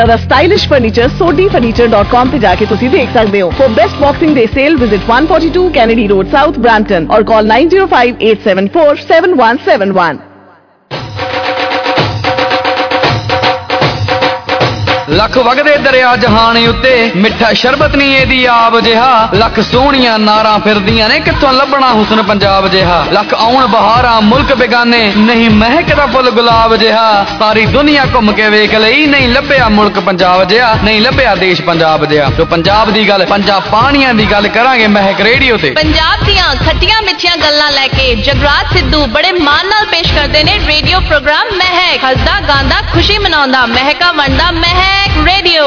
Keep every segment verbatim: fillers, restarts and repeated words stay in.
ਦਾ stylish furniture Sodhi furniture dot com ਤੇ ਜਾ ਕੇ ਤੁਸੀਂ ਦੇਖ ਸਕਦੇ ਹੋ। For best boxing day sale visit one forty-two Kennedy road south Brampton और call nine zero five eight seven four seven one seven one। ਲੱਖ ਵਗਦੇ ਦਰਿਆ ਜਹਾਨ ਉੱਤੇ ਮਿੱਠਾ ਸ਼ਰਬਤ ਨਹੀਂ ਇਹਦੀ ਆਬ ਜਿਹਾ ਲੱਖ ਸੋਹਣੀਆਂ ਨਾਰਾਂ ਫਿਰਦੀਆਂ ਨੇ ਕਿੱਥੋਂ ਲੱਭਣਾ ਹੁਸਨ ਪੰਜਾਬ ਜਿਹਾ ਲੱਖ ਆਉਣ ਬਹਾਰਾਂ ਮੁਲਕ ਬੇਗਾਨੇ ਨਹੀਂ ਮਹਿਕਦਾ ਫੁੱਲ ਗੁਲਾਬ ਜਿਹਾ ਸਾਰੀ ਦੁਨੀਆ ਘੁੰਮ ਕੇ ਵੇਖ ਲਈ ਨਹੀਂ ਲੱਭਿਆ ਮੁਲਕ ਪੰਜਾਬ ਜਿਹਾ ਨਹੀਂ ਲੱਭਿਆ ਦੇਸ਼ ਪੰਜਾਬ ਜਿਹਾ। ਜੋ ਪੰਜਾਬ ਦੀ ਗੱਲ ਪੰਜਾਬ ਪਾਣੀਆਂ ਦੀ ਗੱਲ ਕਰਾਂਗੇ ਮਹਿਕ ਰੇਡੀਓ ਤੇ। ਪੰਜਾਬ ਦੀਆਂ ਖੱਟੀਆਂ ਮਿੱਠੀਆਂ ਗੱਲਾਂ ਲੈ ਕੇ ਜਗਰਾਜ ਸਿੱਧੂ ਬੜੇ ਮਾਣ ਨਾਲ ਪੇਸ਼ ਕਰਦੇ ਨੇ ਰੇਡੀਓ ਪ੍ਰੋਗਰਾਮ ਮਹਿਕ। ਹੱਸਦਾ ਗਾਉਂਦਾ ਖੁਸ਼ੀ ਮਨਾਉਂਦਾ ਮਹਿਕਾ ਵੰਡਦਾ ਮਹਿਕ ਰੇਡੀਓ।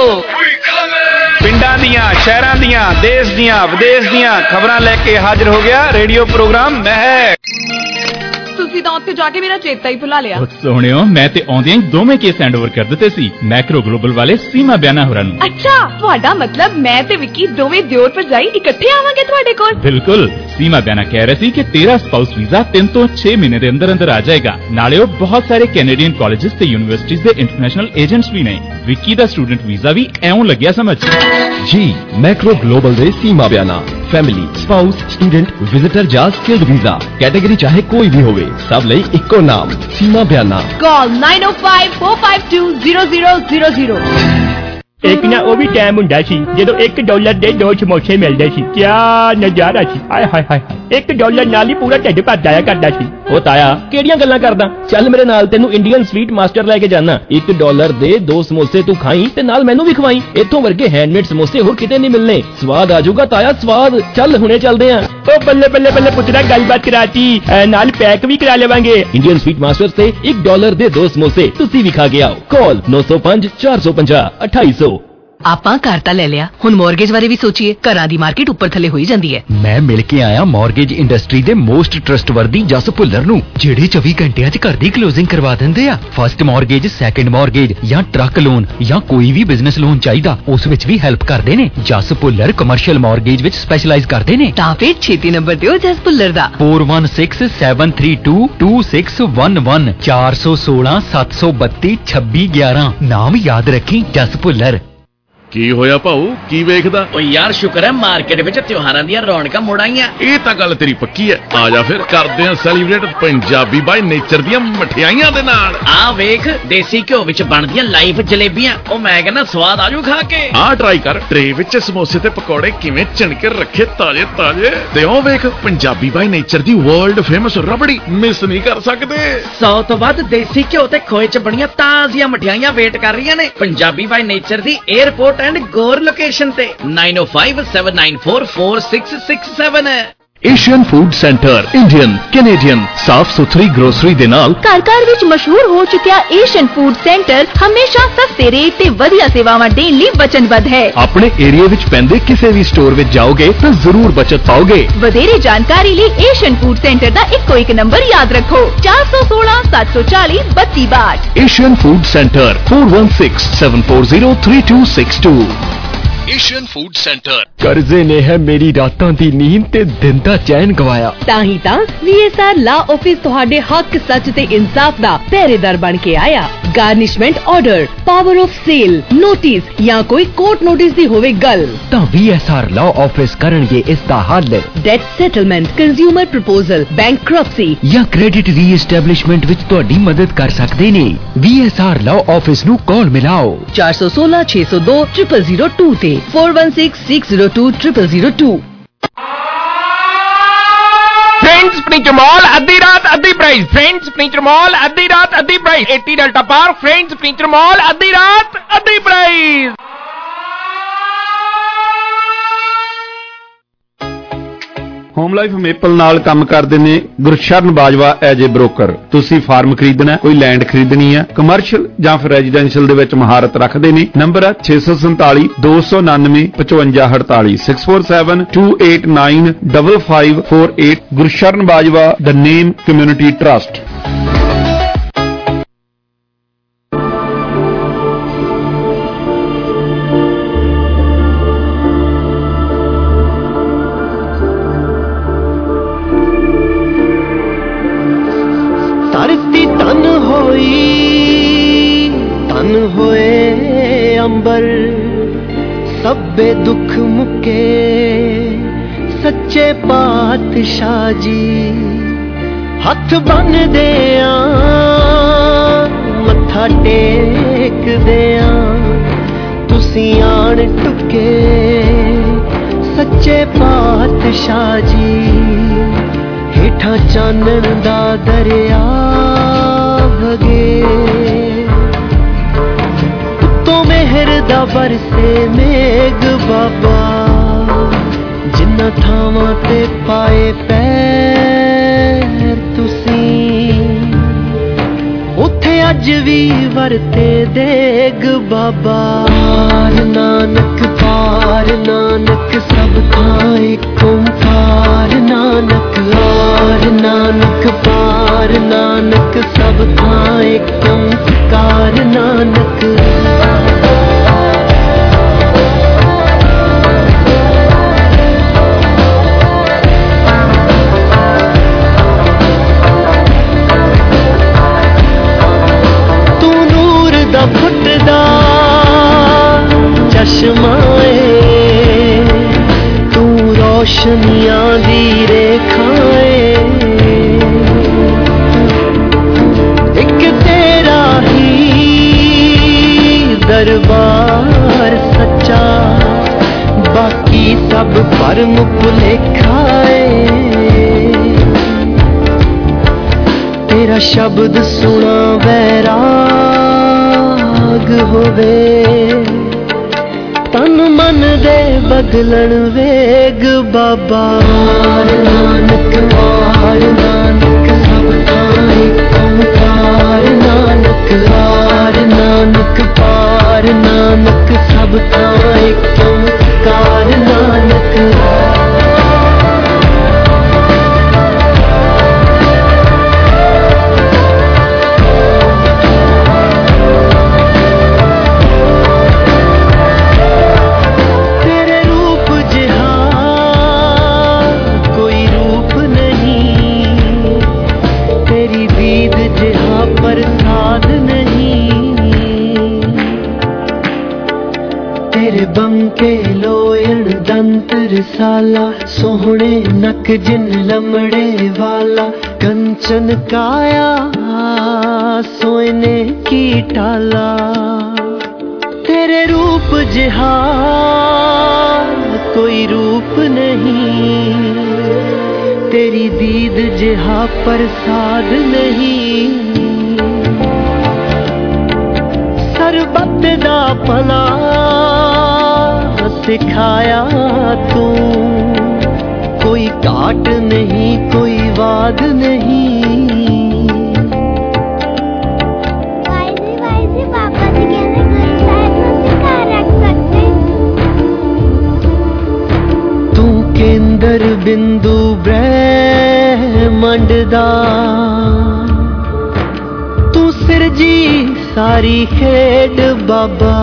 ਪਿੰਡਾਂ ਦੀਆਂ ਸ਼ਹਿਰਾਂ ਦੀਆਂ ਦੇਸ਼ ਦੀਆਂ ਵਿਦੇਸ਼ ਦੀਆਂ ਖਬਰਾਂ ਲੈ ਕੇ ਹਾਜ਼ਰ ਹੋ ਗਿਆ ਰੇਡੀਓ ਪ੍ਰੋਗਰਾਮ ਮਹਿਕ। ਤੁਸੀਂ ਤਾਂ ਉੱਥੇ ਜਾ ਕੇ ਮੇਰਾ ਚੇਤਾ ਹੀ ਭੁਲਾ ਲਿਆ। ਸੋਹਣਿਓ ਮੈਂ ਤੇ ਆਉਂਦਿਆਂ ਹੀ ਦੋਵੇਂ ਕੇਸ ਹੈਂਡ ਓਵਰ ਕਰ ਦਿੱਤੇ ਸੀ ਮੈਕਰੋ ਗਲੋਬਲ ਵਾਲੇ ਸੀਮਾ ਬਿਆਨਾ ਹੋਰਾਂ ਨੂੰ। ਅੱਛਾ ਤੁਹਾਡਾ ਮਤਲਬ ਮੈਂ ਤੇ ਵਿੱਕੀ ਦੋਵੇਂ ਦਿਓਰ ਭਰਜਾਈ ਇਕੱਠੇ ਆਵਾਂਗੇ ਤੁਹਾਡੇ ਕੋਲ। ਬਿਲਕੁਲ ਸੀਮਾ ਬਿਆਨਾ ਕਹਿ ਰਹੇ ਸੀ ਕਿ ਤੇਰਾ ਸਪਾਊਸ ਵੀਜ਼ਾ ਤਿੰਨ ਤੋਂ ਛੇ ਮਹੀਨੇ ਦੇ ਅੰਦਰ ਅੰਦਰ ਆ ਜਾਏਗਾ। ਨਾਲੇ ਉਹ ਬਹੁਤ ਸਾਰੇ ਕੈਨੇਡੀਅਨ ਕਾਲਜਸ ਤੇ ਯੂਨੀਵਰਸਿਟੀਜ਼ ਦੇ ਇੰਟਰਨੈਸ਼ਨਲ ਏਜੰਟਸ ਵੀ ਨੇ। ਵਿੱਕੀ ਦਾ ਸਟੂਡੈਂਟ ਵੀਜ਼ਾ ਵੀ ਐਉਂ ਲੱਗਿਆ ਸਮਝ ਜੀ। ਮੈਕਰੋ ਗਲੋਬਲ ਦੇ ਸੀਮਾ ਬਿਆਨਾ ਫੈਮਿਲੀ ਸਪਾਊਸ ਸਟੂਡੈਂਟ ਵਿਜ਼ਿਟਰ ਜਾਂ ਸਕਿਲਡ ਵੀਜ਼ਾ ਕੈਟਾਗਰੀ ਚਾਹੇ ਕੋਈ ਵੀ ਹੋਵੇ ਸਭ ਲਈ ਇੱਕੋ ਨਾਮ ਸੀਮਾ ਬਿਆਨਾ। ਕਾਲ nine oh five four five two zero zero zero zero। ਇੱਕ ਨਾ ਉਹ ਵੀ ਟਾਈਮ ਹੁੰਦਾ ਸੀ ਜਦੋਂ ਇੱਕ ਡਾਲਰ ਦੇ ਦੋ ਸਮੋਸੇ ਮਿਲਦੇ ਸੀ। ਕਿਆ ਨਜ਼ਾਰਾ ਸੀ। ਆਏ ਹਾਏ ਹਾਏ ਇੱਕ ਡਾਲਰ ਨਾਲ ਹੀ ਪੂਰਾ ਢਿੱਡ ਭਰ ਜਾਇਆ ਕਰਦਾ ਸੀ। ਉਹ ਤਾਇਆ ਕਿਹੜੀਆਂ ਗੱਲਾਂ ਕਰਦਾ ਚੱਲ ਮੇਰੇ ਨਾਲ ਤੈਨੂੰ ਇੰਡੀਅਨ ਸਵੀਟ ਮਾਸਟਰ ਲੈ ਕੇ ਜਾਣਾ। ਇੱਕ ਡਾਲਰ ਦੇ ਦੋ ਸਮੋਸੇ ਤੂੰ ਖਾਈ ਤੇ ਨਾਲ ਮੈਨੂੰ ਵੀ ਖਵਾਈ। ਇੱਥੋਂ ਵਰਗੇ ਹੈਂਡਮੇਡ ਸਮੋਸੇ ਹੋਰ ਕਿਤੇ ਨਹੀਂ ਮਿਲਨੇ। ਸਵਾਦ ਆ ਜਾਊਗਾ ਤਾਇਆ ਸਵਾਦ। ਚੱਲ ਹੁਣੇ ਚੱਲਦੇ ਆਂ। ਉਹ ਬੱਲੇ ਬੱਲੇ ਬੱਲੇ ਪੁੱਤਰਾ ਗੱਲਬਾਤ ਕਰਾਤੀ ਨਾਲ ਪੈਕ ਵੀ ਕਰਾ ਲਵਾਂਗੇ। ਇੰਡੀਅਨ ਸਵੀਟ ਮਾਸਟਰ ਤੇ ਇੱਕ ਡਾਲਰ ਦੇ ਦੋ ਸਮੋਸੇ ਤੁਸੀਂ ਵੀ ਖਾ ਕੇ ਆਓ। ਕਾਲ ਨੌ ਸੌ ਪੰਜ ਚਾਰ ਸੌ ਪੰਜਾਹ ਅਠਾਈ ਸੌ। ਆਪਾਂ ਘਰ ਤਾਂ ਲੈ ਲਿਆ ਹੁਣ ਮੌਰਗੇਜ ਬਾਰੇ ਵੀ ਸੋਚੀਏ। ਘਰਾਂ ਦੀ ਮਾਰਕੀਟ ਉੱਪਰ ਥੱਲੇ ਹੋਈ ਜਾਂਦੀ ਹੈ। ਮੈਂ ਮਿਲ ਕੇ ਆਇਆ ਮੌਰਗੇਜ ਇੰਡਸਟਰੀ ਦੇ ਮੋਸਟ ਟਰਸਟਵਰਦੀ ਜਸ ਭੁੱਲਰ ਨੂੰ ਜਿਹੜੇ ਚੌਵੀ ਘੰਟਿਆਂ 'ਚ ਘਰ ਦੀ ਕਲੋਜ਼ਿੰਗ ਕਰਵਾ ਦਿੰਦੇ ਆ। ਫਸਟ ਮੌਰਗੇਜ ਸੈਕੰਡ ਮੌਰਗੇਜ ਜਾਂ ਟਰੱਕ ਲੋਨ ਜਾਂ ਕੋਈ ਵੀ ਬਿਜ਼ਨਸ ਲੋਨ ਚਾਹੀਦਾ ਉਸ ਵਿੱਚ ਵੀ ਹੈਲਪ ਕਰਦੇ ਨੇ। ਜਸ ਭੁੱਲਰ ਕਮਰਸ਼ੀਅਲ ਮੌਰਗੇਜ ਵਿੱਚ ਸਪੈਸ਼ਲਾਈਜ਼ ਕਰਦੇ ਨੇ। ਤਾਂ ਫਿਰ ਛੇਤੀ ਨੰਬਰ ਦਿਓ ਜਸ ਭੁੱਲਰ ਦਾ four one six seven three two two six one one ਚਾਰ ਸੌ ਸੋਲਾਂ ਸੱਤ ਸੌ ਬੱਤੀ ਛੱਬੀ ਗਿਆਰਾਂ। ਨਾਮ ਯਾਦ ਰੱਖੀ ਜਸ ਭੁੱਲਰ। ਕੀ ਹੋਇਆ ਭਾਊ ਕੀ ਵੇਖਦਾ? ਓ ਯਾਰ ਸ਼ੁਕਰ ਹੈ ਮਾਰਕੀਟ ਵਿੱਚ ਤਿਉਹਾਰਾਂ ਦੀਆਂ ਰੌਣਕਾਂ ਮੁੜ ਆਈਆਂ। ਇਹ ਤਾਂ ਗੱਲ ਤੇਰੀ ਪੱਕੀ ਹੈ। ਆ ਜਾ ਫਿਰ ਕਰਦੇ ਆ ਸੈਲੀਬ੍ਰੇਟ ਪੰਜਾਬੀ ਬਾਈ ਨੇਚਰ ਦੀਆਂ ਮਠਿਆਈਆਂ ਦੇ ਨਾਲ। ਆ ਵੇਖ ਦੇਸੀ ਘਿਓ ਵਿੱਚ ਬਣਦੀਆਂ ਲਾਈਵ ਜਲੇਬੀਆਂ। ਉਹ ਮੈਂ ਕਹਿੰਦਾ ਸਵਾਦ ਆਜੂ ਖਾ ਕੇ। ਆ ਟਰਾਈ ਕਰ ਟਰੇ ਵਿੱਚ ਸਮੋਸੇ ਤੇ ਪਕੌੜੇ ਕਿਵੇਂ ਚਿਣਕੇ ਰੱਖੇ ਤਾਜ਼ੇ ਤਾਜ਼ੇ। ਤੇ ਉਹ ਵੇਖ ਪੰਜਾਬੀ ਬਾਈ ਨੇਚਰ ਦੀ ਵਰਲਡ ਫੇਮਸ ਰਬੜੀ ਮਿਸ ਨਹੀਂ ਕਰ ਸਕਦੇ। ਸੌ ਤੋਂ ਵੱਧ ਦੇਸੀ ਘਿਓ ਤੇ ਖੋਏ ਚ ਬਣੀਆਂ ਤਾਜ਼ੀਆਂ ਮਠਿਆਈਆਂ ਵੇਟ ਕਰ ਰਹੀਆਂ ਨੇ ਪੰਜਾਬੀ ਬਾਈ ਨੇਚਰ ਦੀ 에ਅਰਪੋਰਟ ਐਂਡ ਗੌਰ ਲੋਕੇਸ਼ਨ ਤੇ nine oh five seven nine four four six six seven। Asian food centre Indian Canadian ਸਾਫ ਸੁਥਰੀ ਗਰੋਸਰੀ ਦੇ ਨਾਲ ਘਰ ਘਰ ਵਿੱਚ ਮਸ਼ਹੂਰ ਹੋ ਚੁੱਕਿਆ ਏਸ਼ੀਅਨ ਫੂਡ ਸੈਂਟਰ ਹਮੇਸ਼ਾ ਸਸਤੇ ਰੇਟ ਤੇ ਵਧੀਆ ਸੇਵਾਵਾਂ ਦੇਣ ਲਈ ਵਚਨਬੱਧ ਹੈ। ਆਪਣੇ ਏਰੀਆ ਵਿੱਚ ਪੈਂਦੇ ਕਿਸੇ ਵੀ ਸਟੋਰ ਵਿੱਚ ਜਾਓਗੇ ਤਾਂ ਜ਼ਰੂਰ ਬਚਤ ਪਾਓਗੇ। ਵਧੇਰੇ ਜਾਣਕਾਰੀ ਲਈ ਏਸ਼ੀਅਨ ਫੂਡ ਸੈਂਟਰ ਦਾ ਇੱਕੋ ਇੱਕ ਨੰਬਰ ਯਾਦ ਰੱਖੋ ਚਾਰ ਸੌ ਸੋਲਾਂ ਸੱਤ ਸੌ ਚਾਲੀ ਬੱਤੀ ਬਾਹਠ। Asian food centre four one six seven four zero three two six two। Asian food centre. ਕਰਜ਼ੇ ਨੇ ਹੈ ਮੇਰੀ ਰਾਤਾਂ ਦੀ ਨੀਂਦ ਤੇ ਦਿਨ ਦਾ ਚੈਨ ਗਵਾਇਆ। ਤਾਂ ਹੀ ਤਾਂ V S R law office ਤੁਹਾਡੇ ਹੱਕ ਸੱਚ ਤੇ ਇਨਸਾਫ ਦਾ ਪਹਿਰੇਦਾਰ ਬਣ ਕੇ ਆਇਆ। Garnishment order power of sale notice ਜਾਂ ਕੋਈ ਕੋਰਟ ਨੋਟਿਸ ਦੀ ਹੋਵੇ ਗੱਲ ਤਾਂ V S R law office ਕਰਨਗੇ ਇਸ ਦਾ ਹੱਲ। Debt settlement consumer proposal bankruptcy ਜਾਂ ਕ੍ਰੈਡਿਟ ਰੀਐਸਟੈਬਲਿਸ਼ਮੈਂਟ ਵਿੱਚ ਤੁਹਾਡੀ ਮਦਦ ਕਰ ਸਕਦੇ ਨੇ। V S R law office ਨੂੰ ਕਾਲ ਮਿਲਾਓ ਚਾਰ ਸੌ ਸੋਲਾਂ ਛੇ ਸੌ ਦੋ ਜ਼ੀਰੋ ਜ਼ੀਰੋ ਜ਼ੀਰੋ ਦੋ ਤੇ four one six six zero two zero zero zero two। Friends furniture mall अद्धी रात अद्धी प्राइस। फ्रेंड्स फर्नीचर मॉल अद्धी रात अद्धी प्राइस। अस्सी Delta park friends furniture mall अद्धी रात अद्धी प्राइस। ਹੋਮ ਲਾਈਫ ਮੇਪਲ ਨਾਲ ਕੰਮ ਕਰਦੇ ਨੇ Gursharan Bajwa as a broker. ਤੁਸੀਂ ਫਾਰਮ ਖਰੀਦਣਾ ਕੋਈ ਲੈਂਡ ਖਰੀਦਣੀ ਹੈ ਕਮਰਸ਼ੀਅਲ ਜਾਂ ਫਿਰ ਰੈਜ਼ੀਡੈਂਸ਼ੀਅਲ ਦੇ ਵਿੱਚ ਮਹਾਰਤ ਰੱਖਦੇ ਨੇ। ਨੰਬਰ ਹੈ ਛੇ ਸੌ ਸੰਤਾਲੀ ਦੋ ਸੌ ਉਨਾਨਵੇਂ ਪਚਵੰਜਾ ਅੜਤਾਲੀ six four seven two eight nine five five four eight। Gursharan Bajwa the name community trust. पैगंबर सब्बे दुख मुके सच्चे पातशाह जी हथ बन दे मत्था टेक दे तुसी आन टुके सच्चे पातशाह जी हेठा चानन दा दरिया भगे उत्तों मेहर दा बरसे मेघ बाबा जिन्ना थावां ते पाए पैर तुसी उत्थे अज भी वरते देग बाबा पार नानक पार नानक सब थां एक ओंकार नानक आर नानक पार नानक सब थां एक ओंकार नानक फुटदा चश्माए तू रोशनियां दी रेखाए एक तेरा ही दरबार सच्चा बाकी सब भरम भुलेखाए तेरा शब्द सुना वैराग होवे तन मन दे बदलन वेग बाबा नानक वार नानक सब थां एक ओंकार नानक वार नानक पार नानक सब थां एक ओंकार नानक बंके लोयण दंत रिसाला सोहणे नक जिन लमड़े वाला कंचन काया सोने की टाला तेरे रूप जिहा कोई रूप नहीं तेरी दीद जिहा प्रसाद नहीं सरबत दा भला सिखाया तू कोई काट नहीं कोई वाद नहीं वाइजी वाइजी पापा जी कहते गुरु साहब को सिखा रख सकते तू केंद्र बिंदु ब्रह्मांड दा तू सिरजी सारी खेड बाबा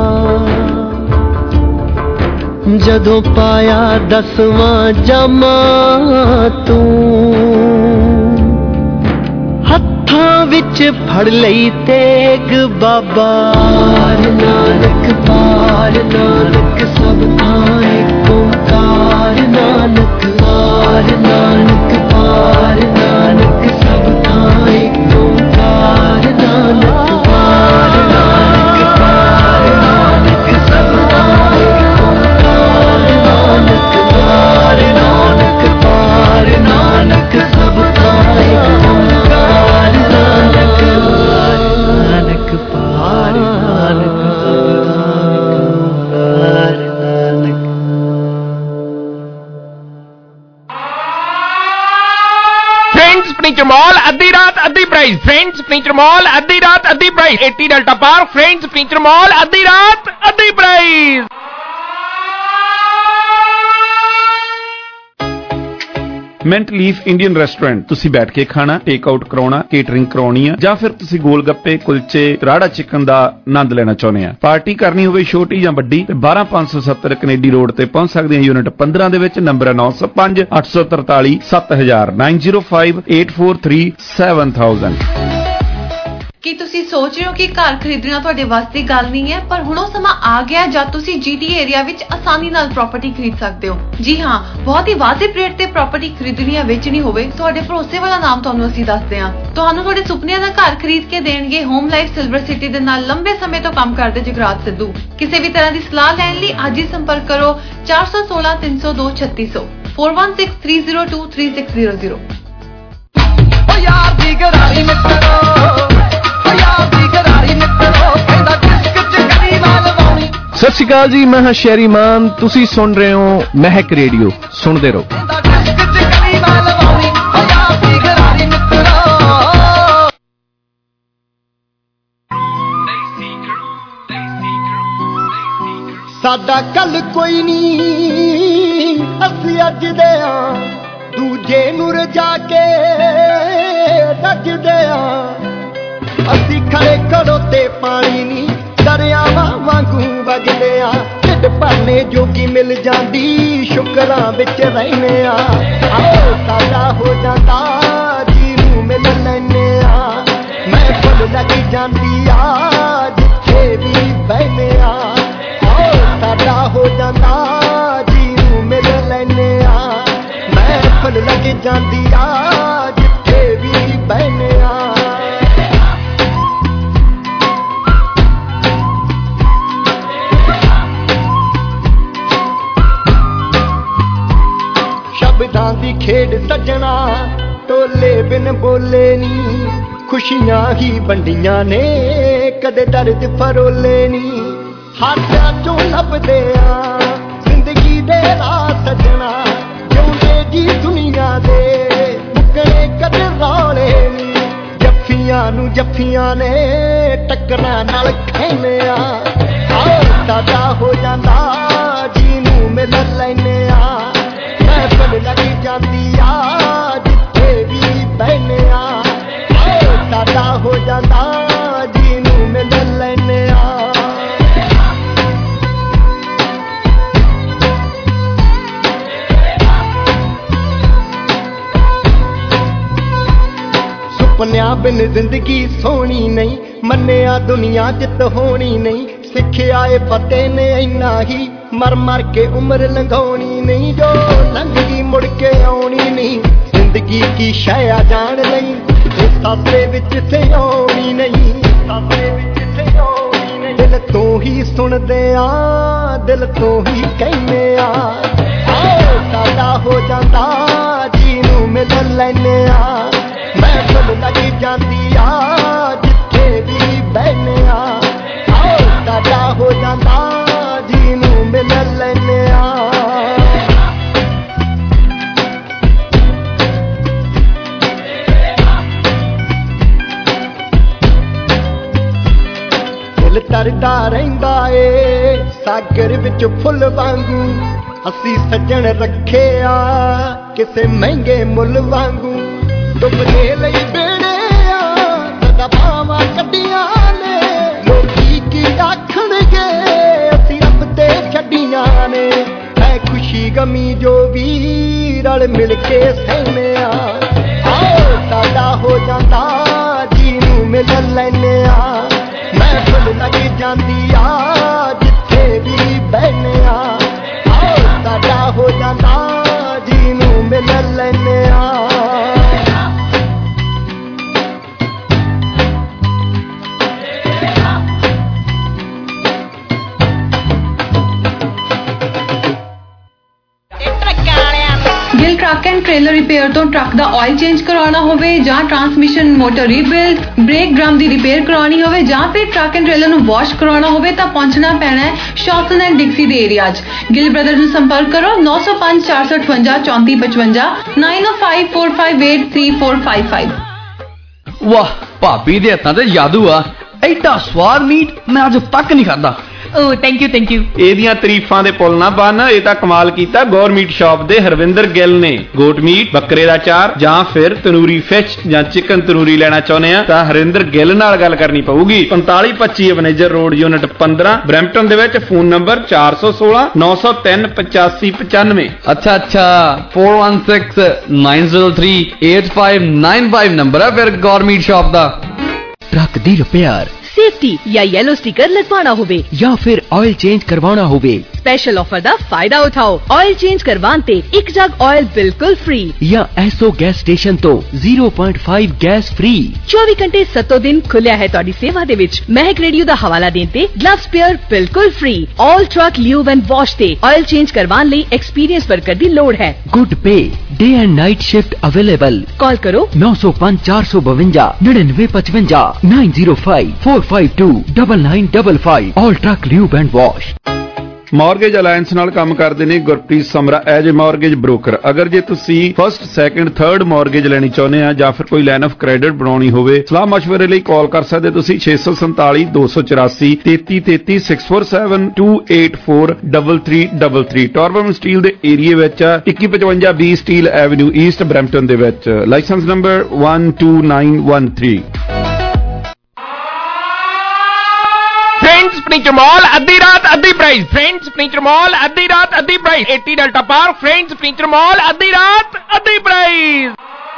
जदों पाया दसवां जामा तू हत्थां विच फड़ लई तेग बाबा पार नानक पार नानक सब थां एक ओंकार नानक पार नानक पार नानक सब थां एक ओंकार नानक पार नानक पार नानक सब थां नानक पार नानक पार नानक सब थां एक ओंकार नानक नानक पार नानक सब थां नानक फ्रेंड्स फर्नीचर मॉल अद्धी रात अद्धी प्राइस फ्रेंड्स फर्नीचर मॉल अद्धी रात अद्धी प्राइस अस्सी Delta park friends furniture mall अद्धी रात अद्धी price mint leaf Indian restaurant ਤੁਸੀਂ ਬੈਠ ਕੇ ਖਾਣਾ ਟੇਕ ਆਊਟ ਕਰਾਉਣਾ ਕੇਟਰਿੰਗ ਕਰਾਉਣੀ ਆ ਜਾਂ ਫਿਰ ਤੁਸੀਂ ਗੋਲ ਗੱਪੇ ਕੁਲਚੇ ਰਾੜਾ ਚਿਕਨ ਦਾ ਆਨੰਦ ਲੈਣਾ ਚਾਹੁੰਦੇ ਆ ਪਾਰਟੀ ਕਰਨੀ ਹੋਵੇ ਛੋਟੀ ਜਾਂ ਵੱਡੀ ਤੇ ਬਾਰਾਂ ਪੰਜ ਸੌ ਸੱਤਰ ਕੈਨੇਡੀ ਰੋਡ ਤੇ ਪਹੁੰਚ ਸਕਦੇ ਆ ਯੂਨਿਟ ਪੰਦਰਾਂ ਦੇ ਵਿੱਚ ਨੰਬਰ ਹੈ ਨੌ ਸੌ ਪੰਜ ਅੱਠ ਸੌ ਤਰਤਾਲੀ ਸੱਤ ਹਜ਼ਾਰ ਨੌ zero five eight four three seven thousand ਕੀ ਤੁਸੀਂ ਸੋਚ ਰਹੇ ਹੋ ਕਿ ਘਰ ਖਰੀਦਣਾ ਤੁਹਾਡੇ ਵੱਸ ਦੀ ਗੱਲ ਨਹੀਂ ਹੈ, ਪਰ ਹੁਣ ਉਹ ਸਮਾਂ ਆ ਗਿਆ ਜਦ ਤੁਸੀਂ ਜੀਟੀਏ ਏਰੀਆ ਵਿੱਚ ਆਸਾਨੀ ਨਾਲ ਪ੍ਰਾਪਰਟੀ ਖਰੀਦ ਸਕਦੇ ਹੋ। ਜੀ ਹਾਂ, ਬਹੁਤ ਹੀ ਵਾਜਿਬ ਰੇਟ ਤੇ ਪ੍ਰਾਪਰਟੀ ਖਰੀਦਣੀ ਜਾਂ ਵੇਚਣੀ ਹੋਵੇ, ਤੁਹਾਡੇ ਭਰੋਸੇ ਵਾਲਾ ਨਾਮ ਤੁਹਾਨੂੰ ਅਸੀਂ ਦੱਸਦੇ ਹਾਂ। ਤੁਹਾਨੂੰ ਤੁਹਾਡੇ ਸੁਪਨਿਆਂ ਦਾ ਘਰ ਖਰੀਦ ਕੇ ਦੇਣਗੇ ਹੋਮ ਲਾਈਫ ਸਿਲਵਰ ਸਿਟੀ ਦੇ ਨਾਲ ਲੰਬੇ ਸਮੇਂ ਤੋਂ ਕੰਮ ਕਰਦੇ ਜਗਰਾਜ ਸਿੱਧੂ। ਕਿਸੇ ਵੀ ਤਰ੍ਹਾਂ ਦੀ ਸਲਾਹ ਲੈਣ ਲਈ ਅੱਜ ਹੀ ਸੰਪਰਕ ਕਰੋ ਚਾਰ ਸੌ ਸੋਲਾਂ ਤਿੰਨ ਸੌ ਦੋ ਛੱਤੀ ਸੌ four one six three zero two three six zero zero। ਓ ਯਾਰ ਦੀ ਗਰਾਰੀ ਮਿੱਤਰੋ, ਓ ਯਾਰ ਦੀ ਗਰਾਰੀ ਮਿੱਤਰੋ, ਕਹਿੰਦਾ ਡਿਸਕ ਚ ਕਰੀ ਵਾਲ ਵਾਉਣੀ। ਸਤਿ ਸ਼੍ਰੀ ਅਕਾਲ ਜੀ, ਮੈਂ ਹਾਂ ਸ਼ੈਰੀ ਮਾਨ, ਤੁਸੀਂ ਸੁਣ ਰਹੇ ਹੋ ਮਹਿਕ ਰੇਡੀਓ, ਸੁਣਦੇ ਰਹੋ। ਡਿਸਕ ਚ ਕਰੀ ਵਾਲ ਵਾਉਣੀ, ਓ ਯਾਰ ਦੀ ਗਰਾਰੀ ਮਿੱਤਰੋ। ਸਾਡਾ ਕੱਲ ਕੋਈ ਨਹੀਂ, ਅਸੀਂ ਅੱਜ ਦੇ ਆਂ, ਦੂਜੇ ਨੂੰ ਰਜਾ ਕੇ ਰੱਜਦੇ ਆਂ। ਅਸੀਂ ਖੜੇ ਖੜੋਤੇ ਪਾਣੀ ਨਹੀਂ, ਦਰਿਆਵਾਂ ਵਾਂਗੂ ਵਗਦੇ ਆਂ। ਢਿੱਡ ਭਰਨੇ ਜੋਗੀ ਮਿਲ ਜਾਂਦੀ, ਸ਼ੁਕਰਾਂ ਵਿੱਚ ਰਹਿੰਦੇ ਆਂ। ਆਓ ਸਾਡਾ ਹੋ ਜਾਂਦਾ, ਜੀ ਨੂੰ ਮਿਲ ਲੈਂਦੇ ਆਂ। ਮੈਂ ਫੁੱਲ ਲੱਗ ਜਾਂਦੀ ਆ, ਜਿੱਥੇ ਵੀ ਬਹਿੰਦੇ ਆਂ। ਸਾਡਾ ਹੋ ਜਾਂਦਾ, ਜੀ ਨੂੰ ਮਿਲ ਲੈਂਦੇ ਆ। ਮੈਂ ਫੁੱਲ ਲੱਗ ਜਾਂਦੀ ਆ, ਜਿੱਥੇ ਵੀ ਬਹਿੰਦੇ ਆ। ਸ਼ਬਦਾਂ ਦੀ ਖੇਡ ਸੱਜਣਾ, ਟੋਲੇ ਬਿਨ ਬੋਲੇ ਨੀ। ਖੁਸ਼ੀਆਂ ਹੀ ਵੰਡੀਆਂ ਨੇ, ਕਦੇ ਦਰਦ ਫਰੋਲੇ ਨੀ। ਹਾਸਿਆਂ ਚੋਂ ਲੱਭਦੇ ਆ, ਜ਼ਿੰਦਗੀ ਦੇ ਰਾਹ ਸੱਜਣਾ। ਜਿਉਂਦੇ ਜੀ ਦੁਨੀਆ ਦੇ, ਮੁੱਕਣੇ ਕਦੇ ਰੌਲੇ ਨੀ। ਜੱਫੀਆਂ ਨੂੰ ਜੱਫੀਆਂ ਨੇ, ਟੱਕਰਾਂ ਨਾਲ ਖੈਨੇ ਆ। ਆਓ ਸਾਡਾ ਹੋ ਜਾਂਦਾ, ਜੀ ਨੂੰ ਮਿਲ ਲੈਂਦੇ ਆ। ਮੈਂ ਫੁੱਲ ਲੱਗ ਜਾਂਦੀ ਆ, ਜਿੱਥੇ ਵੀ ਬਹਿੰਦੇ ਆ। ਆਓ ਸਾਡਾ ਹੋ ਜਾਂਦਾ, ਜੀ ਨੂੰ ਮਿਲ ਲੈਂਦੇ ਆ। ਸੁਪਨਿਆਂ ਬਿਨ ਜ਼ਿੰਦਗੀ ਸੋਹਣੀ ਨਹੀਂ, ਮੰਨਿਆ ਦੁਨੀਆ ਜਿੱਤ ਹੋਣੀ ਨਹੀਂ। ਸਿੱਖਿਆ ਏ ਪਤੇ ਨੇ ਇੰਨਾ ਹੀ, ਮਰ ਮਰ ਕੇ ਉਮਰ ਲੰਘਾਉਣੀ ਨਹੀਂ। ਜੋ ਲੰਘ ਗਈ ਮੁੜ ਕੇ ਆਉਣੀ ਨਹੀਂ, ਜ਼ਿੰਦਗੀ ਕੀ ਸ਼ੈ ਆ ਜਾਣ ਲਈ। ਇਸ ਸਾਸੇ ਵਿੱਚ ਸਿਆਉਣੀ ਨਹੀਂ, ਸਾਸੇ ਵਿੱਚ ਸਿਆਉਣੀ ਨਹੀਂ। ਦਿਲ ਤੋਂ ਹੀ ਸੁਣਦੇ ਆ, ਦਿਲ ਤੋਂ ਹੀ ਕਹਿੰਦੇ ਆ। ਆਓ ਸਾਡਾ ਹੋ ਜਾਂਦਾ, ਜੀ ਨੂੰ ਮਿਲ ਲੈਂਦੇ ਆ। ਮੈਂ ਫੁੱਲ ਲੱਗ ਜਾਂਦੀ ਆ, ਜਿੱਥੇ ਵੀ ਬਹਿੰਦੇ ਆ। ਆਓ ਸਾਡਾ ਹੋ ਜਾਂਦਾ, ਜੀ ਨੂੰ ਮਿਲ ਲੈਂਦੇ ਆ। ਦਿਲ ਤਰਦਾ ਰਹਿੰਦਾ ਏ, ਸਾਗਰ ਵਿੱਚ ਫੁੱਲ ਵਾਂਗੂ। ਅਸੀਂ ਸੱਜਣ ਰੱਖਿਆ, ਕਿਸੇ ਮਹਿੰਗੇ ਮੁੱਲ ਵਾਂਗੂ। ਡੁੱਬਦੇ ਲਈ ਬੇੜੇ ਆ, ਸਦਾ ਬਾਵਾਂ ਕੱਢੀਆਂ ਨੇ। ਲੋਕੀ ਕੀ ਆਖਣਗੇ, ਅਸੀਂ ਰੱਬ ਤੇ ਛੱਡੀਆਂ ਨੇ। ਹੈ ਖੁਸ਼ੀ ਗਮੀ ਜੋ ਵੀ ਰਲ ਮਿਲ ਕੇ ਸਹਿੰਦੇ ਆ। ਆਓ ਸਾਡਾ ਹੋ ਜਾਂਦਾ, ਜੀ ਨੂੰ ਮਿਲ ਲੈਂਦੇ ਆ। ਮੈਂ ਫੁੱਲ ਲੱਗ ਜਾਂਦੀ ਆ, ਜਿੱਥੇ ਵੀ ਬਹਿੰਦੇ ਆ। ਆਓ ਸਾਡਾ ਹੋ ਜਾਂਦਾ, ਜੀ ਨੂੰ ਮਿਲ ਲੈਂਦੇ ਆ। Gill truck and trailer repair ਤੋਂ ਟਰੱਕ ਦਾ ਆਇਲ ਚੇਂਜ ਕਰਵਾਉਣਾ ਹੋਵੇ, ਜਾਂ transmission motor rebuild, brake drum ਦੀ ਰਿਪੇਅਰ ਕਰਵਾਉਣੀ ਹੋਵੇ, ਜਾਂ ਫਿਰ ਟਰੱਕ ਐਂਡ ਟ੍ਰੇਲਰ ਨੂੰ ਵਾਸ਼ ਕਰਵਾਉਣਾ ਹੋਵੇ, ਤਾਂ ਪਹੁੰਚਣਾ ਪੈਣਾ ਹੈ ਸ਼ੌਸਨ ਐਂਡ ਡਿਕਸੀ ਦੇ ਏਰੀਆ 'ਚ। ਗਿੱਲ ਬ੍ਰਦਰਜ਼ ਨੂੰ ਸੰਪਰਕ ਕਰੋ ਨੌ ਸੌ ਪੰਜ ਚਾਰ ਸੌ ਅਠਵੰਜਾ ਚੌਂਤੀ ਪਚਵੰਜਾ nine oh five four five eight three four five five। ਵਾਹ, ਭਾਬੀ ਦੇ ਹੱਥਾਂ ਤੇ ਜਾਦੂ ਆ। ਐਡਾ ਸਵਾਦ ਮੀਟ ਮੈਂ ਅੱਜ ਤੱਕ ਨਹੀਂ ਖਾਦਾ। Oh thank you thank you. ਇਹਦੀਆਂ ਤਾਰੀਫਾਂ ਦੇ ਪੁੱਲ ਨਾ ਬੰਨ, ਇਹ ਤਾਂ ਕਮਾਲ ਕੀਤਾ ਗੌਰ ਮੀਟ ਸ਼ਾਪ ਦੇ ਹਰਵਿੰਦਰ ਗਿੱਲ ਨੇ। ਗੋਟ ਮੀਟ, ਬੱਕਰੇ ਦਾ ਚਾਰ ਜਾਂ ਫਿਰ ਤੰਦੂਰੀ ਫਿਸ਼ ਜਾਂ ਚਿਕਨ ਤੰਦੂਰੀ ਲੈਣਾ ਚਾਹੁੰਦੇ ਆ ਤਾਂ ਹਰਵਿੰਦਰ ਗਿੱਲ ਨਾਲ ਗੱਲ ਕਰਨੀ ਪਊਗੀ। ਪੰਤਾਲੀ ਪੱਚੀ ਅਵਨੇਜਰ ਰੋਡ, ਯੂਨਿਟ ਪੰਦਰਾਂ, ਬਰੈਂਪਟਨ ਦੇ ਵਿੱਚ। ਫੋਨ ਨੰਬਰ ਚਾਰ ਸੌ ਸੋਲਾਂ ਨੌ ਸੌ ਤਿੰਨ ਪਚਾਸੀ ਪਚਾਨਵੇਂ। ਅੱਛਾ ਅੱਛਾ, four one six nine zero three eight five nine five number ਹੈ ਫਿਰ ਗੌਰ ਮੀਟ ਸ਼ਾਪ ਦਾ। ट्रक दी रिपेयर, सेफ्टी या येलो स्टिकर लगवाना होवे या फिर ऑयल चेंज करवाना होवे, स्पेशल ऑफर दा फायदा उठाओ। ऑयल चेंज करवान ते एक जग ऑयल बिल्कुल फ्री या एसओ गैस स्टेशन तो zero point five gas free. चौबीस घंटे सत्तो दिन खुलिया है तुहाडी सेवा दे विच। महक रेडियो दा हवाला देन ते ग्लव स्पेयर बिल्कुल free. All truck lube and wash ते ऑयल चेंज करवान लई एक्सपीरियंस वर्कर दी लोड़ है। Good pay, day and night shift available. Call करो नौ सौ पाँच चार सौ बवंजा निन्यानवे पचवंजा nine zero five four five two double nine double five. All truck lube and wash. Mortgage alliance ਨਾਲ ਕੰਮ ਕਰਦੇ ਨੇ Gurpreet Samra as a mortgage broker. ਅਗਰ ਜੇ ਤੁਸੀਂ ਫਸਟ ਸੈਕੰਡ ਥਰਡ ਮਾਰਗੇਜ ਲੈਣੀ ਚਾਹੁੰਦੇ ਆ ਜਾਂ ਫਿਰ ਕੋਈ ਲਾਈਨ ਆਫ ਕ੍ਰੈਡਿਟ ਬਣਾਉਣੀ ਹੋਵੇ, ਸਲਾਹ ਮਸ਼ਵਰੇ ਲਈ ਕਾਲ ਕਰ ਸਕਦੇ ਤੁਸੀਂ ਛੇ ਸੌ ਸੰਤਾਲੀ ਦੋ ਸੌ ਚੁਰਾਸੀ ਤੇਤੀ ਤੇਤੀ six four seven two eight four double three double three. Torbram steel ਦੇ ਏਰੀਏ ਵਿੱਚ ਇੱਕੀ ਪਚਵੰਜਾ B steel avenue east Brampton ਦੇ ਵਿੱਚ। License number one two nine one three। Friends furniture mall अद्धी रात अद्धी प्राइस। फ्रेंड्स फर्नीचर मॉल अद्धी रात अद्धी प्राइस। अस्सी Delta park friends furniture mall अद्धी रात अद्धी प्राइस।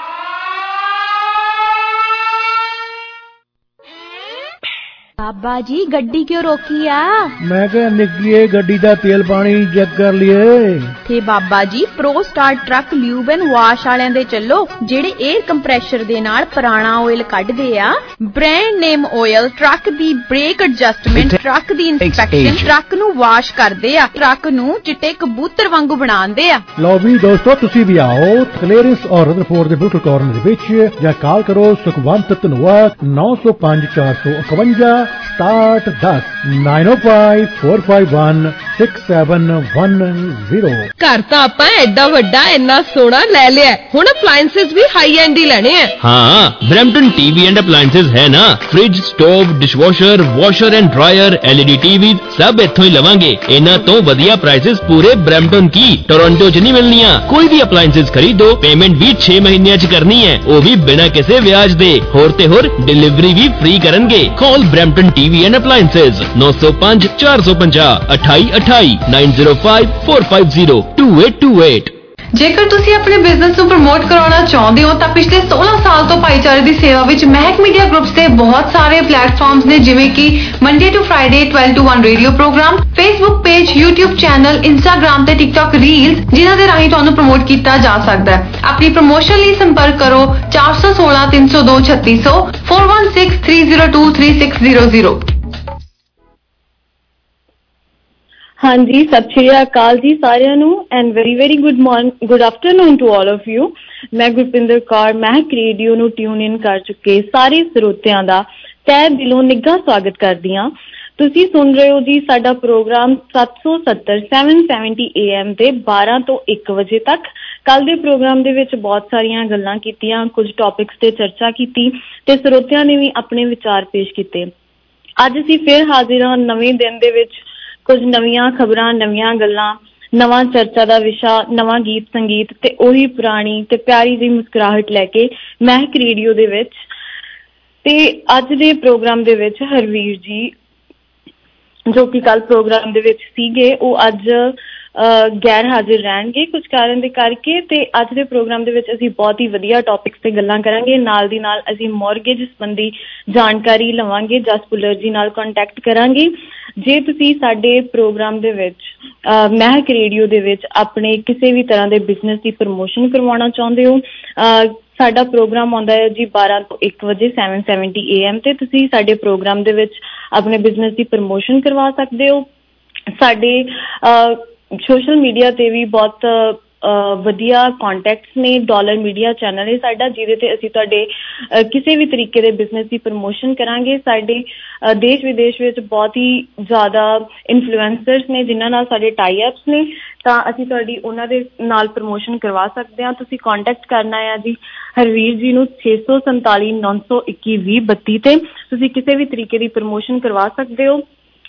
बाबा जी गड्डी क्यों रोकी आ? मैं क्या निकलिए गड्डी दा तेल पानी चेक कर लिए थे बाबा जी। Pro star truck lube and wash वालियां दे चलो जेड़े एयर कंप्रेशर दे नाल पुराना ऑयल कढदे आ। ब्रांड नेम ऑयल ट्रक दी ब्रेक एडजस्टमेंट, ट्रक दी इंस्पेक्शन, ट्रक नू वाश करदे आ, ट्रक नू चिट्टे कबूतर वांगू बनांदे आ। लो भी दोस्तों तुसी भी आओ क्लीयरेंस और रदरफोर्ड दे बिल्कुल कॉर्नर दे विच या कॉल करो सुखवंत धनोआ नौ सौ पाँच चार सौ इकवंजा स्टार्ट दस nine oh five four five one six seven one zero. घर तो आपा एडा वड्डा इन्ना सोना ले लिया, हुण अप्लायंसेस भी हाई एंड ही लेने हैं। हाँ, ब्रैम्पटन टीवी एंड अप्लायंसेस है ना। Fridge, stove, dishwasher, washer and dryer, LED TV सब इत्थों ही लवांगे। इन्हां तो वधिया प्राइसेस पूरे ब्रैम्पटन की टोरंटो च नहीं मिलनियां। कोई भी अप्लायंसेस खरीदो पेमेंट भी छह महीने च करनी है, वो भी बिना किसी ब्याज दे। होर ते होर डिलीवरी भी फ्री करनगे। Call Brampton TV and appliances नौ सौ पाँच चार सौ पंजाह अठाई अठाई nine zero five four five zero two eight two eight. ਜੇਕਰ ਤੁਸੀਂ ਆਪਣੇ ਬਿਜ਼ਨਸ ਨੂੰ ਪ੍ਰਮੋਟ ਕਰਾਉਣਾ ਚਾਹੁੰਦੇ ਹੋ ਤਾਂ ਪਿਛਲੇ सोलह ਸਾਲ ਤੋਂ ਭਾਈਚਾਰੇ ਦੀ ਸੇਵਾ ਵਿੱਚ ਮਹਿਕ ਮੀਡੀਆ ਗਰੁੱਪਸ ਦੇ ਬਹੁਤ ਸਾਰੇ ਪਲੇਟਫਾਰਮਸ ਨੇ, ਜਿਵੇਂ ਕਿ Monday to Friday twelve to one radio program, Facebook page, YouTube channel, Instagram ਤੇ ਟਿਕਟੌਕ ਰੀਲਸ, ਜਿਨ੍ਹਾਂ ਦੇ ਰਾਹੀਂ ਤੁਹਾਨੂੰ ਪ੍ਰਮੋਟ ਕੀਤਾ ਜਾ ਸਕਦਾ ਹੈ। ਆਪਣੀ ਪ੍ਰਮੋਸ਼ਨ ਲਈ ਸੰਪਰਕ ਕਰੋ ਚਾਰ ਸੌ ਸੋਲਾਂ ਤਿੰਨ ਸੌ ਦੋ ਛੱਤੀ ਸੌ four one six three zero two three six zero zero। हाँ जी, सत श्री अकाल जी सारिਆਂ ਨੂੰ and very very good morning good afternoon to all of you. मैं गुरपिंदर कौर महक रेडियो ਨੂੰ ट्यून इन कर चुके ਸਾਰੇ ਸਰੋਤਿਆਂ ਦਾ ਤਹਿ ਦਿਲੋਂ ਨਿੱਘਾ ਸਵਾਗਤ ਕਰਦੀ ਹਾਂ। ਤੁਸੀਂ ਸੁਣ ਰਹੇ ਹੋ ਜੀ ਸਾਡਾ program seven seventy seven seventy A M ਤੇ ਬਾਰਾਂ ਤੋਂ ਇੱਕ ਵਜੇ ਤੱਕ। ਕੱਲ ਦੇ ਪ੍ਰੋਗਰਾਮ ਦੇ ਵਿੱਚ ਬਹੁਤ ਸਾਰੀਆਂ ਗੱਲਾਂ ਕੀਤੀਆਂ, ਕੁਝ ਟੌਪਿਕਸ ਤੇ ਚਰਚਾ ਕੀਤੀ ਤੇ ਸਰੋਤਿਆਂ ਨੇ ਵੀ ਆਪਣੇ ਵਿਚਾਰ ਪੇਸ਼ ਕੀਤੇ। ਅੱਜ ਅਸੀਂ ਫਿਰ ਹਾਜ਼ਰ ਹਾਂ ਨਵੇਂ ਦਿਨ ਦੇ ਵਿੱਚ ਕੁਝ ਨਵੀਆਂ ਖਬਰਾਂ, ਨਵੀਆਂ ਗੱਲਾਂ, ਨਵਾਂ ਚਰਚਾ ਦਾ ਵਿਸ਼ਾ, ਨਵਾਂ ਗੀਤ ਸੰਗੀਤ ਤੇ ਉਹੀ ਪੁਰਾਣੀ ਤੇ ਪਿਆਰੀ ਜਿਹੀ ਮੁਸਕਰਾਹਟ ਲੈ ਕੇ ਮਹਿਕ ਰੇਡੀਓ ਦੇ ਵਿੱਚ। ਤੇ ਅੱਜ ਦੇ ਪ੍ਰੋਗਰਾਮ ਦੇ ਵਿੱਚ ਹਰਵੀਰ ਜੀ ਜੋ ਕਿ ਕੱਲ ਪ੍ਰੋਗਰਾਮ ਦੇ ਵਿੱਚ ਸੀਗੇ, ਉਹ ਅੱਜ ਗੈਰ ਹਾਜ਼ਰ ਰਹਿਣਗੇ ਕੁਝ ਕਾਰਨ ਦੇ ਕਰਕੇ। ਤੇ ਅੱਜ ਦੇ ਪ੍ਰੋਗਰਾਮ ਦੇ ਵਿੱਚ ਅਸੀਂ ਬਹੁਤ ਹੀ ਵਧੀਆ ਟੌਪਿਕਸ ਤੇ ਗੱਲਾਂ ਕਰਾਂਗੇ। ਨਾਲ ਦੀ ਨਾਲ ਅਸੀਂ ਮੌਰਗੇਜ ਸੰਬੰਧੀ ਜਾਣਕਾਰੀ ਲਵਾਂਗੇ, ਜਸ ਪੁੱਲਰ ਜੀ ਨਾਲ ਕੰਟੈਕਟ ਕਰਾਂਗੇ। ਜੇ ਤੁਸੀਂ ਸਾਡੇ ਪ੍ਰੋਗਰਾਮ ਦੇ ਵਿੱਚ ਮਹਿਕ ਰੇਡੀਓ ਦੇ ਵਿੱਚ ਆਪਣੇ ਕਿਸੇ ਵੀ ਤਰ੍ਹਾਂ ਦੇ ਬਿਜ਼ਨਸ ਦੀ ਪ੍ਰਮੋਸ਼ਨ ਕਰਵਾਉਣਾ ਚਾਹੁੰਦੇ ਹੋ, ਸਾਡਾ ਪ੍ਰੋਗਰਾਮ ਆਉਂਦਾ ਹੈ ਜੀ ਬਾਰਾਂ ਤੋਂ ਇੱਕ ਵਜੇ seven seventy A M ਤੇ। ਤੁਸੀਂ ਸਾਡੇ ਪ੍ਰੋਗਰਾਮ ਦੇ ਵਿੱਚ ਆਪਣੇ ਬਿਜ਼ਨਸ ਦੀ ਪ੍ਰਮੋਸ਼ਨ ਕਰਵਾ ਸਕਦੇ ਹੋ। ਸਾਡੇ ਸੋਸ਼ਲ ਮੀਡੀਆ ਤੇ ਵੀ ਬਹੁਤ ਵਧੀਆ ਕੰਟੈਕਟਸ ਨੇ। ਡਾਲਰ ਮੀਡੀਆ ਚੈਨਲ ਹੈ ਸਾਡਾ, ਜਿਹਦੇ ਤੇ ਅਸੀਂ ਤੁਹਾਡੇ ਕਿਸੇ ਵੀ ਤਰੀਕੇ ਦੇ ਬਿਜ਼ਨਸ ਦੀ ਪ੍ਰਮੋਸ਼ਨ ਕਰਾਂਗੇ। ਸਾਡੇ ਦੇਸ਼ ਵਿਦੇਸ਼ ਵਿੱਚ ਬਹੁਤ ਹੀ ਜ਼ਿਆਦਾ ਇਨਫਲੂਐਂਸਰਸ ਨੇ ਜਿਨ੍ਹਾਂ ਨਾਲ ਸਾਡੇ ਟਾਈ ਅਪਸ ਨੇ, ਤਾਂ ਅਸੀਂ ਤੁਹਾਡੀ ਉਹਨਾਂ ਦੇ ਨਾਲ ਪ੍ਰਮੋਸ਼ਨ ਕਰਵਾ ਸਕਦੇ ਹਾਂ। ਤੁਸੀਂ ਕੰਟੈਕਟ ਕਰਨਾ ਹੈ ਜੀ ਹਰਵੀਰ ਜੀ ਨੂੰ ਛੇ ਸੌ ਸੰਤਾਲੀ ਨੌ ਸੌ ਇੱਕੀ ਵੀਹ ਬੱਤੀ ਤੇ। ਤੁਸੀਂ ਕਿਸੇ ਵੀ ਤਰੀਕੇ ਦੀ ਪ੍ਰਮੋਸ਼ਨ ਕਰਵਾ ਸਕਦੇ ਹੋ।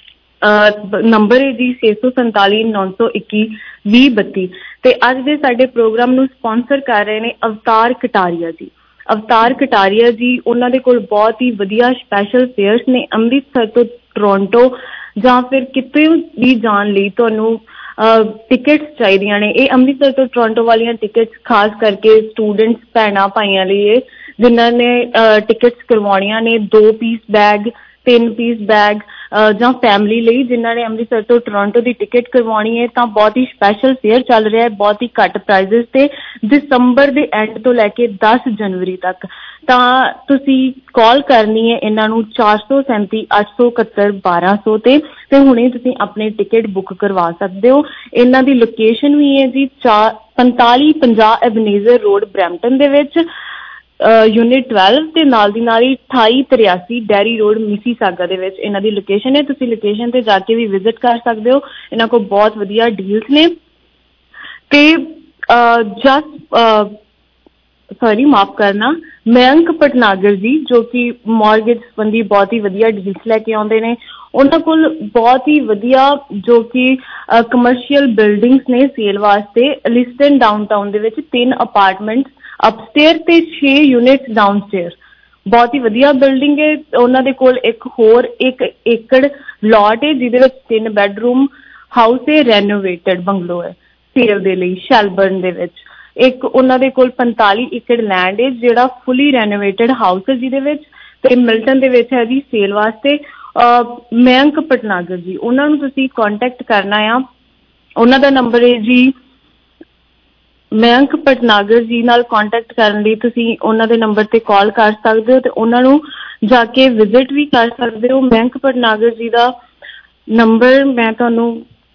ਨੰਬਰ ਹੈ ਜੀ ਛੇ ਸੌ ਸੰਤਾਲੀ ਨੌ ਸੌ ਇੱਕੀ ਵੀਹ ਬੱਤੀ। ਤੇ ਅੱਜ ਦੇ ਸਾਡੇ ਪ੍ਰੋਗਰਾਮ ਨੂੰ ਸਪਾਂਸਰ ਕਰ ਰਹੇ ਨੇ ਅਵਤਾਰ ਕਟਾਰੀਆ ਜੀ। ਅਵਤਾਰ ਕਟਾਰੀਆ ਜੀ, ਉਹਨਾਂ ਦੇ ਕੋਲ ਬਹੁਤ ਹੀ ਵਧੀਆ ਸਪੈਸ਼ਲ ਫੇਅਰਸ ਨੇ ਅੰਮ੍ਰਿਤਸਰ ਤੋਂ ਟੋਰਾਂਟੋ ਜਾਂ ਫਿਰ ਕਿਤੇ ਵੀ ਜਾਣ ਲਈ ਤੁਹਾਨੂੰ ਟਿਕਟਸ ਚਾਹੀਦੀਆਂ ਨੇ। ਇਹ ਅੰਮ੍ਰਿਤਸਰ ਤੋਂ ਟੋਰਾਂਟੋ ਵਾਲੀਆਂ ਟਿਕਟਸ ਖਾਸ ਕਰਕੇ ਸਟੂਡੈਂਟਸ ਭੈਣਾਂ ਭਾਈਆਂ ਲਈ ਇਹ ਜਿਨ੍ਹਾਂ ਨੇ ਟਿਕਟਸ ਕਰਵਾਉਣੀਆਂ ਨੇ, ਦੋ ਪੀਸ ਬੈਗ, ਤਿੰਨ ਪੀਸ ਬੈਗ ਜਾਂ ਫੈਮਿਲੀ ਲਈ ਜਿਨ੍ਹਾਂ ਨੇ ਅੰਮ੍ਰਿਤਸਰ ਤੋਂ ਟੋਰਾਂਟੋ ਦੀ ਟਿਕਟ ਕਰਵਾਉਣੀ ਹੈ, ਤਾਂ ਬਹੁਤ ਹੀ ਸਪੈਸ਼ਲ ਫੇਅਰ ਚੱਲ ਰਿਹਾ ਹੈ, ਬਹੁਤ ਹੀ ਘੱਟ ਪ੍ਰਾਈਜ਼ਸ ਤੇ ਦਸੰਬਰ ਦੇ ਐਂਡ ਤੋਂ ਲੈ ਕੇ ਦਸ ਜਨਵਰੀ ਤੱਕ। ਤਾਂ ਤੁਸੀਂ ਕਾਲ ਕਰਨੀ ਹੈ ਇਹਨਾਂ ਨੂੰ ਚਾਰ ਸੌ ਸੈਂਤੀ ਅੱਠ ਸੌ ਇਕਹੱਤਰ ਬਾਰਾਂ ਸੌ ਤੇ ਤੇ ਹੁਣੇ ਤੁਸੀਂ ਆਪਣੀ ਟਿਕਟ ਬੁੱਕ ਕਰਵਾ ਸਕਦੇ ਹੋ। ਇਹਨਾਂ ਦੀ ਲੋਕੇਸ਼ਨ ਵੀ ਹੈ ਜੀ ਚਾਰ ਪੰਤਾਲੀ ਪੰਜਾਹ ਐਬਨੇਜ਼ਰ ਰੋਡ ਬਰੈਂਪਟਨ ਦੇ ਵਿੱਚ, ਯੂਨਿਟ ਬਾਰਾਂ ਤੇ ਨਾਲ ਦੀ ਨਾਲ ਹੀ ਅਠਾਈ ਤਰਿਆਸੀ ਡੈਰੀ ਰੋਡ ਮਿਸੀਸਾਗਾ ਦੇ ਵਿੱਚ ਇਹਨਾਂ ਦੀ ਲੋਕੇਸ਼ਨ ਹੈ। ਤੁਸੀਂ ਲੋਕੇਸ਼ਨ ਤੇ ਜਾ ਕੇ ਵੀ ਵਿਜ਼ਿਟ ਕਰ ਸਕਦੇ ਹੋ। ਇਹਨਾਂ ਕੋਲ ਬਹੁਤ ਵਧੀਆ ਡੀਲਸ ਨੇ ਤੇ ਜਸਟ ਸੌਰੀ ਮਾਫ ਕਰਨਾ ਮਯੰਕ ਭਟਨਾਗਰ ਜੀ ਜੋ ਕਿ ਮੌਰਗੇਜ ਸੰਬੰਧੀ ਬਹੁਤ ਹੀ ਵਧੀਆ ਡੀਲਸ ਲੈ ਕੇ ਆਉਂਦੇ ਨੇ। ਉਹਨਾਂ ਕੋਲ ਬਹੁਤ ਹੀ ਵਧੀਆ ਜੋ ਕਿ ਕਮਰਸ਼ੀਅਲ ਬਿਲਡਿੰਗਸ ਨੇ ਸੇਲ ਵਾਸਤੇ। ਲਿਸਟਨ ਡਾਊਨਟਾਊਨ ਦੇ ਵਿੱਚ ਤਿੰਨ ਅਪਾਰਟਮੈਂਟਸ ਅਪਸਟੇਅਰ ਤੇ ਛੇ ਯੂਨਿਟਸ ਡਾਊਨਸਟੇਅਰ, ਬਹੁਤ ਹੀ ਵਧੀਆ ਬਿਲਡਿੰਗ ਹੈ। ਉਹਨਾਂ ਦੇ ਕੋਲ ਇੱਕ ਹੋਰ ਇੱਕ ਏਕੜ ਲੋਟ ਹੈ ਜਿਹਦੇ ਵਿੱਚ ਤਿੰਨ ਬੈਡਰੂਮ ਹਾਊਸ ਹੈ, ਰੈਨੋਵੇਟਡ ਬੰਗਲੋ ਹੈ ਸੇਲ ਦੇ ਲਈ ਸ਼ੈਲਬਰਨ ਦੇ ਵਿੱਚ। ਇੱਕ ਉਹਨਾਂ ਦੇ ਕੋਲ ਪੰਤਾਲੀ ਏਕੜ ਲੈਂਡ ਹੈ ਜਿਹੜਾ ਫੁੱਲੀ ਰੈਨੋਵੇਟਡ ਹਾਊਸ ਹੈ ਜਿਹਦੇ ਵਿੱਚ, ਤੇ ਮਿਲਟਨ ਦੇ ਵਿੱਚ ਹੈ ਜੀ ਸੇਲ ਵਾਸਤੇ। ਮਯੰਕ ਭਟਨਾਗਰ ਜੀ, ਉਹਨਾਂ ਨੂੰ ਤੁਸੀਂ ਕੰਟੈਕਟ ਕਰਨਾ ਆ। ਉਹਨਾਂ ਦਾ ਨੰਬਰ ਹੈ ਜੀ ਮਯੰਕ ਭਟਨਾਗਰ ਜੀ ਨਾਲ ਕੰਟੈਕਟ ਕਰਨ ਲਈ ਤੁਸੀਂ ਉਹਨਾਂ ਦੇ ਨੰਬਰ ਤੇ ਕਾਲ ਕਰ ਸਕਦੇ ਹੋ ਤੇ ਉਹਨਾਂ ਨੂੰ ਜਾ ਕੇ ਵਿਜ਼ਿਟ ਵੀ ਕਰ ਸਕਦੇ ਹੋ। ਮਯੰਕ ਭਟਨਾਗਰ ਜੀ ਦਾ ਨੰਬਰ ਮੈਂ ਤੁਹਾਨੂੰ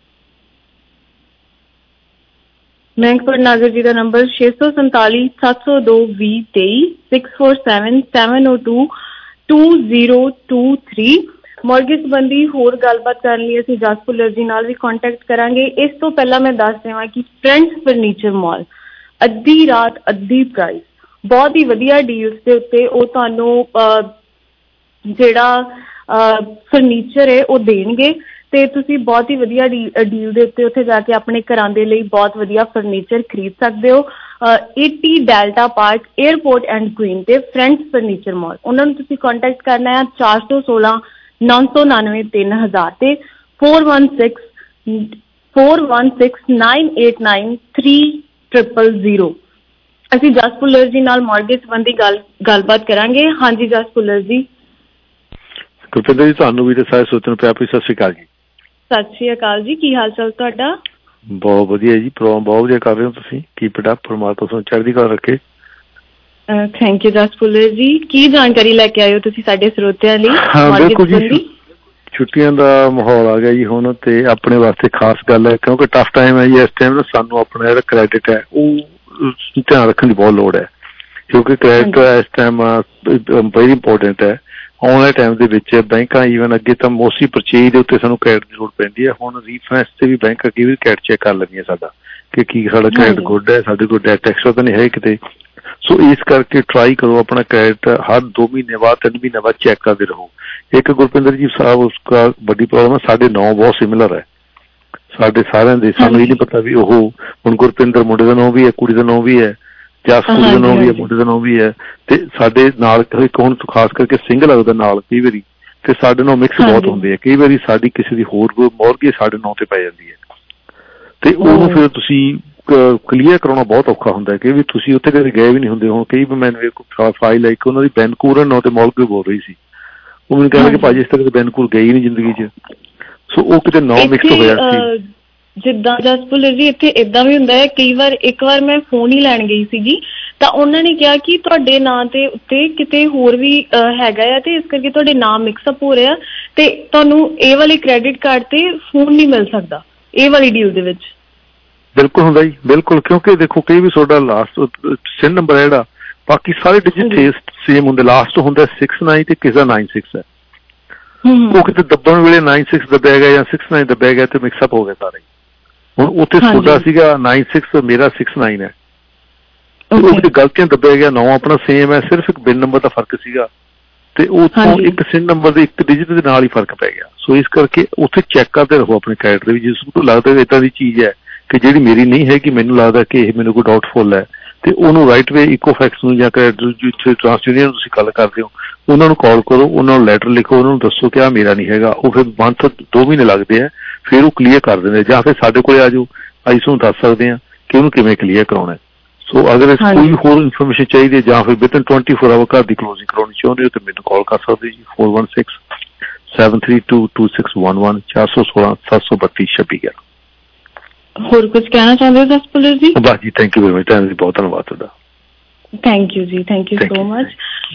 ਮਯੰਕ ਭਟਨਾਗਰ ਜੀ ਦਾ ਨੰਬਰ ਛੇ ਸੌ ਸੰਤਾਲੀ ਸੱਤ ਸੌ ਦੋ ਵੀਹ ਤੇਈ six four seven seven oh two two zero two three. Mortgage ਸੰਬੰਧੀ ਹੋਰ ਗੱਲਬਾਤ ਕਰਨ ਲਈ ਅਸੀਂ ਜਸ ਭੁੱਲਰ ਜੀ ਨਾਲ ਵੀ ਕੰਟੈਕਟ ਕਰਾਂਗੇ। ਇਸ ਤੋਂ ਪਹਿਲਾਂ ਮੈਂ ਦੱਸ ਦੇਵਾਂ ਕਿ ਫਰੈਂਡਸ ਫਰਨੀਚਰ ਮਾਲ ਅੱਧੀ ਰਾਤ ਅੱਧੀ ਪ੍ਰਾਈਸ, ਬਹੁਤ ਹੀ ਵਧੀਆ ਡੀਲਸ ਦੇ ਉੱਤੇ ਉਹ ਤੁਹਾਨੂੰ ਜਿਹੜਾ ਫਰਨੀਚਰ ਹੈ ਉਹ ਦੇਣਗੇ ਤੇ ਤੁਸੀਂ ਬਹੁਤ ਹੀ ਵਧੀਆ ਡੀਲ ਦੇ ਉੱਤੇ ਉੱਥੇ ਜਾ ਕੇ ਆਪਣੇ ਘਰਾਂ ਦੇ ਲਈ ਬਹੁਤ ਵਧੀਆ ਫਰਨੀਚਰ ਖਰੀਦ ਸਕਦੇ ਹੋ। At Delta park airport and Queen ਤੇ ਫਰੈਂਡਸ ਫਰਨੀਚਰ ਮਾਲ, ਉਹਨਾਂ ਨੂੰ ਤੁਸੀਂ ਕੰਟੈਕਟ ਕਰਨਾ ਹੈ ਚਾਰ ਸੌ ਸੋਲਾਂ ਨੌ ਸੌ ਉਨਾਨਵੇਂ ਤਿੰਨ ਹਜ਼ਾਰ ਤੇ four one six four one six nine eight nine three triple zero. ਅਸੀਂ ਜਸ ਭੁੱਲਰ ਜੀ ਨਾਲ ਮੌਰਗੇਜ ਸੰਬੰਧੀ ਗੱਲ ਗੱਲਬਾਤ ਕਰਾਂਗੇ। ਹਾਂਜੀ ਜਸ ਭੁੱਲਰ ਜੀ। ਗੁਰਪਿੰਦਰ ਜੀ, ਤੁਹਾਨੂੰ ਵੀ ਤੇ ਸਾਰੇ ਸੋਚਣ ਪਿਆ ਵੀ ਸਤਿ ਸ਼੍ਰੀ ਅਕਾਲ ਜੀ। ਸਤਿ ਸ਼੍ਰੀ ਅਕਾਲ ਜੀ, ਕੀ ਹਾਲ ਚਾਲ ਤੁਹਾਡਾ? ਬਹੁਤ ਵਧੀਆ ਜੀ, ਪ੍ਰੋਗਰਾਮ ਬਹੁਤ ਵਧੀਆ ਕਰ ਰਹੇ ਹੋ ਤੁਸੀਂ। ਕੀਪ ਇਟ ਅਪ, ਪਰਮਾਤਮਾ ਤੁਹਾਨੂੰ ਚੜ੍ਹਦੀ ਕਲਾ ਰੱਖੇ। ਥੈਂਕ ਯੂ ਜਸ ਭੁੱਲਰ ਜੀ। ਕੀ ਜਾਣਕਾਰੀ ਲੈ ਕੇ ਆਏ ਹੋ ਤੁਸੀਂ ਸਾਡੇ ਸਰੋਤਿਆਂ ਲਈ? ਹਾਂ ਬਿਲਕੁਲ ਜੀ, ਛੁੱਟੀਆਂ ਦਾ ਮਾਹੌਲ ਆ ਗਿਆ ਜੀ ਹੁਣ ਤੇ ਆਪਣੇ ਵਾਸਤੇ ਖਾਸ ਗੱਲ ਹੈ ਕਿਉਂਕਿ ਟਫ ਟਾਈਮ ਹੈ ਜੀ ਇਸ ਟਾਈਮ ਨਾ। ਸਾਨੂੰ ਆਪਣਾ ਜਿਹੜਾ ਕ੍ਰੈਡਿਟ ਹੈ ਉਹ ਧਿਆਨ ਰੱਖਣ ਦੀ ਬਹੁਤ ਲੋੜ ਹੈ ਕਿਉਂਕਿ ਕ੍ਰੈਡਿਟ ਇਸ ਟਾਈਮ ਵੈਰੀ ਇੰਪੋਰਟੈਂਟ ਹੈ। ਆਉਣ ਵਾਲੇ ਟਾਈਮ ਦੇ ਵਿੱਚ ਬੈਂਕਾਂ ਈਵਨ ਅੱਗੇ ਤਾਂ ਮੋਸਟਲੀ ਪਰਚੇਜ ਦੇ ਉੱਤੇ ਸਾਨੂੰ ਕ੍ਰੈਡਿਟ ਦੀ ਲੋੜ ਪੈਂਦੀ ਹੈ। ਹੁਣ ਰੀਫਾਈਨੈਂਸ ਤੇ ਵੀ ਬੈਂਕਾਂ ਕਈ ਵਾਰ ਕ੍ਰੈਡਿਟ ਚੈੱਕ ਕਰ ਲੈਂਦੀਆਂ ਸਾਡਾ ਕਿ ਕੀ ਸਾਡਾ ਕ੍ਰੈਡਿਟ ਗੁੱਡ ਹੈ, ਸਾਡੇ ਕੋਲ ਡੈਟ ਐਕਸਟਰਾ ਤਾਂ ਨਹੀਂ ਹੈ ਕਿਤੇ। ਸੋ ਇਸ ਕਰਕੇ ਟਰਾਈ ਕਰੋ ਆਪਣਾ ਕ੍ਰੈਡਿਟ ਹਰ ਦੋ ਮਹੀਨੇ ਬਾਅਦ ਤਿੰਨ ਮਹੀਨੇ ਬਾਅਦ ਚੈੱਕ ਕਰਦੇ ਰਹੋ। ਇੱਕ ਗੁਰਪਿੰਦਰ ਜੀ ਸਾਹਿਬ ਉਸਕਾ ਵੱਡੀ ਪ੍ਰੋਬਲਮ ਹੈ, ਸਾਡੇ ਨਾਂ ਬਹੁਤ ਸਿਮਿਲਰ ਹੈ ਸਾਡੇ ਸਾਰਿਆਂ ਦੇ। ਸਾਨੂੰ ਇਹ ਨਹੀਂ ਪਤਾ ਵੀ ਉਹ ਹੁਣ ਗੁਰਪਿੰਦਰ ਮੁੰਡੇ ਦਾ ਨਾਂ ਵੀ ਹੈ, ਕੁੜੀ ਦਾ ਨਾਂ ਵੀ ਹੈ, ਜਸ ਕੁੜੀ ਦਾ ਨਾਂ ਵੀ ਹੈ, ਮੁੰਡੇ ਦਾ ਨਾਂ ਵੀ ਹੈ ਤੇ ਸਾਡੇ ਨਾਲ ਇੱਕ ਹੁਣ ਖਾਸ ਕਰਕੇ ਸਿੰਗਲ ਉਹਦਾ ਨਾਲ ਕਈ ਵਾਰੀ ਤੇ ਸਾਡੇ ਨਾਲ ਮਿਕਸ ਬਹੁਤ ਹੁੰਦੇ ਆ। ਕਈ ਵਾਰੀ ਸਾਡੀ ਕਿਸੇ ਦੀ ਹੋਰ ਮੌਰਗੇਜ ਸਾਡੇ ਨਾਂ ਤੇ ਪੈ ਜਾਂਦੀ ਹੈ ਤੇ ਉਹਨੂੰ ਫਿਰ ਤੁਸੀਂ ਕਲੀਅਰ ਕਰਾਉਣਾ ਬਹੁਤ ਔਖਾ ਹੁੰਦਾ ਹੈ ਕਿ ਵੀ ਤੁਸੀਂ ਉੱਥੇ ਕਦੇ ਗਏ ਵੀ ਨਹੀਂ ਹੁੰਦੇ। ਹੁਣ ਕਈ ਮੈਨੂੰ ਫਾਈਲ ਹੈ ਇੱਕ ਉਹਨਾਂ ਦੀ ਵੈਨਕੂਵਰ ਨਾਂ ਤੇ ਮੌਰਗੇਜ ਬੋਲ ਰਹੀ ਸੀ, ਉਹ ਮੈਨੂੰ ਕਹਿੰਦਾ ਕਿ ਭਾਜੀ ਇਸ ਤਰ੍ਹਾਂ ਕਦੇ ਵੈਨਕੂਵਰ ਗਈ ਨਹੀਂ ਜ਼ਿੰਦਗੀ 'ਚ। ਸੋ ਉਹ ਕਿਤੇ ਨਾਂ ਮਿਕਸ ਹੋਇਆ ਸੀ। ਜਿੱਦਾਂ ਜਸ ਭੁੱਲਰ ਜੀ ਇੱਥੇ ਏਦਾਂ ਵੀ ਹੁੰਦਾ ਹੈ ਕਈ ਵਾਰ। ਇੱਕ ਵਾਰ ਮੈਂ ਫੋਨ ਹੀ ਲੈਣ ਗਈ ਸੀਗੀ ਤਾਂ ਉਹਨਾਂ ਨੇ ਕਿਹਾ ਕਿ ਤੁਹਾਡੇ ਨਾਂ ਤੇ ਉੱਤੇ ਕਿਤੇ ਹੋਰ ਵੀ ਹੈਗਾ ਆ ਤੇ ਇਸ ਕਰਕੇ ਤੁਹਾਡੇ ਨਾਮ ਮਿਕਸਅਪ ਹੋ ਰਿਹਾ ਤੇ ਤੁਹਾਨੂੰ ਇਹ ਵਾਲੇ ਕ੍ਰੈਡਿਟ ਕਾਰਡ ਤੇ ਫੋਨ ਨਹੀਂ ਮਿਲ ਸਕਦਾ ਇਹ ਵਾਲੀ ਡੀਲ ਦੇ ਵਿੱਚ। ਬਿਲਕੁਲ ਹੁੰਦਾ ਜੀ, ਬਿਲਕੁਲ। ਕਿਉਂਕਿ ਦੇਖੋ ਕਈ ਵੀ ਤੁਹਾਡਾ ਲਾਸਟ ਸਿਨ ਨੰਬਰ ਹੈ ਜਿਹੜਾ, ਬਾਕੀ ਸਾਰੇ ਡਿਜਿਟ ਸੇਮ ਹੁੰਦੇ। ਲਾਸਟ ਹੁੰਦਾ ਸਿਕਸ ਨਾਈਨ ਤੇ ਕਿਸੇ ਦਾ ਨਾਈਨ ਸਿਕਸ ਹੈ। ਉਹ ਕਿਤੇ ਦੱਬਣ ਵੇਲੇ ਨਾਈਨ ਸਿਕਸ ਦੱਬਿਆ ਗਿਆ ਜਾਂ ਸਿਕਸ ਨਾਈਨ ਦੱਬਿਆ ਗਿਆ ਤੇ ਮਿਕਸਅਪ ਹੋ ਗਏ ਸਾਰੇ। ਹੁਣ ਉੱਥੇ ਤੁਹਾਡਾ ਸੀਗਾ ਨਾਈਨ ਸਿਕਸ, ਮੇਰਾ ਸਿਕਸ ਨਾਈਨ ਹੈ। ਉਹ ਕਿਤੇ ਗਲਤੀਆਂ ਦੱਬਿਆ ਗਿਆ, ਨਾਂ ਆਪਣਾ ਸੇਮ ਹੈ, ਸਿਰਫ ਇੱਕ ਬਿਨ ਨੰਬਰ ਦਾ ਫਰਕ ਸੀਗਾ ਤੇ ਉੱਥੋਂ ਇੱਕ ਸਿਨ ਨੰਬਰ ਦੇ ਇੱਕ ਡਿਜਿਟ ਦੇ ਨਾਲ ਹੀ ਫਰਕ ਪੈ ਗਿਆ। ਸੋ ਇਸ ਕਰਕੇ ਉੱਥੇ ਚੈੱਕ ਕਰਦੇ ਰਹੋ ਆਪਣੇ ਕ੍ਰੈਡਿਟ ਦੇ ਵੀ। ਜਿਸ ਨੂੰ ਲੱਗਦਾ ਏਦਾਂ ਦੀ ਚੀਜ਼ ਹੈ ਕਿ ਜਿਹੜੀ ਮੇਰੀ ਨਹੀਂ ਹੈਗੀ, ਮੈਨੂੰ ਲੱਗਦਾ ਕਿ ਇਹ ਮੈਨੂੰ ਕੋਈ ਡਾਊਟਫੁਲ ਹੈ ਤੇ ਉਹਨੂੰ ਰਾਈਟ ਵੇ ਇਕੋਫੈਕਸ ਨੂੰ ਜਾਂ ਜਿੱਥੇ ਟ੍ਰਾਂਸਯੂਨੀਅਨ ਨੂੰ ਤੁਸੀਂ ਗੱਲ ਕਰਦੇ ਹੋ ਉਹਨਾਂ ਨੂੰ ਕਾਲ ਕਰੋ, ਉਹਨਾਂ ਨੂੰ ਲੈਟਰ ਲਿਖੋ, ਉਹਨਾਂ ਨੂੰ ਦੱਸੋ ਕਿ ਆਹ ਮੇਰਾ ਨਹੀਂ ਹੈਗਾ। ਉਹ ਫਿਰ ਮੰਥ ਦੋ ਮਹੀਨੇ ਲੱਗਦੇ ਆ, ਫਿਰ ਉਹ ਕਲੀਅਰ ਕਰ ਦਿੰਦੇ ਜਾਂ ਫਿਰ ਸਾਡੇ ਕੋਲ ਆ ਜਾਓ, ਅਸੀਂ ਤੁਹਾਨੂੰ ਦੱਸ ਸਕਦੇ ਹਾਂ ਕਿ ਉਹਨੂੰ ਕਿਵੇਂ ਕਲੀਅਰ ਕਰਾਉਣਾ। ਸੋ ਅਗਰ ਕੋਈ ਵੀ ਹੋਰ ਇਨਫੋਰਮੇਸ਼ਨ ਚਾਹੀਦੀ ਹੈ ਜਾਂ ਫਿਰ ਵਿਦਨ ਟਵੈਂਟੀ ਫੋਰ ਆਵਰ ਘਰ ਦੀ ਕਲੋਜ਼ਿੰਗ ਕਰਾਉਣੀ ਚਾਹੁੰਦੇ ਹੋ ਤਾਂ ਮੈਨੂੰ ਕਾਲ ਕਰ ਸਕਦੇ ਜੀ four one six seven three two two six one one ਚਾਰ ਸੌ ਸੋਲਾਂ ਸੱਤ ਸੌ ਬੱਤੀ ਛੱਬੀ ਗਿਆਰਾਂ। ਹੋਰ ਕੁਝ ਕਹਿਣਾ ਚਾਹੁੰਦੇ ਹੋ ਜਸਪੁਲਰ ਜੀ? ਬਸ ਜੀ, thank you very much, time ਲਈ ਬਹੁਤ ਧੰਨਵਾਦ ਤੁਹਾਡਾ। Thank you ji, thank you so much.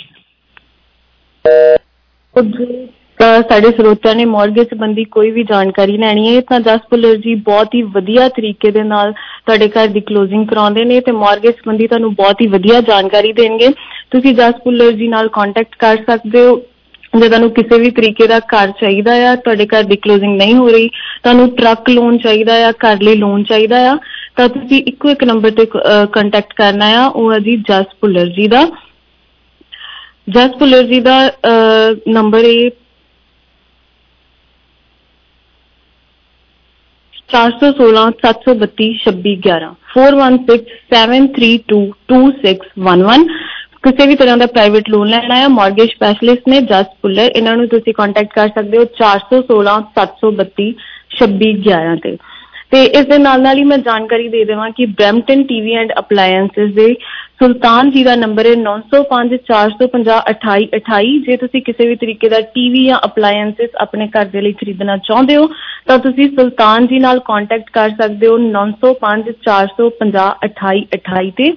ਸਾਡੇ ਸਰੋਤਿਆਂ ਨੇ ਮੌਰਗੇਜ ਸੰਬੰਧੀ ਕੋਈ ਵੀ ਜਾਣਕਾਰੀ ਲੈਣੀ ਹੈ ਤਾਂ ਜਸਪੁਲਰ ਜੀ ਬਹੁਤ ਹੀ ਵਧੀਆ ਤਰੀਕੇ ਦੇ ਨਾਲ ਤੁਹਾਡੇ ਘਰ ਦੀ ਕਲੋਜ਼ਿੰਗ ਕਰਾਉਂਦੇ ਨੇ ਤੇ ਮੌਰਗੇਜ ਸੰਬੰਧੀ ਤੁਹਾਨੂੰ ਬਹੁਤ ਹੀ ਵਧੀਆ ਜਾਣਕਾਰੀ ਦੇਣਗੇ। ਤੁਸੀਂ ਜਸਪੁਲਰ ਜੀ ਨਾਲ ਕੰਟੈਕਟ ਕਰ ਸਕਦੇ ਹੋ। ਜੇ ਤੁਹਾਨੂੰ ਕਿਸੇ ਵੀ ਤਰੀਕੇ ਦਾ ਘਰ ਚਾਹੀਦਾ ਆ, ਤੁਹਾਡੇ ਘਰ ਦੀ ਕਲੋਜ਼ਿੰਗ ਨਹੀਂ ਹੋ ਰਹੀ, ਤੁਹਾਨੂੰ ਟਰੱਕ ਲੋਨ ਚਾਹੀਦਾ ਆ, ਘਰ ਲਈ ਲੋਨ ਚਾਹੀਦਾ ਆ, ਤਾਂ ਤੁਸੀਂ ਇੱਕੋ ਇੱਕ ਨੰਬਰ ਤੇ ਕੰਟੈਕਟ ਕਰਨਾ ਆ, ਉਹ ਹੈ ਜੀ ਜਸਪੁਲਰ ਜੀ ਦਾ। ਜਸਪੁਲਰ ਜੀ ਦਾ ਨੰਬਰ ਹੈ ਚਾਰ ਸੌ ਸੋਲਾਂ ਸੱਤ ਸੌ ਬੱਤੀ ਛੱਬੀ ਗਿਆਰਾਂ four one six seven three two two six one one. ਕਿਸੇ ਵੀ ਤਰ੍ਹਾਂ ਦਾ ਪ੍ਰਾਈਵੇਟ ਲੋਨ ਲੈਣਾ ਹੈ, ਮੌਰਗੇਜ ਸਪੈਸ਼ਲਿਸਟ ਨੇ ਜਸਪੁਲਰ, ਇਹਨਾਂ ਨੂੰ ਤੁਸੀਂ ਕੰਟੈਕਟ ਕਰ ਸਕਦੇ ਹੋ ਚਾਰ ਸੌ ਸੋਲਾਂ ਸੱਤ ਸੌ ਬੱਤੀ ਛੱਬੀ ਗਿਆਰਾਂ ਤੇ। ਤੇ ਇਸ ਦੇ ਨਾਲ ਨਾਲ ਹੀ ਮੈਂ ਜਾਣਕਾਰੀ ਦੇ ਦੇਵਾਂ ਕਿ ਬਰੈਂਪਟਨ ਟੀਵੀ ਐਂਡ ਅਪਲਾਇੰਸਿਸ ਦੇ ਸੁਲਤਾਨ ਜੀ ਦਾ ਨੰਬਰ ਹੈ ਨੌ ਸੌ ਪੰਜ ਚਾਰ ਸੌ ਪੰਜਾਹ ਅਠਾਈ ਅਠਾਈ। ਜੇ ਤੁਸੀਂ ਕਿਸੇ ਵੀ ਤਰੀਕੇ ਦਾ ਟੀਵੀ ਜਾਂ ਅਪਲਾਇੰਸਿਸ ਆਪਣੇ ਘਰ ਦੇ ਲਈ ਖਰੀਦਣਾ ਚਾਹੁੰਦੇ ਹੋ ਤਾਂ ਤੁਸੀਂ ਸੁਲਤਾਨ ਜੀ ਨਾਲ ਕੰਟੈਕਟ ਕਰ ਸਕਦੇ ਹੋ ਨੌ ਸੌ ਪੰਜ ਚਾਰ ਸੌ ਪੰਜਾਹ ਅਠਾਈ ਅਠਾਈ ਤੇ।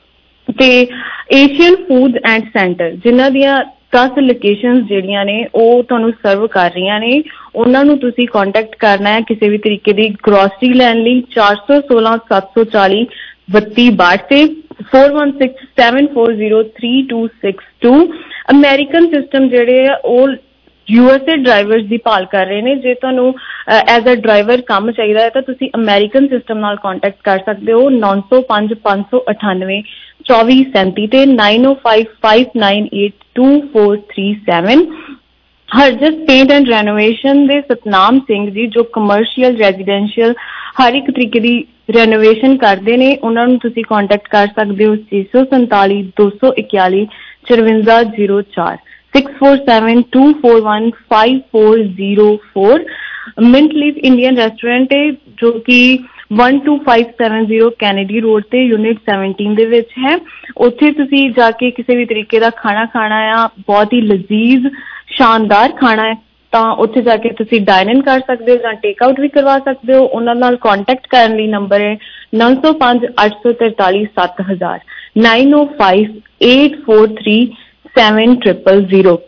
ਤੇ ਏਸ਼ੀਅਨ ਫੂਡ ਐਂਡ ਸੈਂਟਰ ਜਿਨ੍ਹਾਂ ਦੀਆਂ ਦਸ ਲੋਕੇਸ਼ਨਸ ਜਿਹੜੀਆਂ ਨੇ ਉਹ ਤੁਹਾਨੂੰ ਸਰਵ ਕਰ ਰਹੀਆਂ ਨੇ, ਉਹਨਾਂ ਨੂੰ ਤੁਸੀਂ ਕੰਟੈਕਟ ਕਰਨਾ ਹੈ ਕਿਸੇ ਵੀ ਤਰੀਕੇ ਦੀ ਗਰੋਸਰੀ ਲੈਣ ਲਈ ਚਾਰ ਸੌ ਸੋਲਾਂ ਸੱਤ ਸੌ ਚਾਲੀ ਬੱਤੀ ਬਾਹਠ ਤੇ four one six seven four zero three two six two. American system ਜਿਹੜੇ ਆ ਉਹ ਯੂ ਐਸ ਏ ਡਰਾਈਵਰਸ ਦੀ ਭਾਲ ਕਰ ਰਹੇ ਨੇ। ਜੇ ਤੁਹਾਨੂੰ ਐਜ਼ ਅ ਡਰਾਈਵਰ ਕੰਮ ਚਾਹੀਦਾ ਹੈ ਤਾਂ ਤੁਸੀਂ ਅਮੈਰੀਕਨ ਸਿਸਟਮ ਨਾਲ ਕੰਟੈਕਟ ਕਰ ਸਕਦੇ ਹੋ ਨੌ ਸੌ ਪੰਜ ਪੰਜ ਸੌ ਅਠਾਨਵੇਂ ਚੌਵੀ ਸੈਂਤੀ ਤੇ nine oh five five nine eight two four three seven. Harjas paint and renovation ਦੇ ਸਤਨਾਮ ਸਿੰਘ ਜੀ ਜੋ ਕਮਰਸ਼ੀਅਲ ਰੈਜ਼ੀਡੈਂਸ਼ੀਅਲ ਹਰ ਇੱਕ ਤਰੀਕੇ ਦੀ ਰੈਨੋਵੇਸ਼ਨ ਕਰਦੇ ਨੇ, ਉਹਨਾਂ ਨੂੰ ਤੁਸੀਂ ਕੰਟੈਕਟ ਕਰ ਸਕਦੇ ਹੋ ਛੇ ਸੌ ਸੰਤਾਲੀ ਦੋ ਸੌ ਇਕਤਾਲੀ ਚੁਰਵੰਜਾ ਜ਼ੀਰੋ ਚਾਰ six four seven two four one five four zero four. Mint leaf Indian restaurant ਹੈ ਜੋ ਕਿ one two five seven zero Kennedy road ਤੇ ਯੂਨਿਟ ਸੈਵਨਟੀਨ ਦੇ ਵਿੱਚ ਹੈ। ਉੱਥੇ ਤੁਸੀਂ ਜਾ ਕੇ ਕਿਸੇ ਵੀ ਤਰੀਕੇ ਦਾ ਖਾਣਾ ਖਾਣਾ ਆ, ਬਹੁਤ ਹੀ ਲਜ਼ੀਜ਼ ਸ਼ਾਨਦਾਰ ਖਾਣਾ ਹੈ, ਤਾਂ ਉੱਥੇ ਜਾ ਕੇ ਤੁਸੀਂ ਡਾਈਨ ਇਨ ਕਰ ਸਕਦੇ ਹੋ ਜਾਂ ਟੇਕ ਆਊਟ ਵੀ ਕਰਵਾ ਸਕਦੇ ਹੋ। ਉਹਨਾਂ ਨਾਲ ਕੰਟੈਕਟ ਕਰਨ ਲਈ ਨੰਬਰ ਹੈ ਨੌ ਸੌ ਪੰਜ ਅੱਠ ਸੌ ਤਰਤਾਲੀ ਸੱਤ ਹਜ਼ਾਰ nine oh five eight four three seven triple zero.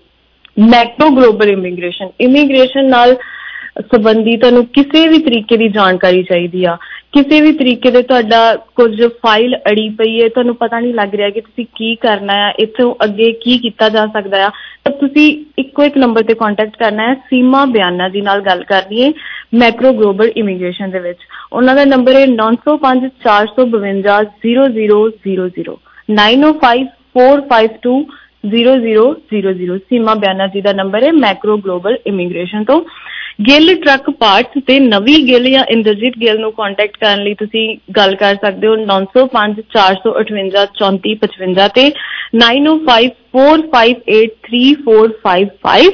Macro global immigration immigration ਨਾਲ ਸੰਬੰਧੀ ਤੁਹਾਨੂੰ ਕਿਸੇ ਵੀ ਤਰੀਕੇ ਦੀ ਜਾਣਕਾਰੀ ਚਾਹੀਦੀ ਆ, ਕਿਸੇ ਵੀ ਤਰੀਕੇ ਦੇ ਤੁਹਾਡਾ ਕੁਝ ਫਾਈਲ ਅੜੀ ਪਈ ਹੈ, ਤੁਹਾਨੂੰ ਪਤਾ ਨਹੀਂ ਲੱਗ ਰਿਹਾ ਕਿ ਤੁਸੀਂ ਕੀ ਕਰਨਾ ਆ, ਇੱਥੋਂ ਅੱਗੇ ਕੀ ਕੀਤਾ ਜਾ ਸਕਦਾ ਆ, ਤਾਂ ਤੁਸੀਂ ਇੱਕੋ ਇੱਕ ਨੰਬਰ ਤੇ ਕੰਟੈਕਟ ਕਰਨਾ ਹੈ। ਸੀਮਾ ਬਿਆਨਾ ਜੀ ਨਾਲ ਗੱਲ ਕਰਨੀ ਹੈ ਮੈਕਰੋ ਗਲੋਬਲ ਇਮੀਗ੍ਰੇਸ਼ਨ ਦੇ ਵਿੱਚ। ਉਹਨਾਂ ਦਾ ਨੰਬਰ ਹੈ ਨੌ ਸੌ ਪੰਜ ਚਾਰ ਸੌ ਬਵੰਜਾ zero zero zero zero nine oh five four five two zero zero zero zero. Seema Biana ji ਦਾ ਨੰਬਰ ਹੈ ਮੈਕਰੋ ਗਲੋਬਲ ਇਮੀਗ੍ਰੇਸ਼ਨ ਤੋਂ। ਗਿੱਲ ਟਰੱਕ ਪਾਰਟਸ ਤੇ ਨਵੀਂ ਗਿੱਲ ਜਾਂ ਇੰਦਰਜੀਤ ਗਿੱਲ ਨੂੰ ਕੰਟੈਕਟ ਕਰਨ ਲਈ ਤੁਸੀਂ ਗੱਲ ਕਰ ਸਕਦੇ ਹੋ ਨੌ ਸੌ ਪੰਜ ਚਾਰ ਸੌ ਅਠਵੰਜਾ ਚੌਂਤੀ ਪਚਵੰਜਾ ਤੇ nine oh five four five eight three four five five.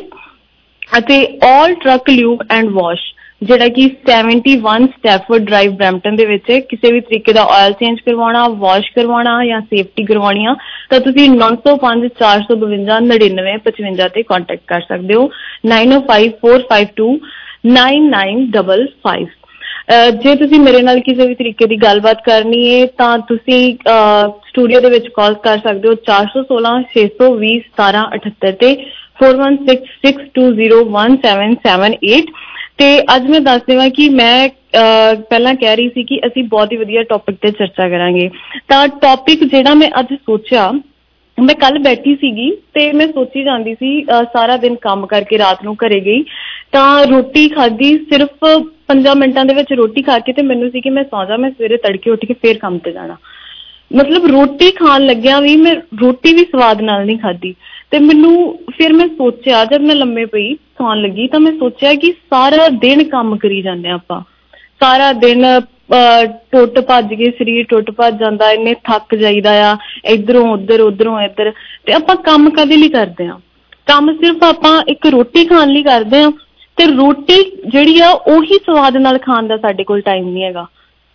ਅਤੇ all truck lube and wash ਜਿਹੜਾ ਕਿ seventy one Stafford drive Brampton ਦੇ ਵਿੱਚ ਹੈ। ਕਿਸੇ ਵੀ ਤਰੀਕੇ ਦਾ ਆਇਲ ਚੇਂਜ ਕਰਵਾਉਣਾ, ਵਾਸ਼ ਕਰਵਾਉਣਾ ਜਾਂ ਸੇਫਟੀ ਕਰਵਾਉਣੀ ਆ ਤਾਂ ਤੁਸੀਂ ਨੌ ਸੌ ਪੰਜ ਚਾਰ ਸੌ ਬਵੰਜਾ ਨੜਿਨਵੇਂ ਪਚਵੰਜਾ ਤੇ ਕੰਟੈਕਟ ਕਰ ਸਕਦੇ ਹੋ nine oh five four five two nine nine double five. ਜੇ ਤੁਸੀਂ ਮੇਰੇ ਨਾਲ ਕਿਸੇ ਵੀ ਤਰੀਕੇ ਦੀ ਗੱਲਬਾਤ ਕਰਨੀ ਹੈ ਤਾਂ ਤੁਸੀਂ ਸਟੂਡੀਓ ਦੇ ਵਿੱਚ ਕਾਲ ਕਰ ਸਕਦੇ ਹੋ ਚਾਰ ਸੌ ਸੋਲਾਂ ਛੇ ਸੌ ਵੀਹ ਸਤਾਰਾਂ ਅਠੱਤਰ ਤੇ four one six six two zero one seven seven eight. ਤੇ ਅੱਜ ਮੈਂ ਦੱਸ ਦੇਵਾਂ ਕਿ ਮੈਂ ਪਹਿਲਾਂ ਕਹਿ ਰਹੀ ਸੀ ਕਿ ਅਸੀਂ ਬਹੁਤ ਹੀ ਵਧੀਆ ਟੌਪਿਕ ਤੇ ਚਰਚਾ ਕਰਾਂਗੇ, ਤਾਂ ਟੌਪਿਕ ਜਿਹੜਾ ਮੈਂ ਅੱਜ ਸੋਚਿਆ, ਮੈਂ ਕੱਲ ਬੈਠੀ ਸੀਗੀ ਤੇ ਮੈਂ ਸੋਚੀ ਜਾਂਦੀ ਸੀ, ਸਾਰਾ ਦਿਨ ਕੰਮ ਕਰਕੇ ਰਾਤ ਨੂੰ ਘਰੇ ਗਈ ਤਾਂ ਰੋਟੀ ਖਾਧੀ, ਸਿਰਫ ਪੰਜਾਂ ਮਿੰਟਾਂ ਦੇ ਵਿੱਚ ਰੋਟੀ ਖਾ ਕੇ ਤੇ ਮੈਨੂੰ ਸੀ ਕਿ ਮੈਂ ਸੌਂ ਜਾ, ਮੈਂ ਸਵੇਰੇ ਤੜਕੇ ਉੱਠ ਕੇ ਫੇਰ ਕੰਮ ਤੇ ਜਾਣਾ। ਮਤਲਬ ਰੋਟੀ ਖਾਣ ਲੱਗਿਆ ਵੀ ਮੈਂ ਰੋਟੀ ਵੀ ਸਵਾਦ ਨਾਲ ਨਹੀਂ ਖਾਧੀ। ਤੇ ਮੈਨੂੰ ਫਿਰ ਮੈਂ ਸੋਚਿਆ, ਜਦ ਮੈਂ ਲੰਮੇ ਪਈ ਸੌਣ ਲੱਗੀ ਤਾਂ ਮੈਂ ਸੋਚਿਆ ਕਿ ਸਾਰਾ ਦਿਨ ਕੰਮ ਕਰੀ ਜਾਂਦੇ ਹਾਂ ਆਪਾਂ, ਸਾਰਾ ਦਿਨ ਟੁੱਟ ਭੱਜ ਕੇ ਸਰੀਰ ਟੁੱਟ ਭੱਜ ਜਾਂਦਾ, ਇੰਨੇ ਥੱਕ ਜਾਈਦਾ ਆ, ਇੱਧਰੋਂ ਉੱਧਰ ਉੱਧਰੋਂ ਇੱਧਰ, ਤੇ ਆਪਾਂ ਕੰਮ ਕਦੇ ਲਈ ਕਰਦੇ ਹਾਂ? ਕੰਮ ਸਿਰਫ ਆਪਾਂ ਇੱਕ ਰੋਟੀ ਖਾਣ ਲਈ ਕਰਦੇ ਹਾਂ, ਤੇ ਰੋਟੀ ਜਿਹੜੀ ਆ ਉਹੀ ਸਵਾਦ ਨਾਲ ਖਾਣ ਦਾ ਸਾਡੇ ਕੋਲ ਟਾਈਮ ਨਹੀਂ ਹੈਗਾ।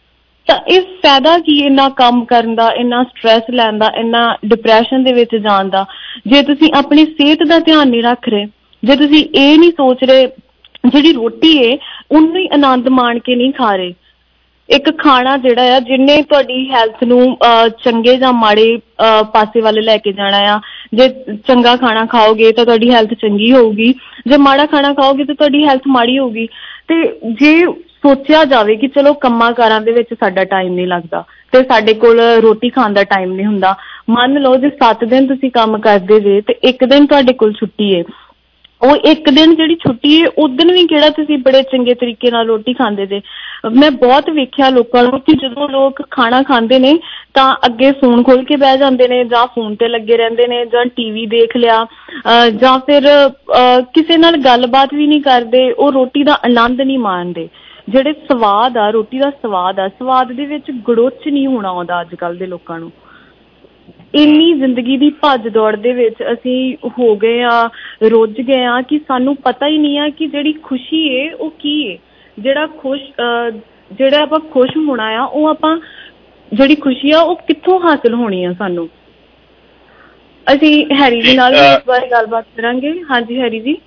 ਤਾਂ ਇਹ ਫਾਇਦਾ ਕੀ ਇੰਨਾ ਕੰਮ ਕਰਨ ਦਾ, ਇੰਨਾ ਸਟ੍ਰੈਸ ਲੈਣ ਦਾ, ਇੰਨਾ ਡਿਪਰੈਸ਼ਨ ਦੇ ਵਿੱਚ ਜਾਣ ਦਾ, ਜੇ ਤੁਸੀਂ ਆਪਣੀ ਸਿਹਤ ਦਾ ਧਿਆਨ ਨਹੀਂ ਰੱਖ ਰਹੇ, ਜੇ ਤੁਸੀਂ ਇਹ ਨਹੀਂ ਸੋਚ ਰਹੇ ਜਿਹੜੀ ਰੋਟੀ ਹੈ ਉਹਨੂੰ ਹੀ ਆਨੰਦ ਮਾਣ ਕੇ ਨਹੀਂ ਖਾ ਰਹੇ। ਇੱਕ ਖਾਣਾ ਜਿਹੜਾ ਆ ਜਿਹਨੇ ਤੁਹਾਡੀ ਹੈਲਥ ਨੂੰ ਚੰਗੇ ਜਾਂ ਮਾੜੇ ਪਾਸੇ ਵੱਲ ਲੈ ਕੇ ਜਾਣਾ ਆ। ਜੇ ਚੰਗਾ ਖਾਣਾ ਖਾਓਗੇ ਤਾਂ ਤੁਹਾਡੀ ਹੈਲਥ ਚੰਗੀ ਹੋਊਗੀ, ਜੇ ਮਾੜਾ ਖਾਣਾ ਖਾਓਗੇ ਤਾਂ ਤੁਹਾਡੀ ਹੈਲਥ ਮਾੜੀ ਹੋਊਗੀ। ਤੇ ਜੇ ਸੋਚਿਆ ਜਾਵੇ ਕਿ ਚਲੋ ਕੰਮਾਂ ਕਾਰਾਂ ਦੇ ਵਿੱਚ ਸਾਡਾ ਟਾਈਮ ਨਹੀਂ ਲੱਗਦਾ ਤੇ ਸਾਡੇ ਕੋਲ ਰੋਟੀ ਖਾਣ ਦਾ ਟਾਈਮ ਨਹੀਂ ਹੁੰਦਾ, ਮੰਨ ਲਓ ਜੇ ਸੱਤ ਦਿਨ ਤੁਸੀਂ ਕੰਮ ਕਰਦੇ ਜੇ ਤੇ ਇੱਕ ਦਿਨ ਤੁਹਾਡੇ ਕੋਲ ਛੁੱਟੀ ਹੈ, ਉਹ ਇੱਕ ਦਿਨ ਜਿਹੜੀ ਛੁੱਟੀ ਹੈ ਉਦਣ ਵੀ ਕਿਹੜਾ ਤੁਸੀਂ ਬੜੇ ਚੰਗੇ ਤਰੀਕੇ ਨਾਲ ਰੋਟੀ ਖਾਂਦੇ ਜੇ। ਮੈਂ ਬਹੁਤ ਵੇਖਿਆ ਲੋਕਾਂ ਨੂੰ ਕਿ ਜਦੋਂ ਲੋਕ ਖਾਣਾ ਖਾਂਦੇ ਨੇ ਤਾਂ ਅੱਗੇ ਫੋਨ ਖੋਲ ਕੇ ਬਹਿ ਜਾਂਦੇ ਨੇ, ਜਾਂ ਫੋਨ ਤੇ ਲੱਗੇ ਰਹਿੰਦੇ ਨੇ, ਜਾਂ ਟੀਵੀ ਦੇਖ ਲਿਆ, ਜਾਂ ਫਿਰ ਕਿਸੇ ਨਾਲ ਗੱਲਬਾਤ ਵੀ ਨਹੀਂ ਕਰਦੇ, ਉਹ ਰੋਟੀ ਦਾ ਆਨੰਦ ਨਹੀਂ ਮਾਣਦੇ। ਜਿਹੜੇ ਸਵਾਦ ਆ ਰੋਟੀ ਦਾ, ਸਵਾਦ ਆ ਸਵਾਦ ਦੇ ਵਿੱਚ ਗੜੋਚ ਨਹੀਂ ਹੋਣਾ ਆਉਂਦਾ ਅੱਜ ਕੱਲ੍ਹ ਦੇ ਲੋਕਾਂ ਨੂੰ। ਇੰਨੀ ਜ਼ਿੰਦਗੀ ਦੀ ਭੱਜ ਦੌੜ ਦੇ ਵਿੱਚ ਅਸੀਂ ਹੋ ਗਏ ਆ, ਰੁੱਝ ਗਏ ਆ ਕਿ ਸਾਨੂੰ ਪਤਾ ਹੀ ਨਹੀਂ ਆ ਕਿ ਜਿਹੜੀ ਖੁਸ਼ੀ ਹੈ ਉਹ ਕੀ ਹੈ। ਜਿਹੜਾ ਖੁਸ਼ ਜਿਹੜਾ ਆਪਾਂ ਖੁਸ਼ ਹੋਣਾ ਆ, ਉਹ ਆਪਾਂ ਜਿਹੜੀ ਖੁਸ਼ੀ ਆ ਉਹ ਕਿੱਥੋਂ ਹਾਸਿਲ ਹੋਣੀ ਆ ਸਾਨੂੰ। ਅਸੀਂ ਹੈਰੀ ਜੀ ਨਾਲ ਇਸ ਬਾਰੇ ਗੱਲਬਾਤ ਕਰਾਂਗੇ। ਹਾਂਜੀ ਹੈਰੀ ਜੀ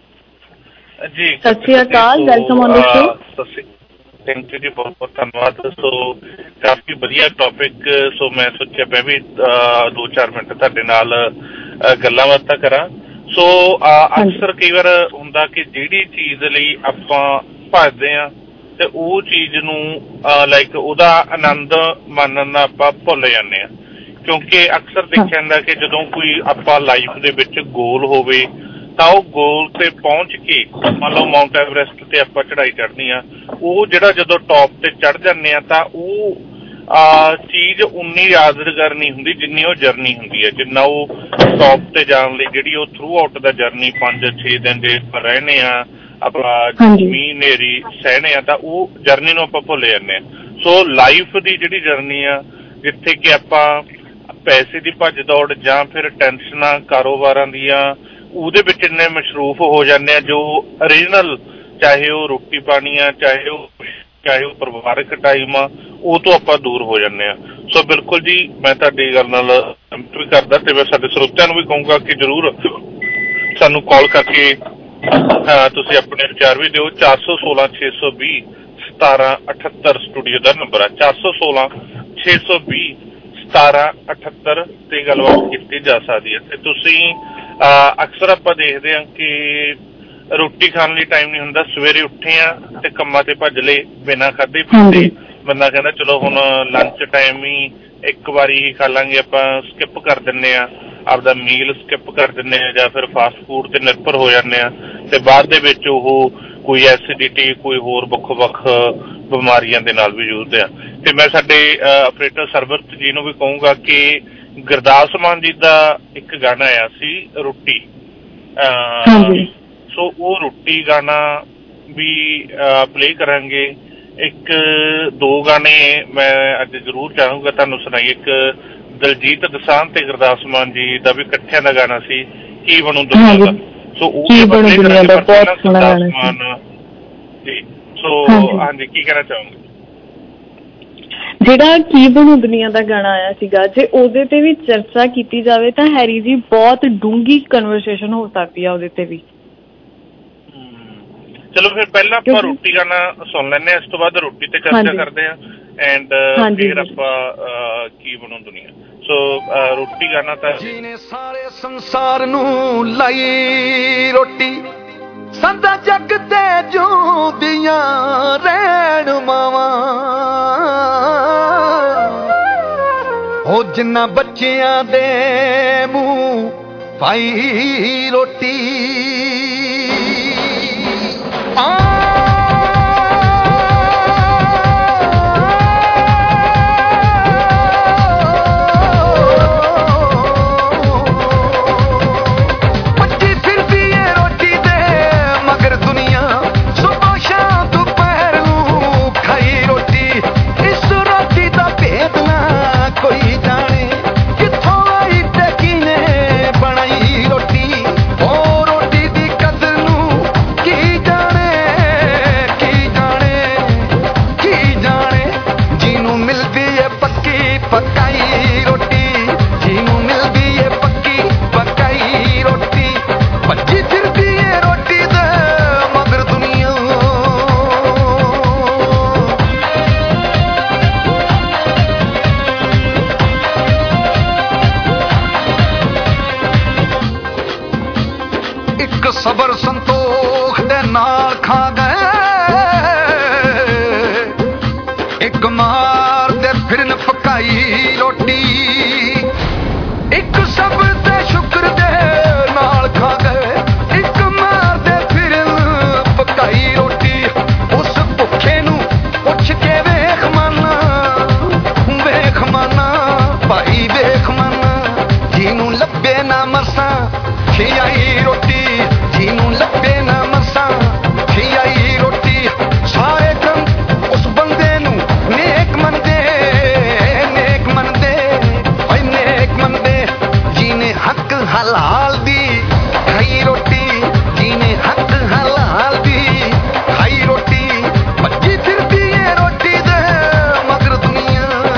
ਜੀ, Sat Shri Akal, welcome on the show. Thank you ਜੀ, ਬਹੁਤ ਬਹੁਤ ਧੰਨਵਾਦ। ਸੋ ਕਾਫੀ ਵਧੀਆ ਟੌਪਿਕ, ਸੋ ਮੈਂ ਸੋਚਿਆ ਮੈਂ ਵੀ ਦੋ ਚਾਰ ਮਿੰਟ ਤੁਹਾਡੇ ਨਾਲ ਗੱਲਾਂ ਬਾਤਾਂ ਕਰਾਂ। ਸੋ ਅਕਸਰ ਕਈ ਵਾਰ ਹੁੰਦਾ ਕਿ ਜਿਹੜੀ ਚੀਜ਼ ਲਈ ਆਪਾਂ ਭੱਜਦੇ ਹਾਂ ਤੇ ਉਹ ਚੀਜ਼ ਨੂੰ ਲਾਈਕ ਉਹਦਾ ਆਨੰਦ ਮਾਣਨ ਦਾ ਆਪਾਂ ਭੁੱਲ ਜਾਂਦੇ ਹਾਂ, ਕਿਉਂਕਿ ਅਕਸਰ ਦੇਖਿਆ ਜਾਂਦਾ ਕਿ ਜਦੋਂ ਕੋਈ ਆਪਾਂ ਲਾਈਫ ਦੇ ਵਿੱਚ ਗੋਲ ਹੋਵੇ ਤਾਂ ਉਹ ਗੋਲ ਤੇ ਪਹੁੰਚ ਕੇ, ਮੰਨ ਲਓ ਮਾਊਂਟ ਐਵਰੈਸਟ ਤੇ ਆਪਾਂ ਚੜ੍ਹਾਈ ਚੜ੍ਹਨੀ ਆ, ਉਹ ਜਿਹੜਾ ਜਦੋਂ ਟੌਪ ਤੇ ਚੜ੍ਹ ਜਾਂਦੇ ਆ ਤਾਂ ਉਹ ਚੀਜ਼ ਉਨੀ ਯਾਦਗਾਰ ਨਹੀਂ ਹੁੰਦੀ ਜਿੰਨੀ ਉਹ ਜਰਨੀ ਹੁੰਦੀ ਹੈ। ਜਿੰਨਾ ਉਹ ਟੌਪ ਤੇ ਜਾਣ ਲਈ ਜਿਹੜੀ ਉਹ ਥਰੂ ਆਊਟ ਦਾ ਜਰਨੀ ਪੰਜ ਛੇ ਦਿਨ ਜੇ ਰਹਿਣੇ ਆ, ਆਪਾਂ ਮੀਂਹ ਹਨੇਰੀ ਸਹਿਣੇ ਆ, ਤਾਂ ਉਹ ਜਰਨੀ ਨੂੰ ਆਪਾਂ ਭੁੱਲ ਜਾਂਦੇ ਹਾਂ। ਸੋ ਲਾਈਫ ਦੀ ਜਿਹੜੀ ਜਰਨੀ ਆ, ਜਿੱਥੇ ਕਿ ਆਪਾਂ ਪੈਸੇ ਦੀ ਭੱਜ ਦੌੜ ਜਾਂ ਫਿਰ ਟੈਨਸ਼ਨਾਂ ਕਾਰੋਬਾਰਾਂ ਦੀਆਂ, ਉਹਦੇ ਵਿੱਚ ਇੰਨੇ ਮਸ਼ਰੂਫ ਹੋ ਜਾਂਦੇ ਆ ਜੋ ਓਰੀਜਨਲ, ਚਾਹੇ ਉਹ ਰੋਟੀ ਪਾਣੀ ਆ, ਚਾਹੇ ਉਹ ਚਾਹੇ ਉਹ ਪਰਿਵਾਰਕ ਟਾਈਮ ਆ, ਉਹ ਤੋਂ ਆਪਾਂ ਦੂਰ ਹੋ ਜਾਂਦੇ ਆ। ਸੋ ਬਿਲਕੁਲ ਜੀ, ਮੈਂ ਤੁਹਾਡੀ ਗੱਲ ਨਾਲ ਸਹਿਮਤ ਵੀ ਕਰਦਾ ਤੇ ਮੈਂ ਸਾਡੇ ਸਰੋਤਿਆਂ ਨੂੰ ਵੀ ਕਹੂੰਗਾ ਕਿ ਜ਼ਰੂਰ ਸਾਨੂੰ ਕਾਲ ਕਰਕੇ ਤੁਸੀਂ ਆਪਣੇ ਵਿਚਾਰ ਵੀ ਦਿਓ। ਚਾਰ ਸੌ ਸੋਲਾਂ ਛੇ ਸੌ ਵੀਹ ਸਤਾਰਾਂ ਅਠੱਤਰ ਸਟੂਡੀਓ ਦਾ ਨੰਬਰ ਆ, ਚਾਰ ਸੌ ਸੋਲਾਂ ਛੇ ਸੌ ਵੀਹ ਸਤਾਰਾਂ ਅਠੱਤਰ ਤੇ ਗੱਲਬਾਤ ਕੀਤੀ ਜਾ ਸਕਦੀ ਹੈ। ਤੇ ਤੁਸੀਂ ਅਕਸਰ ਆਪਾਂ ਦੇਖਦੇ ਹਾਂ ਕਿ ਰੋਟੀ ਖਾਣ ਲਈ ਟਾਈਮ ਨਹੀਂ ਹੁੰਦਾ, ਸਵੇਰੇ ਉੱਠੇ ਆ ਤੇ ਕੰਮਾਂ ਤੇ ਭੱਜ ਲਏ ਬਿਨਾਂ ਖਾਧੇ ਪੀਤੇ। ਬੰਦਾ ਕਹਿੰਦਾ ਚਲੋ ਹੁਣ ਲੰਚ ਟਾਈਮ ਹੀ ਇੱਕ ਵਾਰੀ ਹੀ ਖਾ ਲਾਂਗੇ, ਆਪਾਂ ਸਕਿਪ ਕਰ ਦਿੰਦੇ ਆ, ਆਪਦਾ ਮੀਲ ਸਕਿਪ ਕਰ ਦਿੰਦੇ ਆ ਜਾਂ ਫਿਰ ਫਾਸਟ ਫੂਡ ਤੇ ਨਿਰਭਰ ਹੋ ਜਾਂਦੇ ਆ, ਤੇ ਬਾਅਦ ਦੇ ਵਿੱਚ ਉਹ ਕੋਈ ਐਸਿਡਿਟੀ, ਕੋਈ ਹੋਰ ਵੱਖੋ ਵੱਖ ਬਿਮਾਰੀਆਂ ਦੇ ਨਾਲ ਵੀ ਜੂਝਦੇ ਆ। ਤੇ ਮੈਂ ਸਾਡੇ ਆਪਰੇਟਰ ਸਰਵਰਤ ਜੀ ਨੂੰ ਵੀ ਕਹੂੰਗਾ ਕਿ ਗੁਰਦਾਸ ਮਾਨ ਜੀ ਦਾ ਇੱਕ ਗਾਣਾ ਆਇਆ ਸੀ ਰੋਟੀ, ਸੋ ਉਹ ਰੋਟੀ ਗਾਣਾ ਵੀ ਪਲੇ ਕਰਾਂਗੇ। ਇੱਕ ਦੋ ਗਾਣੇ ਮੈਂ ਅੱਜ ਜ਼ਰੂਰ ਚਾਹੂੰਗਾ ਤੁਹਾਨੂੰ ਸੁਣਾਈਏ। ਇੱਕ ਦਲਜੀਤ ਦੋਸਾਂਝ ਤੇ ਗੁਰਦਾਸ ਮਾਨ ਜੀ ਦਾ ਵੀ ਇਕੱਠਿਆਂ ਦਾ ਗਾਣਾ ਸੀ, ਕੀ ਬਣੂ ਦੁਨੀਆ ਦਾ। ਸੋ ਉਹ ਜੀ। ਸੋ ਹਾਂਜੀ, ਕੀ ਕਹਿਣਾ ਚਾਹੂੰਗੇ? ਜਿਹੜਾ ਕੀ ਬਣੂ ਦੁਨੀਆ ਦਾ ਗਾਣਾ ਆਇਆ ਸੀਗਾ, ਜੇ ਉਹਦੇ ਤੇ ਵੀ ਚਰਚਾ ਕੀਤੀ ਜਾਵੇ ਤਾਂ ਹੈਰੀ ਜੀ ਬਹੁਤ ਡੂੰਘੀ ਕਨਵਰਸੇਸ਼ਨ ਹੋ ਸਕਦੀ ਆ ਉਹਦੇ ਤੇ ਵੀ। ਚਲੋ ਫਿਰ ਪਹਿਲਾਂ ਆਪਾਂ ਰੋਟੀ ਗਾਣਾ ਸੁਣ ਲੈਂਦੇ ਹਾਂ, ਇਸ ਤੋਂ ਬਾਅਦ ਰੋਟੀ ਤੇ ਚਰਚਾ ਕਰਦੇ ਹਾਂ ਐਂਡ ਫਿਰ ਆਪਾਂ ਕੀ ਬਣੂ ਦੁਨੀਆ। ਸੋ ਰੋਟੀ ਗਾਣਾ ਤਾਂ ਜਿਹਨੇ ਸਾਰੇ ਸੰਸਾਰ ਨੂੰ ਲਾਈ ਰੋਟੀ, ਸੰਦਾ ਜੱਗ ਤੇ ਜੂਦੀਆਂ ਰਹਿਣ ਮਾਵਾਂ, ਉਹ ਜਿੰਨਾ ਬੱਚਿਆਂ ਦੇ ਮੂੰਹ ਪਾਈ ਰੋਟੀ ਆ ਰੋਟੀ ਦੀ ਇੱਕ ਮਾਰਦੇ ਫਿਰਨ ਪਕਾਈ ਰੋਟੀ ਇੱਕ ਸਭ ਤੇ ਸ਼ੁਕਰ ਦੇ ਨਾਲ ਖਾ ਗਏ ਇੱਕ ਮਾਰਦੇ ਫਿਰਨ ਪਕਾਈ ਰੋਟੀ ਉਸ ਭੁੱਖੇ ਨੂੰ ਪੁੱਛ ਕੇ ਵੇਖ ਮਨਾ ਵੇਖ ਮਨਾ ਭਾਈ ਵੇਖ ਮਨਾ ਜਿਹਨੂੰ ਲੱਭੇ ਨਾ ਮਸਾਂ ਖਿਆਈ ਰੋਟੀ ਜਿਹਨੂੰ ਲੱਭੇ ਨਾ ਮਸਾਂ ਖਿਆਈ ਰੋਟੀ ਸਾਰੇ ਕੰਮ ਉਸ ਬੰਦੇ ਨੂੰ ਨੇਕ ਮੰਨਦੇ ਨੇਕ ਮੰਨਦੇ ਓਏ ਨੇਕ ਮੰਨਦੇ ਜਿਹਨੇ ਹੱਕ ਹਲਾਲ ਦੀ ਖਾਈ ਰੋਟੀ ਜਿਹਨੇ ਹੱਕ ਹਲਾਲ ਦੀ ਖਾਈ ਰੋਟੀ ਭੱਜੀ ਫਿਰਦੀ ਏ ਰੋਟੀ ਦੇ ਮਗਰ ਦੁਨੀਆ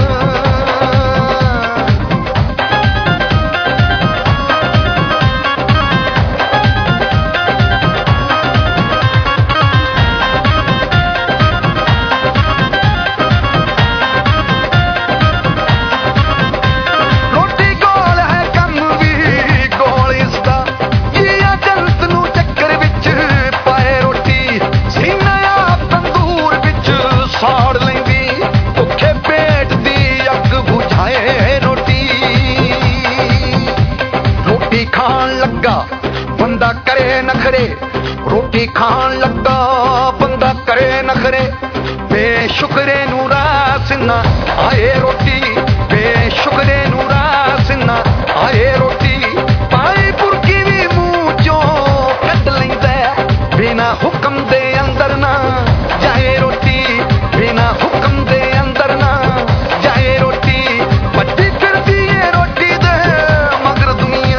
ਰੋਟੀ ਕੋਲ ਹੈ ਕੰਮ ਵੀ ਕੋਲ ਇਸਦਾ ਜੀਆ ਜੰਤ ਨੂੰ ਚੱਕਰ ਵਿੱਚ ਪਾਏ ਰੋਟੀ ਸੀਨਾ ਆ ਤੰਦੂਰ ਵਿੱਚ ਸਾੜ ਲੈਂਦੀ ਭੁੱਖੇ ਪੇਟ ਦੀ ਅੱਗ ਬੁਝਾਏ ਰੋਟੀ ਰੋਟੀ ਖਾਣ ਲੱਗਾ ਬੰਦਾ ਕਰੇ ਨਖਰੇ ਰੋਟੀ ਖਾਣ ਲੱਗਾ ਬੰਦਾ ਕਰੇ ਨਖਰੇ ਬੇਸ਼ੁਕਰੇ ਨੂੰ ਰਾਸ ਨਾ ਆਏ ਰੋਟੀ ਬੇਸ਼ੁਕਰੇ ਨੂੰ ਰਾਸ ਨਾ ਆਏ ਰੋਟੀ ਪਾਈ ਪੁਰਕੀ ਵੀ ਮੂੰਹ ਚੋਂ ਕੱਢ ਲੈਂਦਾ ਬਿਨਾ ਹੁਕਮ ਦੇ ਅੰਦਰ ਨਾ ਜਾਏ ਰੋਟੀ ਬਿਨਾ ਹੁਕਮ ਦੇ ਅੰਦਰ ਨਾ ਜਾਏ ਰੋਟੀ ਭੱਜੀ ਫਿਰਦੀ ਏ ਰੋਟੀ ਦੇ ਮਗਰ ਦੁਨੀਆ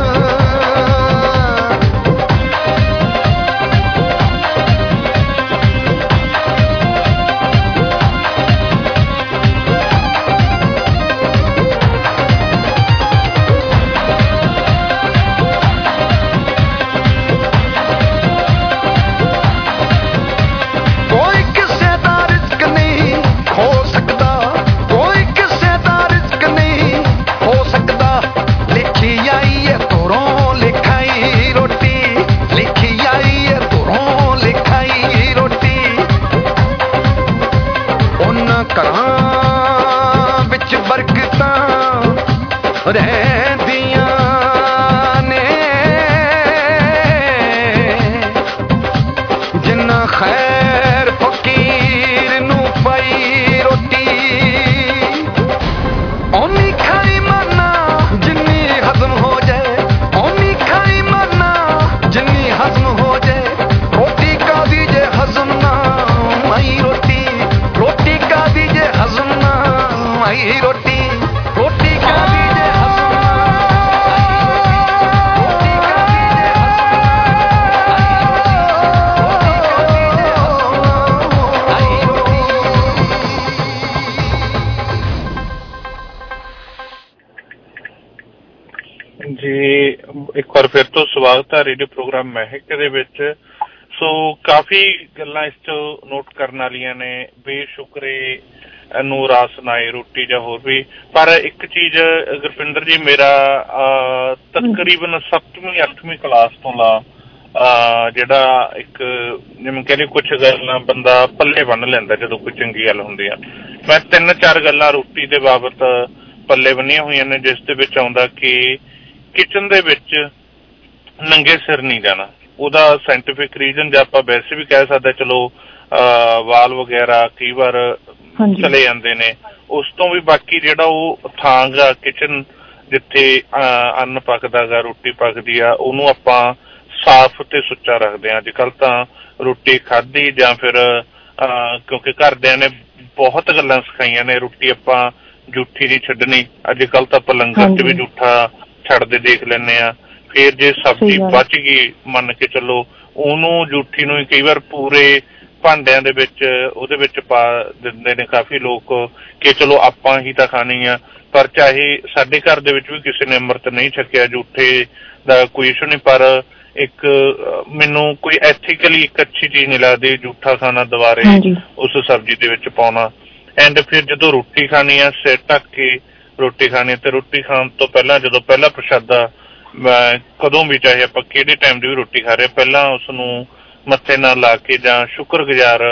ਕੋਈ ਕਿਸੇ ਦਾ ਰਿਜ਼ਕ ਨਹੀਂ ਖੋ ਸਕਦਾ ਕੋਈ ਕਿਸੇ ਦਾ ਰਿਜ਼ਕ ਨਹੀਂ ਹੋ ਸਕਦਾ ਲਿਖੀ ਆਈ ਏ ਤੋਰੋਂ ਲਿਖਾਈ ਰੋਟੀ ਲਿਖੀ ਆਈ ਏ ਤੋਰੋਂ ਲਿਖਾਈ ਰੋਟੀ ਉਹਨਾਂ ਘਰਾਂ ਵਿੱਚ ਬਰਕਤਾਂ ਰਹਿੰਦੀਆਂ ਨੇ ਜਿੰਨਾ ਖੈਰ ਫਕੀਰ ਨੂੰ ਪਾਈ ਰੋਟੀ ਓਨੀ ਖਾਈ ਮਰਨਾ ਜਿੰਨੀ ਹਜ਼ਮ ਹੋ ਜਾਏ ਓਨੀ ਖਾਈ ਮਰਨਾ ਜਿੰਨੀ ਹਜ਼ਮ ਹੋ ਜਾਏ ਰੋਟੀ ਕਾਦੀ ਜੇ ਹਜ਼ਮ ਨਾ ਆਈ ਰੋਟੀ ਰੋਟੀ ਕਾਦੀ ਜੇ ਹਜ਼ਮ ਨਾ ਆਈ ਰੋਟੀ ਰੋਟੀ ਕਾਦੀ ਜੇ ਹਜ਼ਮ ਜੀ ਇੱਕ ਵਾਰ ਫਿਰ ਤੋਂ ਸਵਾਗਤ ਹੈ ਰੇਡੀਓ ਪ੍ਰੋਗਰਾਮ ਮਹਿਕ ਦੇ ਵਿੱਚ। ਸੋ ਕਾਫੀ ਗੱਲਾਂ ਇਸ 'ਚ ਨੋਟ ਕਰਨ ਵਾਲੀਆਂ ਨੇ, ਬੇਸ਼ੁਕਰੇ ਨੂੰ ਰਾਸ ਨਾ ਆਏ ਰੋਟੀ ਜਾਂ ਹੋਰ ਵੀ। ਪਰ ਇੱਕ ਚੀਜ਼ ਗੁਰਪਿੰਦਰ ਜੀ, ਮੇਰਾ ਤਕਰੀਬਨ ਸੱਤਵੀਂ ਅੱਠਵੀਂ ਕਲਾਸ ਤੋਂ ਲਾ ਜਿਹੜਾ ਇੱਕ ਜਿਵੇਂ ਕਹਿੰਦੇ ਕੁਛ ਗੱਲਾਂ ਬੰਦਾ ਪੱਲੇ ਬੰਨ ਲੈਂਦਾ ਜਦੋਂ ਕੋਈ ਚੰਗੀ ਗੱਲ ਹੁੰਦੀ ਆ। ਮੈਂ ਤਿੰਨ ਚਾਰ ਗੱਲਾਂ ਰੋਟੀ ਦੇ ਬਾਬਤ ਪੱਲੇ ਬੰਨੀਆਂ ਹੋਈਆਂ ਨੇ, ਜਿਸ ਦੇ ਵਿੱਚ ਆਉਂਦਾ ਕਿ ਕਿਚਨ ਦੇ ਵਿੱਚ ਨੰਗੇ ਸਿਰ ਨਹੀਂ ਜਾਣਾ। ਉਹਦਾ ਸਾਇੰਟੀਫਿਕ ਰੀਜ਼ਨ ਜਾਂ ਆਪਾਂ ਵੈਸੇ ਵੀ ਕਹਿ ਸਕਦੇ ਚਲੋ ਵਾਲ ਵਗੈਰਾ ਕਈ ਵਾਰ ਚਲੇ ਜਾਂਦੇ ਨੇ। ਉਸ ਤੋਂ ਵੀ ਬਾਕੀ ਜਿਹੜਾ ਉਹ ਥਾਂ ਗਾ ਕਿਚਨ ਜਿੱਥੇ ਅੰਨ ਪੱਕਦਾ ਗਾ, ਰੋਟੀ ਪੱਕਦੀ ਆ, ਉਹਨੂੰ ਆਪਾਂ ਸਾਫ਼ ਤੇ ਸੁੱਚਾ ਰੱਖਦੇ ਹਾਂ। ਅੱਜ ਕੱਲ੍ਹ ਤਾਂ ਰੋਟੀ ਖਾਧੀ ਜਾਂ ਫਿਰ ਕਿਉਂਕਿ ਘਰਦਿਆਂ ਨੇ ਬਹੁਤ ਗੱਲਾਂ ਸਿਖਾਈਆਂ ਨੇ, ਰੋਟੀ ਆਪਾਂ ਜੂਠੀ ਨਹੀਂ ਛੱਡਣੀ। ਅੱਜ ਕੱਲ੍ਹ ਤਾਂ ਆਪਾਂ ਲੰਗਰ 'ਚ ਵੀ ਜੂਠਾ ਛੱਡਦੇ ਦੇਖ ਲੈਂਦੇ ਹਾਂ। ਫਿਰ ਜੇ ਸਬਜ਼ੀ ਬਚ ਗਈ, ਮੰਨ ਕੇ ਚੱਲੋ, ਉਹਨੂੰ ਜੂਠੀ ਨੂੰ ਹੀ ਕਈ ਵਾਰ ਪੂਰੇ ਭਾਂਡਿਆਂ ਦੇ ਵਿੱਚ ਉਹਦੇ ਵਿੱਚ ਪਾ ਦਿੰਦੇ ਨੇ ਕਾਫੀ ਲੋਕ ਕਿ ਚਲੋ ਆਪਾਂ ਹੀ ਤਾਂ ਖਾਣੀ ਆ। ਪਰ ਚਾਹੇ ਸਾਡੇ ਘਰ ਦੇ ਵਿੱਚ ਵੀ ਕਿਸੇ ਨੇ ਅੰਮ੍ਰਿਤ ਨਹੀਂ ਛਕਿਆ, ਜੂਠੇ ਦਾ ਕੋਈ ਇਸ਼ੂ ਨਹੀਂ। ਪਰ ਇੱਕ ਮੈਨੂੰ ਕੋਈ ਐਥੀਕਲੀ ਇੱਕ ਅੱਛੀ ਚੀਜ਼ ਨਹੀਂ ਲੱਗਦੀ ਜੂਠਾ ਖਾਣਾ ਦੁਬਾਰੇ ਉਸ ਸਬਜ਼ੀ ਦੇ ਵਿੱਚ ਪਾਉਣਾ। ਐਂਡ ਫਿਰ ਜਦੋਂ ਰੋਟੀ ਖਾਣੀ ਆ, ਸਿਰ ਢੱਕ ਕੇ ਰੋਟੀ ਖਾਣੀ। ਤੇ ਰੋਟੀ ਖਾਣ ਤੋਂ ਪਹਿਲਾਂ ਜਦੋਂ ਪਹਿਲਾ ਪ੍ਰਸ਼ਾਦਾ ਕਦੋਂ ਵੀ, ਚਾਹੇ ਆਪਾਂ ਕਿਹੜੇ ਟਾਈਮ ਦੀ ਵੀ ਰੋਟੀ ਖਾ ਰਹੇ, ਪਹਿਲਾਂ ਉਸਨੂੰ ਮੱਥੇ ਨਾਲ ਲਾ ਕੇ ਜਾਂ ਸ਼ੁਕਰਗੁਜ਼ਾਰ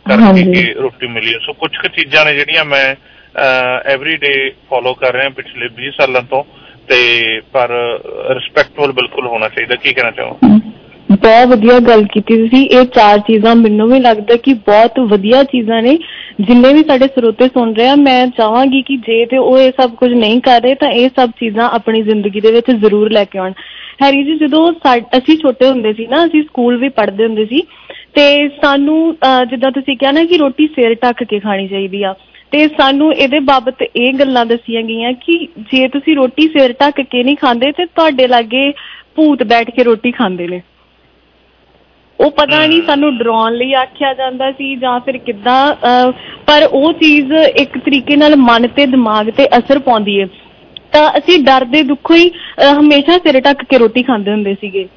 ਕਰਕੇ ਕਿ ਰੋਟੀ ਮਿਲੀ ਹੈ। ਸੋ ਕੁਛ ਕੁ ਚੀਜ਼ਾਂ ਨੇ ਜਿਹੜੀਆਂ ਮੈਂ ਐਵਰੀ ਡੇ ਫੋਲੋ ਕਰ ਰਿਹਾ ਪਿਛਲੇ ਵੀਹ ਸਾਲਾਂ ਤੋਂ, ਤੇ ਪਰ ਰਿਸਪੈਕਟਫੁਲ ਬਿਲਕੁਲ ਹੋਣਾ ਚਾਹੀਦਾ। ਕੀ ਕਹਿਣਾ ਚਾਹੋ? ਬਹੁਤ ਵਧੀਆ ਗੱਲ ਕੀਤੀ ਤੁਸੀਂ। ਇਹ ਚਾਰ ਚੀਜ਼ਾਂ ਮੈਨੂੰ ਵੀ ਲੱਗਦਾ ਕਿ ਬਹੁਤ ਵਧੀਆ ਚੀਜ਼ਾਂ ਨੇ। ਜਿੰਨੇ ਵੀ ਸਾਡੇ ਸਰੋਤੇ ਸੁਣ ਰਹੇ ਆ, ਮੈਂ ਚਾਹਾਂਗੀ ਕਿ ਜੇ ਤੇ ਉਹ ਇਹ ਸਭ ਕੁਝ ਨਹੀਂ ਕਰ ਰਹੇ ਤਾਂ ਇਹ ਸਭ ਚੀਜ਼ਾਂ ਆਪਣੀ ਜ਼ਿੰਦਗੀ ਦੇ ਵਿੱਚ ਜ਼ਰੂਰ ਲੈ ਕੇ ਆਉਣ। ਹੈਰੀ ਜੀ, ਜਦੋਂ ਅਸੀਂ ਛੋਟੇ ਹੁੰਦੇ ਸੀ ਨਾ, ਅਸੀਂ ਸਕੂਲ ਵੀ ਪੜ੍ਹਦੇ ਹੁੰਦੇ ਸੀ, ਤੇ ਸਾਨੂੰ ਜਿੱਦਾਂ ਤੁਸੀਂ ਕਿਹਾ ਨਾ ਕਿ ਰੋਟੀ ਸਿਰ ਢੱਕ ਕੇ ਖਾਣੀ ਚਾਹੀਦੀ ਆ, ਤੇ ਸਾਨੂੰ ਇਹਦੇ ਬਾਬਤ ਇਹ ਗੱਲਾਂ ਦੱਸੀਆਂ ਗਈਆਂ ਕਿ ਜੇ ਤੁਸੀਂ ਰੋਟੀ ਸਿਰ ਢੱਕ ਕੇ ਨਹੀਂ ਖਾਂਦੇ ਤੇ ਤੁਹਾਡੇ ਲਾਗੇ ਭੂਤ ਬੈਠ ਕੇ ਰੋਟੀ ਖਾਂਦੇ ਨੇ। ਉਹ ਪਤਾ ਨਹੀਂ ਸਾਨੂੰ ਡਰਾਉਣ ਲਈ ਆਖਿਆ ਜਾਂਦਾ ਸੀ ਜਾਂ ਫਿਰ ਕਿੱਦਾਂ, ਪਰ ਉਹ ਚੀਜ਼ ਇੱਕ ਤਰੀਕੇ ਨਾਲ ਮਨ ਤੇ ਦਿਮਾਗ ਤੇ ਅਸਰ ਪਾਉਂਦੀ ਹੈ। ਤਾਂ ਅਸੀਂ ਡਰ ਦੇ ਦੁੱਖੋਂ ਹੀ ਹਮੇਸ਼ਾ ਸਿਰ ਢੱਕ ਕੇ ਰੋਟੀ ਖਾਂਦੇ ਹੁੰਦੇ ਸੀਗੇ।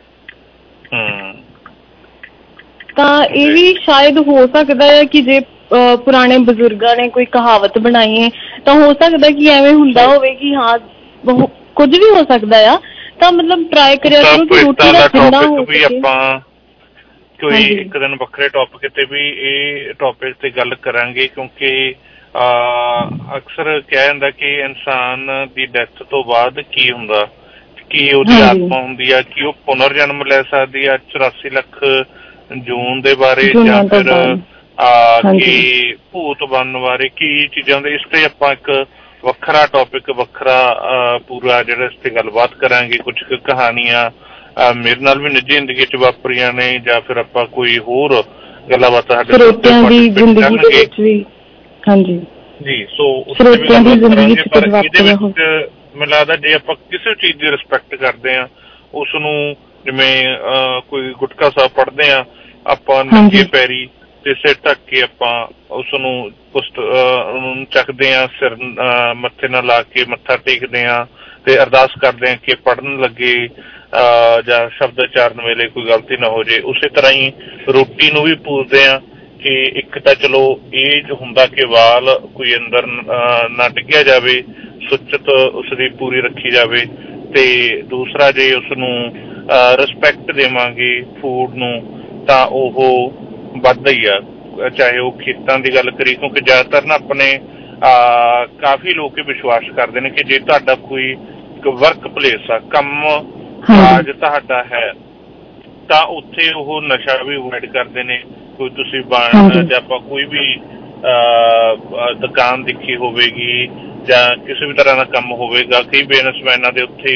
ਤਾਂ ਇਹ ਵੀ ਸ਼ਾਇਦ ਹੋ ਸਕਦਾ ਹੈ ਕਿ ਜੇ ਪੁਰਾਣੇ ਬਜ਼ੁਰਗਾਂ ਨੇ ਕੋਈ ਕਹਾਵਤ ਬਣਾਈ ਹੈ ਤਾਂ ਹੋ ਸਕਦਾ ਕਿ ਐਵੇਂ ਹੁੰਦਾ ਹੋਵੇ ਕਿ ਹਾਂ ਕੁਝ ਵੀ ਹੋ ਸਕਦਾ ਆ। ਤਾਂ ਮਤਲਬ ਟਰਾਈ ਕਰਿਆ ਕਰੋ ਕਿ ਰੋਟੀ ਦਾ ਜਿੰਨਾ ਹੋ ਸਕੇ। ਕੋਈ ਇੱਕ ਦਿਨ ਵੱਖਰੇ ਟੌਪਿਕ ਤੇ ਵੀ ਇਹ ਟੌਪਿਕ ਤੇ ਗੱਲ ਕਰਾਂਗੇ, ਕਿਉਂਕਿ ਅਕਸਰ ਕਿਹਾ ਜਾਂਦਾ ਕਿ ਇਨਸਾਨ ਦੀ ਡੈਥ ਤੋਂ ਬਾਅਦ ਕੀ ਹੁੰਦਾ, ਕੀ ਉਹਦੀ ਆਤਮਾ ਹੁੰਦੀ ਆ, ਕੀ ਉਹ ਪੁਨਰ ਜਨਮ ਲੈ ਸਕਦੀ ਆ ਚੁਰਾਸੀ ਲੱਖ ਜੂਨ ਦੇ ਬਾਰੇ, ਜਾਂ ਫਿਰ ਕੀ ਭੂਤ ਬਣਨ ਬਾਰੇ, ਕੀ ਚੀਜ਼ਾਂ ਦੇ। ਇਸ ਤੇ ਆਪਾਂ ਇੱਕ ਵੱਖਰਾ ਟੌਪਿਕ, ਵੱਖਰਾ ਪੂਰਾ ਜਿਹੜਾ ਇਸ ਤੇ ਗੱਲਬਾਤ ਕਰਾਂਗੇ। ਕੁਛ ਕੁ ਕਹਾਣੀਆਂ ਮੇਰੇ ਨਾਲ ਵੀ ਨਿੱਜੀ ਜ਼ਿੰਦਗੀ ਚ ਵਾਪਰੀਆਂ ਨੇ, ਜਾਂ ਫਿਰ ਆਪਾਂ ਕੋਈ ਹੋਰ ਗੱਲਾਂ ਬਾਤਾਂ ਸਾਡੇ ਸਰੋਤਿਆਂ ਦੀ ਜ਼ਿੰਦਗੀ ਦੇ ਵਿੱਚ ਵੀ। ਹਾਂਜੀ ਜੀ, ਸੋ ਸਰੋਤਿਆਂ ਦੀ ਜ਼ਿੰਦਗੀ ਚ ਪਰ ਇਹਦੇ ਵਿੱਚ ਮੈਨੂੰ ਲੱਗਦਾ ਜੇ ਆਪਾਂ ਕਿਸੇ ਚੀਜ਼ ਦੀ ਰਿਸਪੈਕਟ ਕਰਦੇ ਹਾਂ, ਉਸ ਨੂੰ ਜਿਵੇਂ ਕੋਈ ਗੁਟਕਾ ਸਾਹਿਬ ਪੜ੍ਹਦੇ ਹਾਂ, ਆਪਾਂ ਨੰਗੇ ਪੈਰੀ ਤੇ ਸਿਰ ਢੱਕ ਕੇ ਆਪਾਂ ਉਸ ਨੂੰ ਚੱਕਦੇ ਹਾਂ, ਸਿਰ ਮੱਥੇ ਨਾਲ ਲਾ ਕੇ ਮੱਥਾ ਟੇਕਦੇ ਹਾਂ ਤੇ ਅਰਦਾਸ ਕਰਦੇ ਹਾਂ ਕਿ ਪੜ੍ਹਨ ਲੱਗੇ ਜਾਂ ਸ਼ਬਦ ਉਚਾਰਨ ਵੇਲੇ ਕੋਈ ਗਲਤੀ ਨਾ ਹੋ ਜੇ। ਉਸੇ ਤਰ੍ਹਾਂ ਹੀ ਰੋਟੀ ਨੂੰ ਵੀ ਪੂਜਦੇ ਹਾਂ ਕਿ ਇੱਕ ਤਾਂ ਚਲੋ ਇਹ ਹੁੰਦਾ ਕਿ ਵਾਲ ਕੋਈ ਅੰਦਰ ਨਾ ਡਿੱਗਿਆ ਜਾਵੇ, ਸੁੱਚਤ ਉਸਦੀ ਪੂਰੀ ਰੱਖੀ ਜਾਵੇ, ਤੇ ਦੂਸਰਾ ਜੇ ਉਸਨੂੰ ਰਿਸਪੈਕਟ ਦੇਵਾਂਗੇ ਫੂਡ ਨੂੰ ਤਾਂ ਉਹ ਵੱਧਦਾ ਹੀ ਆ। ਚਾਹੇ ਉਹ ਖੇਤਾਂ ਦੀ ਗੱਲ ਕਰੀ, ਕਿਉਂਕਿ ਜ਼ਿਆਦਾਤਰ ਨਾ ਆਪਣੇ ਕਾਫੀ ਲੋਕ ਇਹ ਵਿਸ਼ਵਾਸ ਕਰਦੇ ਨੇ ਕਿ ਜੇ ਤੁਹਾਡਾ ਕੋਈ ਵਰਕ ਪਲੇਸ ਆ, ਕੰਮ ਕਾਜ ਤੁਹਾਡਾ ਹੈ, ਤਾਂ ਉੱਥੇ ਉਹ ਨਸ਼ਾ ਵੀ ਅਵੋਇਡ ਕਰਦੇ ਨੇ। ਕੋਈ ਤੁਸੀਂ ਬਣ ਜਾਂ ਆਪਾਂ ਕੋਈ ਵੀ ਦੁਕਾਨ ਦੇਖੀ ਹੋਵੇਗੀ ਜਾਂ ਕਿਸੇ ਵੀ ਤਰ੍ਹਾਂ ਦਾ ਕੰਮ ਹੋਵੇਗਾ, ਕਈ ਬਿਜ਼ਨਸਮੈਨਾਂ ਦੇ ਉੱਥੇ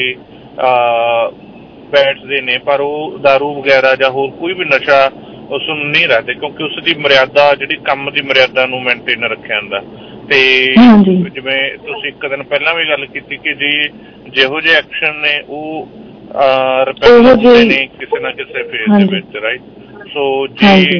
ਬੈਠਦੇ ਨੇ, ਪਰ ਉਹ ਦਾਰੂ ਵਗੈਰਾ ਜਾਂ ਹੋਰ ਕੋਈ ਵੀ ਨਸ਼ਾ ਉਸ ਨੂੰ ਨਹੀਂ ਰੱਖਦੇ, ਕਿਉਂਕਿ ਉਸ ਦੀ ਮਰਿਆਦਾ ਜਿਹੜੀ ਕੰਮ ਦੀ ਮਰਿਆਦਾ ਨੂੰ ਮੇਨਟੇਨ ਰੱਖਿਆ ਜਾਂਦਾ। ਤੇ ਜਿਵੇਂ ਤੁਸੀਂ ਇੱਕ ਦਿਨ ਪਹਿਲਾਂ ਵੀ ਗੱਲ ਕੀਤੀ ਕਿ ਜੀ ਜਿਹੋ ਜਿਹੇ ਐਕਸ਼ਨ ਨੇ ਉਹ ਰਿਪੈਕਟ ਹੁੰਦੇ ਨੇ ਕਿਸੇ ਨਾ ਕਿਸੇ ਫੇਜ਼ ਦੇ ਵਿੱਚ, ਰਾਈਟ। ਸੋ ਜੀ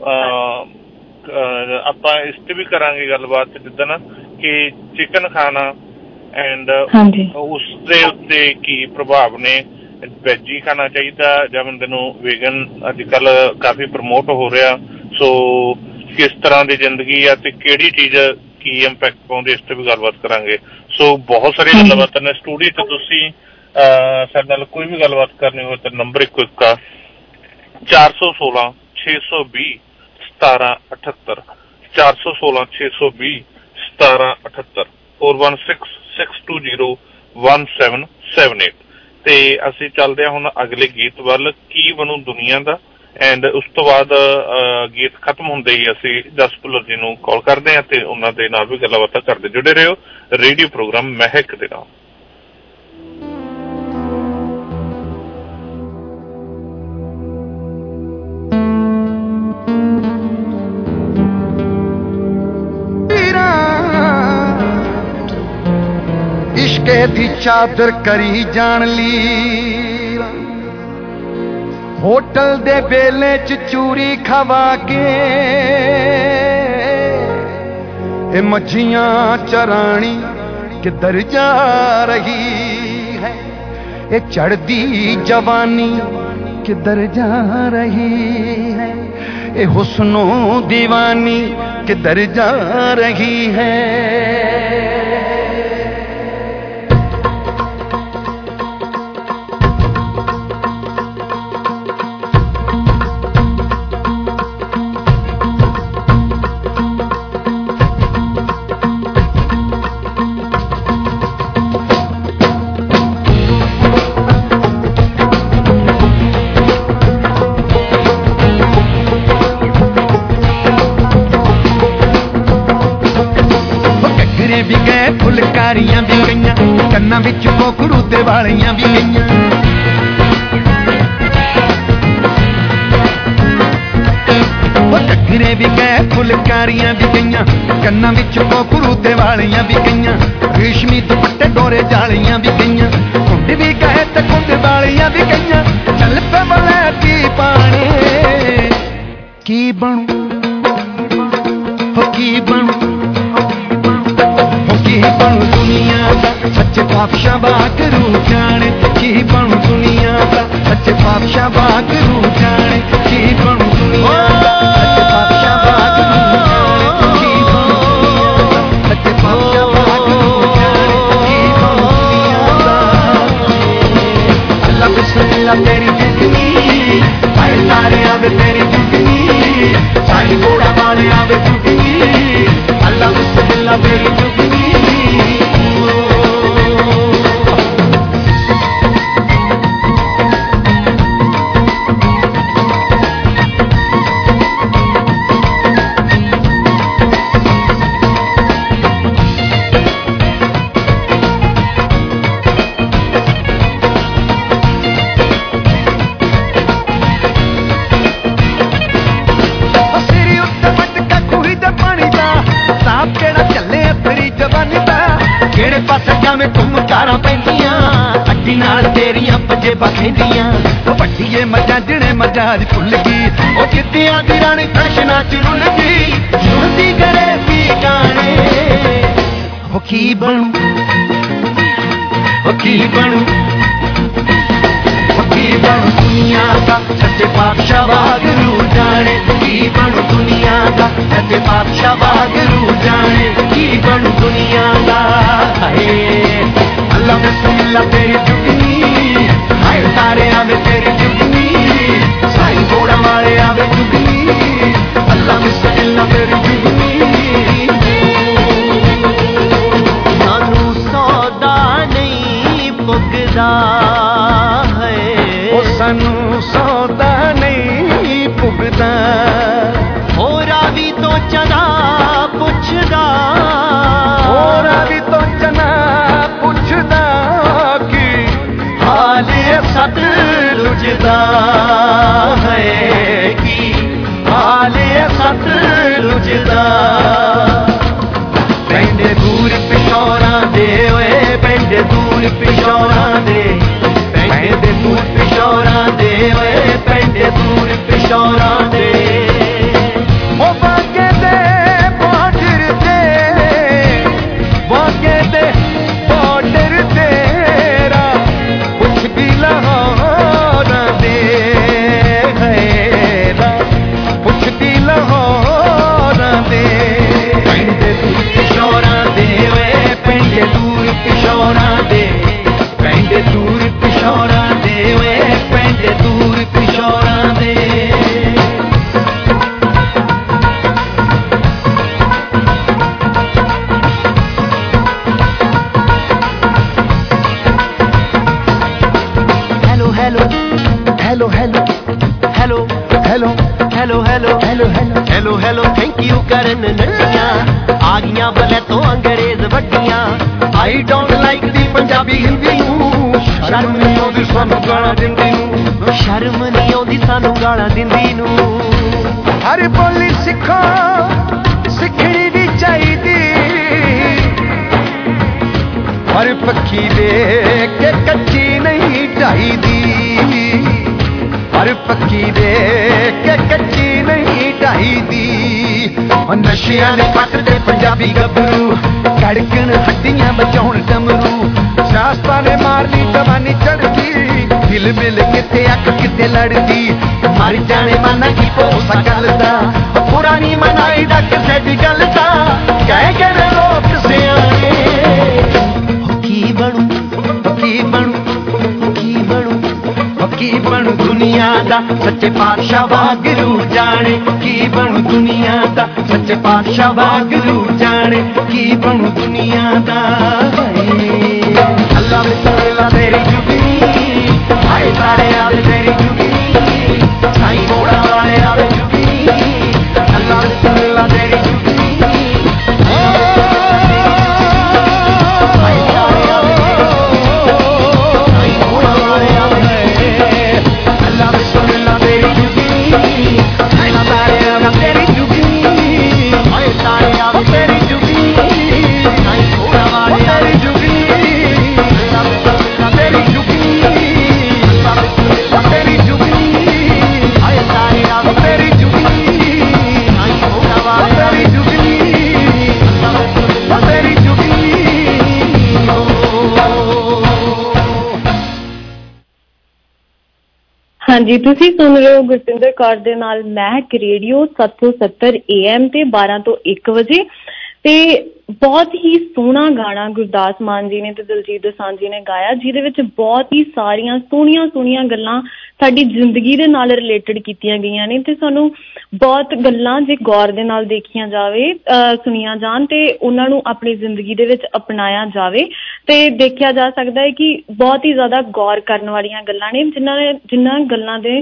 ਆਪਾਂ ਇਸ ਤੇ ਵੀ ਕਰਾਂਗੇ ਗੱਲਬਾਤ, ਜਿੱਦਾਂ ਨਾ ਕਿ ਚਿਕਨ ਖਾਣਾ ਐਂਡ ਉਸ ਦੇ ਉੱਤੇ ਕੀ ਪ੍ਰਭਾਵ ਨੇ। ਵੈਜ ਹੀ ਖਾਣਾ ਚਾਹੀਦਾ ਜਾਂ ਬੰਦੇ ਨੂੰ ਵੇਗਨ ਅੱਜ ਕੱਲ ਕਾਫੀ ਪ੍ਰਮੋਟ ਹੋ ਰਿਹਾ, ਸੋ ਕਿਸ ਤਰ੍ਹਾਂ ਦੀ ਜ਼ਿੰਦਗੀ ਆ ਤੇ ਕਿਹੜੀ ਚੀਜ਼ ਕੀ ਇੰਪੈਕਟ ਪਾਉਂਦੀ, ਇਸ ਤੇ ਵੀ ਗੱਲਬਾਤ ਕਰਾਂਗੇ। ਸੋ ਬਹੁਤ ਸਾਰੀਆਂ ਗੱਲਬਾਤਾਂ ਨੇ। ਸਟੂਡੀਓ ਤੇ ਤੁਸੀਂ ਸਾਡੇ ਨਾਲ ਕੋਈ ਵੀ ਗੱਲਬਾਤ ਕਰਨੀ ਹੋਵੇ ਤਾਂ ਨੰਬਰ ਇੱਕੋ ਇੱਕ ਆ, ਚਾਰ ਸੌ ਸੋਲਾਂ ਛੇ ਸੌ ਵੀਹ ਸਤਾਰਾਂ ਅਠੱਤਰ, ਚਾਰ ਸੌ ਸੋਲਾਂ ਛੇ ਸੌ ਵੀਹ ਸਤਾਰਾਂ ਅਠੱਤਰ, four one six six two zero one seven seven eight. ਤੇ ਅਸੀਂ ਚੱਲਦੇ ਹਾਂ ਹੁਣ ਅਗਲੇ ਗੀਤ ਵੱਲ, ਕੀ ਬਣੂ ਦੁਨੀਆ ਦਾ। ਐਂਡ ਉਸ ਤੋਂ ਬਾਅਦ ਗੀਤ ਖਤਮ ਹੁੰਦੇ ਹੀ ਅਸੀਂ ਜਸ ਭੁੱਲਰ ਜੀ ਨੂੰ ਕਾਲ ਕਰਦੇ ਹਾਂ ਤੇ ਉਹਨਾਂ ਦੇ ਨਾਲ ਵੀ ਗੱਲਾਂ ਬਾਤਾਂ ਕਰਦੇ। ਜੁੜੇ ਰਹੋ ਰੇਡੀਓ ਪ੍ਰੋਗਰਾਮ ਮਹਿਕ ਦੇ ਨਾਲ। ਇਸ਼ਕੇ ਦੀ ਚਾਦਰ ਕਰੀ ਜਾਣ ਲਈ ਹੋਟਲ ਦੇ ਵੇਲੇ ਚ ਚੂਰੀ ਖਵਾ ਕੇ, ਇਹ ਮੱਝੀਆਂ ਚਰਾਣੀ ਕਿੱਧਰ ਜਾ ਰਹੀ ਹੈ, ਇਹ ਚੜ੍ਹਦੀ ਜਵਾਨੀ ਕਿੱਧਰ ਜਾ ਰਹੀ ਹੈ, ਇਹ ਹੁਸਨੋ दीवानी किधर जा रही है। ਵੀ ਗਏ ਫੁਲਕਾਰੀਆਂ ਵੀ ਗਈਆਂ ਕੰਨਾਂ ਵਿੱਚ ਕੋਕਰੂ ਤੇ ਵਾਲੀਆਂ ਵੀ ਗਈਆਂ ਉਹ ਟੱਕਰੇ ਵੀ ਗਏ ਫੁਲਕਾਰੀਆਂ ਵੀ ਗਈਆਂ ਕੰਨਾਂ ਵਿੱਚ ਕੋਕਰੂ ਤੇ ਵਾਲੀਆਂ ਵੀ ਗਈਆਂ ਰੇਸ਼ਮੀ ਦੁਪੱਟੇ ਡੋਰੇ ਜਾਲੀਆਂ ਵੀ ਗਈਆਂ ਕੁੰਡ ਵੀ ਗਏ ਤੇ ਕੁੰਡ ਵਾਲੀਆਂ ਵੀ ਗਈਆਂ ਚੱਲ ਪੈ ਬਲੈਤੀ ਪਾਣੀ ਕੀ ਬਣੂ ਹੋ ਕੀ ਬਣੂ ਕੀ ਬਣੂ ਦੁਨੀਆ ਦਾ ਸੱਚੇ ਪਾਤਸ਼ਾਹ ਵਾਹਿਗੁਰੂ ਜਾਣੇ ਕੀ ਬਣੂ ਦੁਨੀਆ ਦਾ ਸੱਚੇ ਪਾਤਸ਼ਾਹ ਵਾਹਿਗੁਰੂ ਜਾਣੇ ਕੀ ਬਣੂ ਦੁਨੀਆ ਦਾ ਸੱਚੇ ਪਾਤਸ਼ਾਹ ਵਾਹਿਗੁਰੂ ਜਾਣੇ ਕੀ ਬਣੂ ਦੁਨੀਆ ਦਾ ਸੱਚੇ ਪਾਤਸ਼ਾਹ ਵਾਹਿਗੁਰੂ ਜਾਣੇ ਕੀ ਬਣੂ ਦੁਨੀਆ ਦਾ ਅੱਲਾ ਬਿਸਮਿਲ੍ਲਾ ਤੇਰੀ ਜੁਗਨੀ ਆਏ ਤਾਰੇ ਆਵੇ ਤੇਰੀ ਜੁਗਨੀ ਸਾਈ ਗੋੜਾ ਵਾਲੇ ਆਵੇ ਜੁਗਨੀ ਅੱਲਾ ਬਿਸਮਿਲ੍ਲਾ ਤੇਰੀ ਜੁਗਨੀ ਵੱਡੀਏ ਮੱਝਾਂ ਜਿਹੜੇ ਮੱਝਾਂ ਭੁੱਲ ਗਈ ਉਹ ਜਿੱਦਿਆਂ ਦੀ ਰਾਣੀ ਫੈਸ਼ਨਾਂ ਚ ਰੁੱਲ ਗਈ ਸੁਣਦੀ ਕਰੇ ਵੀ ਗਾਣੇ ਉਹ ਕੀ ਬਣੂ ਉਹ ਕੀ ਬਣੂ ਉਹ ਕੀ ਬਣੂ ਦੁਨੀਆ ਦਾ ਸੱਚੇ ਪਾਤਸ਼ਾਹ ਵਾਹਿਗੁਰੂ ਜਾਣੇ ਕੀ ਬਣੂ ਦੁਨੀਆ ਦਾ ਸੱਚੇ ਪਾਤਸ਼ਾਹ ਵਾਹਿਗੁਰੂ ਜਾਣੇ ਕੀ ਬਣੂ ਦੁਨੀਆ ਦਾ ਹਾਏ ਅੱਲਾ ਬਿਸਮਿਲ੍ਲਾ ਤੇਰੀ ਜੁਗਨੀ ਆਏ ਤਾਰੇ ਆਵੇ ਤੇਰੀ ਜੁਗਨੀ ਸਾਈ ਗੋੜਾ ਵਾਲੇ ਆਵੇ ਜੁਗਨੀ ਅੱਲਾ ਬਿਸਮਿਲ੍ਲਾ ਤੇਰੀ ਜੁਗਨੀ ਸਾਨੂੰ ਸੌਦਾ ਨਹੀਂ ਪੁੱਗਦਾ ਹੈ ਉਹ ਸਾਨੂੰ ਸੌਦਾ ਨਹੀਂ ਪੁੱਗਦਾ ਹੋਰਾ ਵੀ ਤੋਂ ਚਨਾ ਪੁੱਛਦਾ ਹੋਰਾ ਵੀ ਤੋਂ ਚਨਾ ਪੁੱਛਦਾ ਕਿ ਹਾਲੇ ਸਤ ਲੁਝਦਾ ਹੈ ਕਿ ਹਾਲੇ ਸਤ ਲੁਝਦਾ ਪੈਂਦੇ ਦੂਰ ਪਿਸ਼ੌਰਾਂ ਦੇ ਓਏ ਪੈਂਦੇ ਦੂਰ ਪਿਸ਼ੌਰਾਂ ਦੇ ਪੈਂਦੇ ਦੂਰ ਪਿਸ਼ੌਰਾਂ ਦੇ ਓਏ ਪੈਂਦੇ ਦੂਰ ਪਿਸ਼ੌਰਾਂ ਦੇ ਉਹ ਬਾਗੇ ਦੇ ਬਾਰਡਰ ਤੇ ਬਾਗੇ ਦੇ ਬਾਰਡਰ ਤੇਰਾ ਕੁਛ ਵੀ ਲਾਹੌਰਾਂ ਦੇ ਹੈਰਾ ਕੁਛ ਵੀ ਲਾਹੌਰਾਂ ਦੇ ਪੈਂਦੇ ਦੂਰ ਪਿਸ਼ੌਰਾਂ ਦੇ ਓਏ ਪੈਂਦੇ ਦੂਰ ਪਿਸ਼ੌਰਾਂ ਦੇ ਪੈਂਦੇ ਦੂਰ ਪਿਸ਼ੌਰਾਂ ਦੇ ਓਏ ਪੈਂਦੇ ਦੂਰ ਪਿਸ਼ੌਰਾਂ ਦੇ hello hello hello hello hello hello hello hello hello hello hello thank you ਕਰਨ ਨੱਟੀਆਂ ਆ ਗਈਆਂ ਬਲੇ ਤੋਂ ਅੰਗਰੇਜ਼ ਵੱਡੀਆਂ I don't like the Punjabi Hindi ਨੂੰ ਸ਼ਰਮ ਨਹੀਂ ਆਉਂਦੀ ਸਾਨੂੰ ਗਾਲਾਂ ਦਿੰਦੀ ਨੂੰ ਸ਼ਰਮ ਨਹੀਂ ਆਉਂਦੀ ਸਾਨੂੰ ਗਾਲਾਂ ਦਿੰਦੀ ਨੂੰ ਹਰ ਬੋਲੀ ਸਿੱਖੋ ਸਿੱਖਣੀ ਵੀ ਚਾਹੀਦੀ ਹਰ ਪੱਖੀ ਦੇ ਕੇ ਕੱਚੀ ਨਹੀਂ ਢਾਈਦੀ ਹਰ ਪੱਖੀ ਦੇ ਕੇ ਕੱਚੀ ਨਹੀਂ ਢਾਈਦੀ ਨਸ਼ਿਆਂ ਨੇ ਕੱਟਦੇ ਪੰਜਾਬੀ ਗੱਭਰੂ ਕੜਕਣ ਹੱਡੀਆਂ ਬਚਾਉਣ ਡਮਰੂ ਸ਼ਾਸਤਾਂ ਨੇ ਮਾਰਨੀ ਜਵਾਨੀ ਚੜਦੀ ਦਿਲ ਮਿਲ ਕਿਤੇ ਅੱਖ ਕਿਤੇ ਲੜਦੀ ਮਰ ਜਾਣੇ ਮਾਨਾ ਕੀ ਭਰੋਸਾ ਗੱਲ ਦਾ ਪੁਰਾਣੀ ਮਨਾਈ ਦਾ ਕਿਸੇ ਦੀ ਗੱਲ ਦਾ ਕਹਿ ਕੇ ਲੋਕ ਸਿਆਣੇ ਕੀ ਬਣੂ ਕੀ ਬਣੂ ਕੀ ਬਣੂ ਕੀ ਬਣੂ ਦੁਨੀਆ ਦਾ ਸੱਚੇ ਪਾਤਸ਼ਾਹ ਵਾਹਿਗੁਰੂ ਜਾਣੇ ਕੀ ਬਣੂ ਦੁਨੀਆ ਦਾ ਸੱਚੇ ਪਾਤਸ਼ਾਹ ਵਾਹਿਗੁਰੂ ਜਾਣੇ ਕੀ ਬਣੂ ਦੁਨੀਆ ਦਾ ਅੱਲਾ ਬਿਸਮਿਲ੍ਲਾ ਤੇਰੀ ਜੁਗਨੀ ਆਏ ਤਾਰੇ ਆਵੇ ਤੇਰੀ ਜੁਗਨੀ ਸਾਈ ਗੋੜਾ ਵਾਲੇ ਆਵੇ ਜੁਗਨੀ ਅੱਲਾ ਬਿਸਮਿਲ੍ਲਾ ਤੇਰੀ ਜੁਗਨੀ ਹਾਂਜੀ, ਤੁਸੀਂ ਸੁਣ ਰਹੇ ਹੋ ਗੁਰਪਿੰਦਰ ਕੌਰ ਦੇ ਨਾਲ ਮਹਿਕ ਰੇਡੀਓ ਸੱਤ ਸੌ ਸੱਤਰ ਏ ਐਮ ਤੇ ਬਾਰਾਂ ਤੋਂ ਇੱਕ ਵਜੇ। ਤੇ ਬਹੁਤ ਹੀ ਸੋਹਣਾ ਗਾਣਾ ਗੁਰਦਾਸ ਮਾਨ ਜੀ ਨੇ ਤੇ ਦਿਲਜੀਤ ਦੋਸਾਂਝ ਜੀ ਨੇ ਗਾਇਆ, ਜਿਹਦੇ ਵਿੱਚ ਬਹੁਤ ਹੀ ਸਾਰੀਆਂ ਸੋਹਣੀਆਂ ਸੋਹਣੀਆਂ ਗੱਲਾਂ ਸਾਡੀ ਜ਼ਿੰਦਗੀ ਦੇ ਨਾਲ ਰਿਲੇਟਡ ਕੀਤੀਆਂ ਗਈਆਂ ਨੇ ਤੇ ਸਾਨੂੰ ਬਹੁਤ ਗੱਲਾਂ ਜੇ ਗੌਰ ਦੇ ਨਾਲ ਦੇਖੀਆਂ ਜਾਵੇ, ਅਹ ਸੁਣੀਆਂ ਜਾਣ ਤੇ ਉਹਨਾਂ ਨੂੰ ਆਪਣੀ ਜ਼ਿੰਦਗੀ ਦੇ ਵਿੱਚ ਅਪਣਾਇਆ ਜਾਵੇ ਤੇ ਦੇਖਿਆ ਜਾ ਸਕਦਾ ਹੈ ਕਿ ਬਹੁਤ ਹੀ ਜ਼ਿਆਦਾ ਗੌਰ ਕਰਨ ਵਾਲੀਆਂ ਗੱਲਾਂ ਨੇ, ਜਿਨ੍ਹਾਂ ਨੇ ਜਿਨ੍ਹਾਂ ਗੱਲਾਂ ਦੇ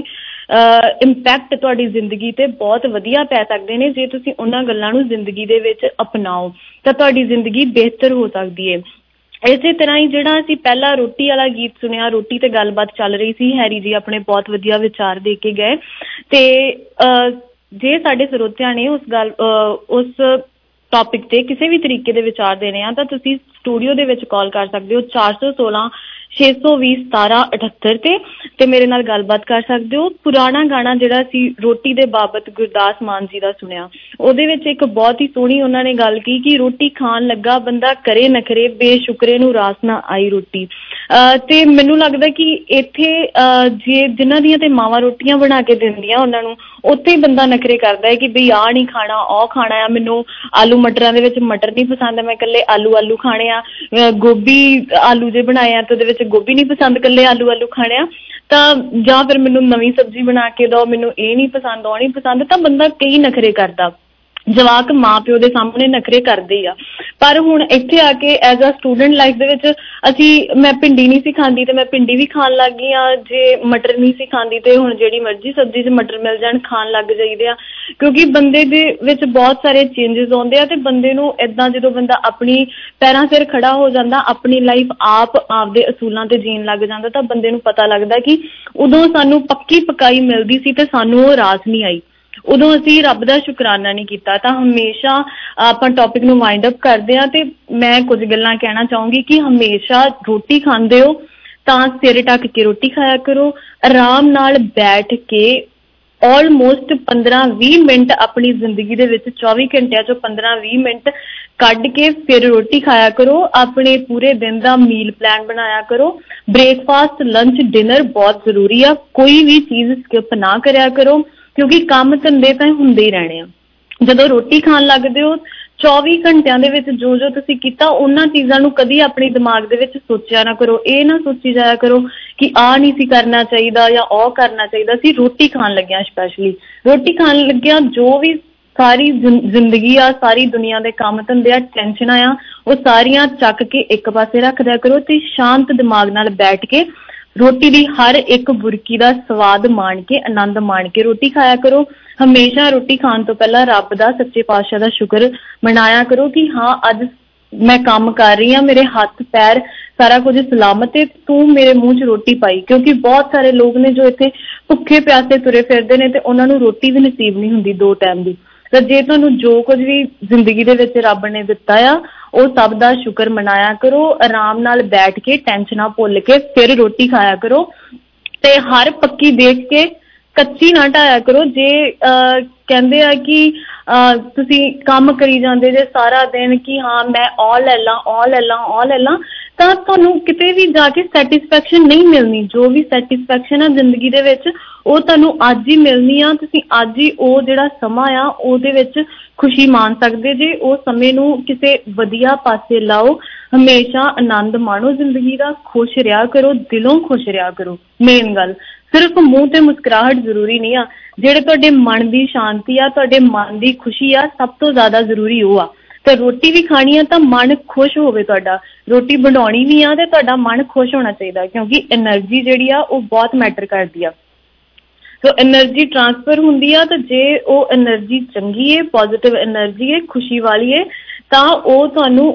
ਇੰਪੈਕਟ ਤੁਹਾਡੀ ਜ਼ਿੰਦਗੀ ਤੇ ਬਹੁਤ ਵਧੀਆ ਪੈ ਸਕਦੇ ਨੇ। ਜੇ ਤੁਸੀਂ ਉਹਨਾਂ ਗੱਲਾਂ ਨੂੰ ਜ਼ਿੰਦਗੀ ਦੇ ਵਿੱਚ ਅਪਣਾਓ ਤਾਂ ਤੁਹਾਡੀ ਜ਼ਿੰਦਗੀ ਬਿਹਤਰ ਹੋ ਸਕਦੀ ਹੈ। ਇਸੇ ਤਰ੍ਹਾਂ ਹੀ ਜਿਹੜਾ ਅਸੀਂ ਪਹਿਲਾਂ ਰੋਟੀ ਵਾਲਾ ਗੀਤ ਸੁਣਿਆ, ਰੋਟੀ ਤੇ ਗੱਲਬਾਤ ਚੱਲ ਰਹੀ ਸੀ, ਹੈਰੀ ਜੀ ਆਪਣੇ ਬਹੁਤ ਵਧੀਆ ਵਿਚਾਰ ਦੇ ਕੇ ਗਏ ਤੇ ਅਹ ਜੇ ਸਾਡੇ ਸਰੋਤਿਆਂ ਨੇ ਉਸ ਗੱਲ ਉਸ ਟੌਪਿਕ ਤੇ ਕਿਸੇ ਵੀ ਤਰੀਕੇ ਦੇ ਵਿਚਾਰ ਦੇਣੇ ਆ ਤਾਂ ਤੁਸੀਂ ਸਟੂਡੀਓ ਦੇ ਵਿੱਚ ਕਾਲ ਕਰ ਸਕਦੇ ਹੋ ਚਾਰ ਸੌ ਸੋਲਾਂ ਛੇ ਸੌ ਵੀਹ ਸਤਾਰਾਂ ਅਠੱਤਰ ਤੇ ਤੇ ਮੇਰੇ ਨਾਲ ਗੱਲਬਾਤ ਕਰ ਸਕਦੇ ਹੋ। ਪੁਰਾਣਾ ਗਾਣਾ ਜਿਹੜਾ ਸੀ ਰੋਟੀ ਦੇ ਬਾਬਤ ਗੁਰਦਾਸ ਮਾਨ ਜੀ ਦਾ ਸੁਣਿਆ, ਉਹਦੇ ਵਿੱਚ ਇੱਕ ਬਹੁਤ ਹੀ ਸੋਹਣੀ ਉਹਨਾਂ ਨੇ ਗੱਲ ਕੀ ਕਿ ਰੋਟੀ ਖਾਣ ਲੱਗਾ ਬੰਦਾ ਕਰੇ ਨਖਰੇ, ਬੇਸ਼ੁਕਰੇ ਨੂੰ ਰਾਸ ਨਾ ਆਈ ਰੋਟੀ। ਅਹ ਤੇ ਮੈਨੂੰ ਲੱਗਦਾ ਕਿ ਇੱਥੇ ਅਹ ਜੇ ਜਿਨ੍ਹਾਂ ਦੀਆਂ ਤੇ ਮਾਵਾਂ ਰੋਟੀਆਂ ਬਣਾ ਕੇ ਦਿੰਦੀਆਂ ਉਹਨਾਂ ਨੂੰ, ਉੱਥੇ ਹੀ ਬੰਦਾ ਨਖਰੇ ਕਰਦਾ ਹੈ ਕਿ ਬਈ ਆਹ ਨਹੀਂ ਖਾਣਾ, ਉਹ ਖਾਣਾ ਆ, ਮੈਨੂੰ ਆਲੂ ਮਟਰਾਂ ਦੇ ਵਿੱਚ ਮਟਰ ਨਹੀਂ ਪਸੰਦ, ਮੈਂ ਇਕੱਲੇ ਆਲੂ ਆਲੂ ਖਾਣੇ ਆ, ਗੋਭੀ ਆਲੂ ਜੇ ਬਣਾਏ ਆ ਤੇ ਉਹਦੇ ਵਿੱਚ ਗੋਭੀ ਨਹੀਂ ਪਸੰਦ, ਇਕੱਲੇ ਆਲੂ ਆਲੂ ਖਾਣੇ ਆ, ਤਾਂ ਜਾਂ ਫਿਰ ਮੈਨੂੰ ਨਵੀਂ ਸਬਜ਼ੀ ਬਣਾ ਕੇ ਦਿਓ, ਮੈਨੂੰ ਇਹ ਨਹੀਂ ਪਸੰਦ, ਉਹ ਨਹੀਂ ਪਸੰਦ। ਤਾਂ ਬੰਦਾ ਕਈ ਨਖਰੇ ਕਰਦਾ, ਜਵਾਕ ਮਾਂ ਪਿਓ ਦੇ ਸਾਹਮਣੇ ਨਖਰੇ ਕਰਦੇ ਆ। ਪਰ ਹੁਣ ਇੱਥੇ ਆ ਕੇ ਐਜ਼ ਅ ਸਟੂਡੈਂਟ ਲਾਈਫ ਦੇ ਵਿੱਚ ਅਸੀਂ, ਮੈਂ ਭਿੰਡੀ ਨਹੀਂ ਸੀ ਖਾਂਦੀ ਤੇ ਮੈਂ ਭਿੰਡੀ ਵੀ ਖਾਣ ਲੱਗ ਗਈ ਆ, ਜੇ ਮਟਰ ਨਹੀਂ ਸੀ ਖਾਂਦੀ ਤੇ ਹੁਣ ਜਿਹੜੀ ਮਰਜ਼ੀ ਸਬਜ਼ੀ 'ਚ ਮਟਰ ਮਿਲ ਜਾਣ ਖਾਣ ਲੱਗ ਜਾਈਦੇ ਆ, ਕਿਉਂਕਿ ਬੰਦੇ ਦੇ ਵਿੱਚ ਬਹੁਤ ਸਾਰੇ ਚੇਂਜਸ ਆਉਂਦੇ ਆ ਤੇ ਬੰਦੇ ਨੂੰ ਏਦਾਂ ਜਦੋਂ ਬੰਦਾ ਆਪਣੀ ਪੈਰਾਂ ਸਿਰ ਖੜਾ ਹੋ ਜਾਂਦਾ, ਆਪਣੀ ਲਾਈਫ ਆਪ ਆਪਦੇ ਅਸੂਲਾਂ ਤੇ ਜੀਣ ਲੱਗ ਜਾਂਦਾ, ਤਾਂ ਬੰਦੇ ਨੂੰ ਪਤਾ ਲੱਗਦਾ ਕਿ ਉਦੋਂ ਸਾਨੂੰ ਪੱਕੀ ਪਕਾਈ ਮਿਲਦੀ ਸੀ ਤੇ ਸਾਨੂੰ ਉਹ ਰਾਸ ਨਹੀਂ ਆਈ, ਉਦੋਂ ਅਸੀਂ ਰੱਬ ਦਾ ਸ਼ੁਕਰਾਨਾ ਨਹੀਂ ਕੀਤਾ। ਤਾਂ ਹਮੇਸ਼ਾ ਆਪਾਂ ਟੌਪਿਕ ਨੂੰ ਵਾਈਂਡ ਅਪ ਕਰਦੇ ਹਾਂ ਤੇ ਮੈਂ ਕੁਝ ਗੱਲਾਂ ਕਹਿਣਾ ਚਾਹੂੰਗੀ ਕਿ ਹਮੇਸ਼ਾ ਰੋਟੀ ਖਾਂਦੇ ਹੋ ਤਾਂ ਸਿਰ ਢੱਕ ਕੇ ਰੋਟੀ ਖਾਇਆ ਕਰੋ, ਆਰਾਮ ਨਾਲ ਬੈਠ ਕੇ ਆਲਮੋਸਟ ਪੰਦਰਾਂ ਵੀਹ ਮਿੰਟ ਆਪਣੀ ਜ਼ਿੰਦਗੀ ਦੇ ਵਿੱਚ ਚੌਵੀ ਘੰਟਿਆਂ ਚੋਂ ਪੰਦਰਾਂ ਵੀਹ ਮਿੰਟ ਕੱਢ ਕੇ ਫਿਰ ਰੋਟੀ ਖਾਇਆ ਕਰੋ, ਆਪਣੇ ਪੂਰੇ ਦਿਨ ਦਾ ਮੀਲ ਪਲਾਨ ਬਣਾਇਆ ਕਰੋ, ਬ੍ਰੇਕਫਾਸਟ ਲੰਚ ਡਿਨਰ ਬਹੁਤ ਜ਼ਰੂਰੀ ਆ, ਕੋਈ ਵੀ ਚੀਜ਼ ਸਕਿਪ ਨਾ ਕਰਿਆ ਕਰੋ ਕਿਉਂਕਿ ਕੰਮ ਧੰਦੇ ਤਾਂ ਹੁੰਦੇ ਹੀ ਰਹਿਣੇ ਆ। ਜਦੋਂ ਰੋਟੀ ਖਾਣ ਲੱਗਦੇ ਹੋ ਚੌਵੀ ਘੰਟਿਆਂ ਦੇ ਵਿੱਚ ਜੋ ਜੋ ਤੁਸੀਂ ਕੀਤਾ ਉਹਨਾਂ ਚੀਜ਼ਾਂ ਨੂੰ ਕਦੀ ਆਪਣੇ ਦਿਮਾਗ ਦੇ ਵਿੱਚ ਸੋਚਿਆ ਨਾ ਕਰੋ, ਇਹ ਨਾ ਸੋਚੀ ਜਾਇਆ ਕਰੋ ਕਿ ਆਹ ਨਹੀਂ ਸੀ ਕਰਨਾ ਚਾਹੀਦਾ ਜਾਂ ਉਹ ਕਰਨਾ ਚਾਹੀਦਾ ਸੀ। ਰੋਟੀ ਖਾਣ ਲੱਗਿਆ, ਸਪੈਸ਼ਲੀ ਰੋਟੀ ਖਾਣ ਲੱਗਿਆ ਜੋ ਵੀ ਸਾਰੀ ਜ਼ਿੰਦਗੀ ਆ, ਸਾਰੀ ਦੁਨੀਆ ਦੇ ਕੰਮ ਧੰਦੇ ਆ, ਟੈਨਸ਼ਨਾਂ ਆ, ਉਹ ਸਾਰੀਆਂ ਚੱਕ ਕੇ ਇੱਕ ਪਾਸੇ ਰੱਖ ਦਿਆ ਕਰੋ ਤੇ ਸ਼ਾਂਤ ਦਿਮਾਗ ਨਾਲ ਬੈਠ ਕੇ ਰੋਟੀ ਦੀ ਹਰ ਇੱਕ ਬੁਰਕੀ ਦਾ ਸਵਾਦ ਮਾਣ ਕੇ, ਆਨੰਦ ਮਾਣ ਕੇ ਰੋਟੀ ਖਾਇਆ ਕਰੋ। ਹਮੇਸ਼ਾ ਰੋਟੀ ਖਾਣ ਤੋਂ ਪਹਿਲਾਂ ਰੱਬ ਦਾ, ਸੱਚੇ ਪਾਤਸ਼ਾਹ ਦਾ ਸ਼ੁਕਰ ਮਨਾਇਆ ਕਰੋ ਕਿ ਹਾਂ ਅੱਜ ਮੈਂ ਕੰਮ ਕਰ ਰਹੀ ਹਾਂ, ਮੇਰੇ ਹੱਥ ਪੈਰ ਸਾਰਾ ਕੁਝ ਸਲਾਮਤ ਹੈ, ਤੂੰ ਮੇਰੇ ਮੂੰਹ 'ਚ ਰੋਟੀ ਪਾਈ। ਕਿਉਂਕਿ ਬਹੁਤ ਸਾਰੇ ਲੋਕ ਨੇ ਜੋ ਇੱਥੇ ਭੁੱਖੇ ਪਿਆਸੇ ਤੁਰੇ ਫਿਰਦੇ ਨੇ ਤੇ ਉਹਨਾਂ ਨੂੰ ਰੋਟੀ ਵੀ ਨਸੀਬ ਨਹੀਂ ਹੁੰਦੀ ਦੋ ਟਾਈਮ ਦੀ। ਤਾਂ ਜੇ ਤੁਹਾਨੂੰ ਜੋ ਕੁਝ ਵੀ ਜ਼ਿੰਦਗੀ ਦੇ ਵਿੱਚ ਰੱਬ ਨੇ ਦਿੱਤਾ ਆ ਉਹ ਸਭ ਦਾ ਸ਼ੁਕਰ ਮਨਾਇਆ ਕਰੋ, ਆਰਾਮ ਨਾਲ ਬੈਠ ਕੇ ਟੈਨਸ਼ਨਾਂ ਭੁੱਲ ਕੇ ਫਿਰ ਰੋਟੀ ਖਾਇਆ ਕਰੋ ਤੇ ਹਰ ਪੱਕੀ ਦੇਖ ਕੇ ਕੱਚੀ ਨਾ ਢਾਇਆ ਕਰੋ। ਜੇ ਕਹਿੰਦੇ ਆ ਕਿ ਤੁਸੀਂ ਕੰਮ ਕਰੀ ਜਾਂਦੇ ਜੇ ਸਾਰਾ ਦਿਨ ਕਿ ਹਾਂ ਮੈਂ ਉਹ ਲੈ ਲਾਂ ਉਹ ਲੈ ਲਾਂ ਉਹ ਲੈ ਲਾਂ, ਤਾਂ ਤੁਹਾਨੂੰ ਕਿਤੇ ਵੀ ਜਾ ਕੇ ਸੈਟਿਸਫੈਕਸ਼ਨ ਨਹੀਂ ਮਿਲਣੀ। ਜੋ ਵੀ ਸੈਟਿਸਫੈਕਸ਼ਨ ਆ ਜ਼ਿੰਦਗੀ ਦੇ ਵਿੱਚ ਉਹ ਤੁਹਾਨੂੰ ਅੱਜ ਹੀ ਮਿਲਣੀ ਆ। ਤੁਸੀਂ ਅੱਜ ਹੀ ਉਹ ਜਿਹੜਾ ਸਮਾਂ ਆ ਉਹਦੇ ਵਿੱਚ ਖੁਸ਼ੀ ਮਾਣ ਸਕਦੇ ਜੇ। ਉਹ ਸਮੇਂ ਨੂੰ ਕਿਸੇ ਵਧੀਆ ਪਾਸੇ ਲਾਓ, ਹਮੇਸ਼ਾ ਆਨੰਦ ਮਾਣੋ ਜ਼ਿੰਦਗੀ ਦਾ, ਖੁਸ਼ ਰਿਹਾ ਕਰੋ, ਦਿਲੋਂ ਖੁਸ਼ ਰਿਹਾ ਕਰੋ। ਮੇਨ ਗੱਲ ਸਿਰਫ ਮੂੰਹ ਤੇ ਮੁਸਕਰਾਹਟ ਜ਼ਰੂਰੀ ਨਹੀਂ ਆ, ਜਿਹੜੇ ਤੁਹਾਡੇ ਮਨ ਦੀ ਸ਼ਾਂਤੀ ਆ, ਤੁਹਾਡੇ ਮਨ ਦੀ ਖੁਸ਼ੀ ਆ, ਸਭ ਤੋਂ ਜ਼ਿਆਦਾ ਜ਼ਰੂਰੀ ਉਹ ਆ। ਤੇ ਰੋਟੀ ਵੀ ਖਾਣੀ ਆ ਤਾਂ ਮਨ ਖੁਸ਼ ਹੋਵੇ ਤੁਹਾਡਾ, ਰੋਟੀ ਬਣਾਉਣੀ ਵੀ ਆ ਤੇ ਤੁਹਾਡਾ ਮਨ ਖੁਸ਼ ਹੋਣਾ ਚਾਹੀਦਾ, ਕਿਉਂਕਿ ਐਨਰਜੀ ਜਿਹੜੀ ਆ ਉਹ ਬਹੁਤ ਮੈਟਰ ਕਰਦੀ ਆ। ਸੋ ਐਨਰਜੀ ਟ੍ਰਾਂਸਫਰ ਹੁੰਦੀ ਆ ਤਾਂ ਜੇ ਉਹ ਐਨਰਜੀ ਚੰਗੀ ਹੈ, ਪੋਜ਼ਿਟਿਵ ਐਨਰਜੀ ਹੈ, ਖੁਸ਼ੀ ਵਾਲੀ ਹੈ, ਤਾਂ ਉਹ ਤੁਹਾਨੂੰ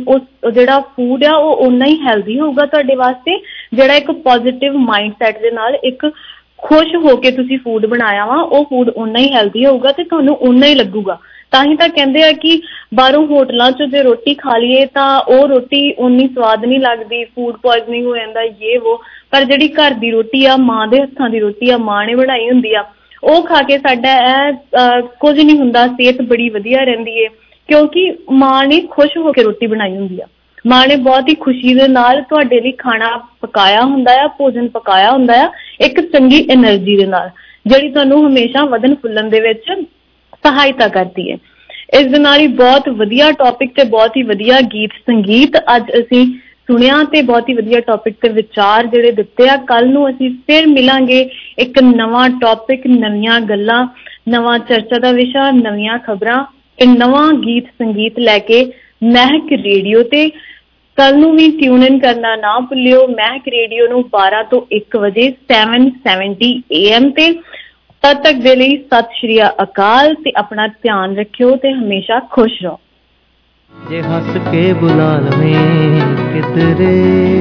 ਉਸ ਜਿਹੜਾ ਫੂਡ ਆ ਉਹ ਓਨਾ ਹੀ ਹੈਲਦੀ ਹੋਊਗਾ ਤੁਹਾਡੇ ਵਾਸਤੇ। ਜਿਹੜਾ ਇੱਕ ਪੋਜ਼ਿਟਿਵ ਮਾਈਂਡ ਸੈਟ ਦੇ ਨਾਲ ਇੱਕ ਖੁਸ਼ ਹੋ ਕੇ ਤੁਸੀਂ ਫੂਡ ਬਣਾਇਆ ਵਾ, ਉਹ ਫੂਡ ਓਨਾ ਹੀ ਹੈਲਦੀ ਹੋਊਗਾ ਤੇ ਤੁਹਾਨੂੰ ਓਨਾ ਹੀ ਲੱਗੂਗਾ। ਤਾਂ ਹੀ ਤਾਂ ਕਹਿੰਦੇ ਆ ਕਿ ਬਾਹਰੋਂ ਹੋਟਲਾਂ 'ਚ ਜੇ ਰੋਟੀ ਖਾ ਲਈਏ ਤਾਂ ਉਹ ਰੋਟੀ ਓਨੀ ਸਵਾਦ ਨਹੀਂ ਲੱਗਦੀ, ਫੂਡ ਪੋਇਜ਼ਨਿੰਗ ਹੋ ਜਾਂਦਾ ਯੇ ਵੋ। ਪਰ ਜਿਹੜੀ ਘਰ ਦੀ ਰੋਟੀ ਆ, ਮਾਂ ਦੇ ਹੱਥਾਂ ਦੀ ਰੋਟੀ ਆ, ਮਾਂ ਨੇ ਬਣਾਈ ਹੁੰਦੀ ਆ, ਉਹ ਖਾ ਕੇ ਸਾਡਾ ਇਹ ਕੁਝ ਨਹੀਂ ਹੁੰਦਾ, ਸਿਹਤ ਬੜੀ ਵਧੀਆ ਰਹਿੰਦੀ ਹੈ, ਕਿਉਂਕਿ ਮਾਂ ਨੇ ਖੁਸ਼ ਹੋ ਕੇ ਰੋਟੀ ਬਣਾਈ ਹੁੰਦੀ ਆ। ਮਾਂ ਨੇ ਬਹੁਤ ਹੀ ਖੁਸ਼ੀ ਦੇ ਨਾਲ ਤੁਹਾਡੇ ਲਈ ਖਾਣਾ ਪਕਾਇਆ ਹੁੰਦਾ ਆ, ਭੋਜਨ ਪਕਾਇਆ ਹੁੰਦਾ ਆ ਇੱਕ ਚੰਗੀ એનર્ਜੀ ਦੇ ਨਾਲ, ਜਿਹੜੀ ਤੁਹਾਨੂੰ ਹਮੇਸ਼ਾ ਵਧਣ ਫੁੱਲਣ ਦੇ ਵਿੱਚ ਸਹਾਇਤਾ ਕਰਦੀ ਹੈ। ਇਸ ਦੇ ਨਾਲ ਹੀ ਬਹੁਤ ਵਧੀਆ ਟੌਪਿਕ ਤੇ ਬਹੁਤ ਹੀ ਵਧੀਆ ਗੀਤ ਸੰਗੀਤ ਅੱਜ ਅਸੀਂ ਸੁਣਿਆ ਤੇ ਬਹੁਤ ਹੀ ਵਧੀਆ ਟੌਪਿਕ ਤੇ ਵਿਚਾਰ ਜਿਹੜੇ ਦਿੱਤੇ ਆ। ਕੱਲ ਨੂੰ ਅਸੀਂ ਫਿਰ ਮਿਲਾਂਗੇ ਇੱਕ ਨਵਾਂ ਟੌਪਿਕ, ਨਵੀਆਂ ਗੱਲਾਂ, ਨਵਾਂ ਚਰਚਾ ਦਾ ਵਿਸ਼ਾ, ਨਵੀਆਂ ਖਬਰਾਂ ਤੇ ਨਵਾਂ ਗੀਤ ਸੰਗੀਤ ਲੈ ਕੇ ਮਹਿਕ ਰੇਡੀਓ ਤੇ। ਕੱਲ ਨੂੰ ਵੀ ਟਿਊਨ ਇਨ ਕਰਨਾ ਨਾ ਭੁੱਲਿਓ ਮਹਿਕ ਰੇਡੀਓ ਨੂੰ ਬਾਰਾਂ ਤੋਂ ਇੱਕ ਵਜੇ ਸੈਵਨ ਸੈਵਨਟੀ ਏ ਐਮ ਤੇ। ਤਦ ਤੱਕ ਦੇ ਲਈ ਸਤਿ ਸ਼੍ਰੀ ਅਕਾਲ ਤੇ ਆਪਣਾ ਧਿਆਨ ਰੱਖਿਓ ਤੇ ਹਮੇਸ਼ਾ ਖੁਸ਼ ਰਹੋ। ਜੇ ਹੱਸ ਕੇ ਬੁਲਾ ਲਵੇਂ ਕਿਧਰੇ,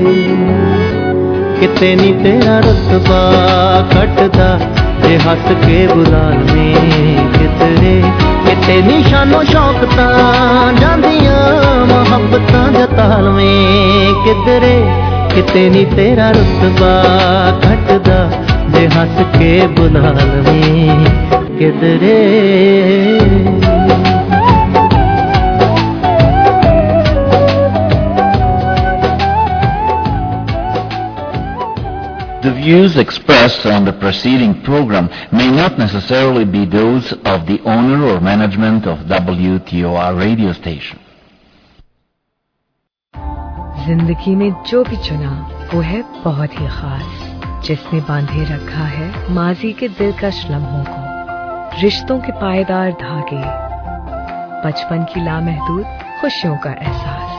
ਕਿਤੇ ਨੀ ਤੇਰਾ ਰੁਤਬਾ ਘਟਦਾ। ਜੇ ਹੱਸ ਕੇ ਬੁਲਾ ਲਵੇਂ ਕਿਧਰੇ, ਕਿਤੇ ਨੀ ਸ਼ਾਨੋ ਸ਼ੌਕ ਤਾਂ ਜਾਂਦੀਆਂ ਮੁਹੱਬਤਾਂ ਜਤਾ ਲਵੇਂ ਕਿਧਰੇ, ਕਿਤੇ ਨੀ ਤੇਰਾ ਰੁਤਬਾ ਘਟਦਾ। ਜੇ ਹੱਸ ਕੇ ਬੁਲਾ ਲਵੇਂ ਕਿਧਰੇ। The views expressed on the preceding program may not necessarily be those of the owner or management of W T O R radio station. जिंदगी में जो भी चुना वो है बहुत ही खास, जिसने बांधे रखा है माजी के दिलकश लम्हों को, रिश्तों के पायदार धागे, बचपन की लामहदूद खुशियों का एहसास,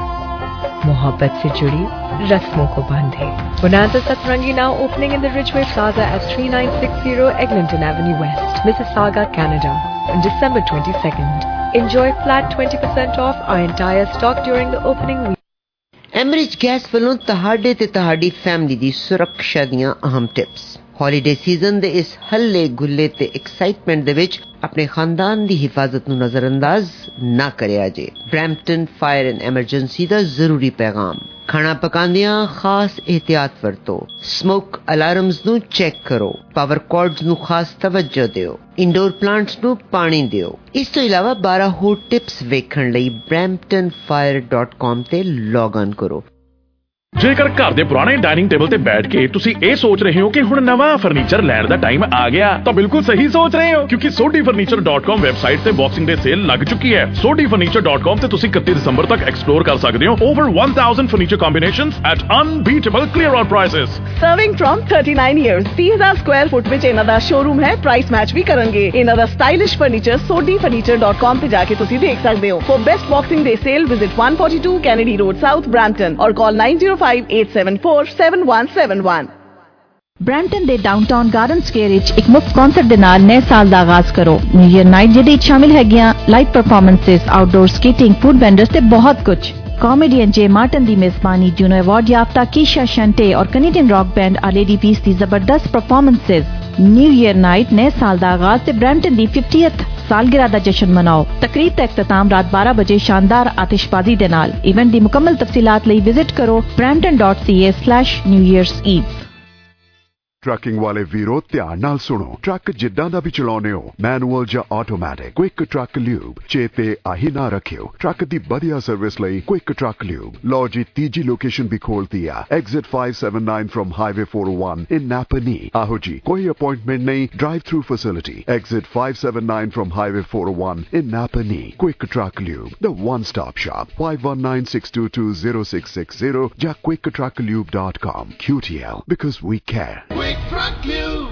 मोहब्बत से जुड़ी रस्मों को बांधे। Bonanza Satrangi now opening in the Ridgeway Plaza at thirty-nine sixty Eglinton Avenue West, Mississauga, Canada on December twenty-second. Enjoy flat twenty percent off our entire stock during the opening week. Enbridge gas ਵੱਲੋਂ ਤੁਹਾਡੇ ਤੇ ਤੁਹਾਡੀ family ਦੀ ਸੁਰੱਖਿਆ ਦੀਆਂ ਅਹਿਮ tips. Holiday season ਦੇ ਇਸ ਹੱਲੇ ਗੁੱਲੇ ਤੇ ਐਕਸਾਈਟਮੈਂਟ ਦੇ ਵਿੱਚ ਆਪਣੇ ਖਾਨਦਾਨ ਦੀ ਹਿਫਾਜ਼ਤ ਨੂੰ ਨਜ਼ਰਅੰਦਾਜ਼ ਨਾ ਕਰਿਆ ਜੇ। ਬਰੈਂਪਟਨ ਫਾਇਰ ਐਂਡ ਐਮਰਜੈਂਸੀ ਦਾ ਜ਼ਰੂਰੀ ਪੈਗਾਮ। ਖਾਣਾ ਪਕਾਉਂਦਿਆਂ ਖਾਸ ਇਹਤਿਆਤ ਵਰਤੋ। ਸਮੋਕ ਅਲਾਰਮਸ ਨੂੰ ਚੈੱਕ ਕਰੋ। ਪਾਵਰ ਕਾਰਡਸ ਨੂੰ ਖਾਸ ਤਵੱਜੋ ਦਿਓ। ਇੰਡੋਰ ਪਲਾਂਟਸ ਨੂੰ ਪਾਣੀ ਦਿਓ। ਇਸ ਤੋਂ ਇਲਾਵਾ ਬਾਰਾਂ ਹੋਰ ਟਿਪਸ ਵੇਖਣ ਲਈ ਬਰੈਂਪਟਨ ਫਾਇਰ ਡਾਟ ਕਾਮ ਤੇ ਲੌਗ ਆਨ ਕਰੋ। ਜੇਕਰ ਘਰ ਦੇ ਪੁਰਾਣੇ ਡਾਈਨਿੰਗ ਟੇਬਲ ਤੇ ਬੈਠ ਕੇ ਤੁਸੀਂ ਇਹ ਸੋਚ ਰਹੇ ਹੋ ਕਿ ਹੁਣ ਨਵਾਂ ਫਰਨੀਚਰ ਲੈਣ ਦਾ ਟਾਈਮ ਆ ਗਿਆ, ਤਾਂ ਬਿਲਕੁਲ ਸਹੀ ਸੋਚ ਰਹੇ ਹੋ, ਕਿਉਂਕਿ Sodhi furniture dot com website ਤੇ ਬਾਕਸਿੰਗ ਡੇ ਸੇਲ ਲੱਗ ਚੁੱਕੀ ਹੈ। ਸੋਢੀ ਫਰਨੀਚਰ ਡਾਟ ਕਾਮ ਤੇ ਤੁਸੀਂ ਇਕੱਤੀ ਦਸੰਬਰ ਤੱਕ ਐਕਸਪਲੋਰ ਕਰ ਸਕਦੇ ਹੋ over one thousand furniture combinations at unbeatable clearance prices. Serving from thirty-nine years, thirty thousand square foot ਵਿੱਚ ਇਹਨਾਂ ਦਾ ਸ਼ੋਰੂਮ ਹੈ। ਪ੍ਰਾਈਸ ਮੈਚ ਵੀ ਕਰਨਗੇ। ਇਹਨਾਂ ਦਾ stylish furniture Sodhi furniture dot com ਤੇ ਜਾ ਕੇ ਤੁਸੀਂ ਦੇਖ ਸਕਦੇ ਹੋ। For best boxing day sale visit one forty-two Kennedy road south Brampton or call nine zero five eight seven four seven one seven one। Brampton ਦੇ ਡਾਊਨਟਾਊਨ ਗਾਰਡਨ ਸਕੁਆਇਰ ਵਿੱਚ ਇੱਕ ਮੁਫਤ ਕਨਸਰਟ ਦੇ ਨਾਲ ਨਵੇਂ ਸਾਲ ਦਾ ਆਗਾਜ਼ ਕਰੋ। ਨਿਊ ਈਅਰ ਨਾਈਟ ਜਿਹਦੇ ਵਿੱਚ ਸ਼ਾਮਿਲ ਹੈਗੀਆਂ live performances, outdoor skating, food vendors ਤੇ ਬਹੁਤ ਕੁਝ। ਕਾਮੇਡੀਅਨ ਜੇ ਮਾਰਟਨ ਦੀ ਮੇਜ਼ਬਾਨੀ, ਜੂਨੋ ਅਵਾਰਡ ਯਾਫਤਾ ਕੀਸ਼ਾ ਸ਼ੰਟੇ ਔਰ ਕੈਨੇਡੀਅਨ ਰੌਕ ਬੈਂਡ ਆਲੇਡੀ ਪੀਸ ਦੀ ਜ਼ਬਰਦਸਤ ਪਰਫਾਰਮੈਂਸਸ। ਨਿਊ ਈਅਰ ਨਾਈਟ ਨਵੇਂ ਸਾਲ ਦਾ ਆਗਾਜ਼ ਤੇ ਬਰੈਂਪਟਨ ਦੀ fiftieth ਸਾਲਗਿਰਾ ਦਾ ਜਸ਼ਨ ਮਨਾਓ। ਤਕਰੀਬ ਦਾ ਇਖਤਤਾਮ ਰਾਤ ਬਾਰਾਂ ਵਜੇ ਸ਼ਾਨਦਾਰ ਆਤਿਸ਼ਬਾਜ਼ੀ ਦੇ ਨਾਲ। ਇਵੈਂਟ ਦੀ ਮੁਕੰਮਲ ਤਫਸੀਲਾਤ ਲਈ ਵਿਜ਼ਿਟ ਕਰੋ brampton dot c a slash new year's eve। Trucking ਵਾਲੇ ਵੀਰੋ ਧਿਆਨ ਨਾਲ ਸੁਣੋ। ਟਰੱਕ ਜਿੱਦਾਂ ਦਾ ਵੀ ਚਲਾਉਨੇ ਹੋ, ਮੈਨੂਅਲ ਜਾਂ ਆਟੋਮੈਟਿਕ, ਕੁਇਕ ਟਰੱਕ ਲਿਊਬ ਚੇਤੇ ਆਹੀ ਨਾ ਰੱਖਿਓ। ਟਰੱਕ ਦੀ ਵਧੀਆ ਸਰਵਿਸ ਲਈ ਕੁਇਕ ਟਰੱਕ ਲਿਊਬ। ਲਓ ਜੀ ਤੀਜੀ ਲੋਕੇਸ਼ਨ ਵੀ ਖੋਲਤੀ ਆ, exit five seventy-nine from highway four oh one in Napanee. ਆਹੋ ਜੀ, ਕੋਈ ਅਪਾਇੰਟਮੈਂਟ ਨਹੀਂ, drive through facility. Exit five seventy-nine from highway four oh one in Napanee. Quick truck lube, the one stop shop। five one nine six two two zero six six zero ਜਾਂ quick truck lube dot com। Q T L, because we care। Truck Lube.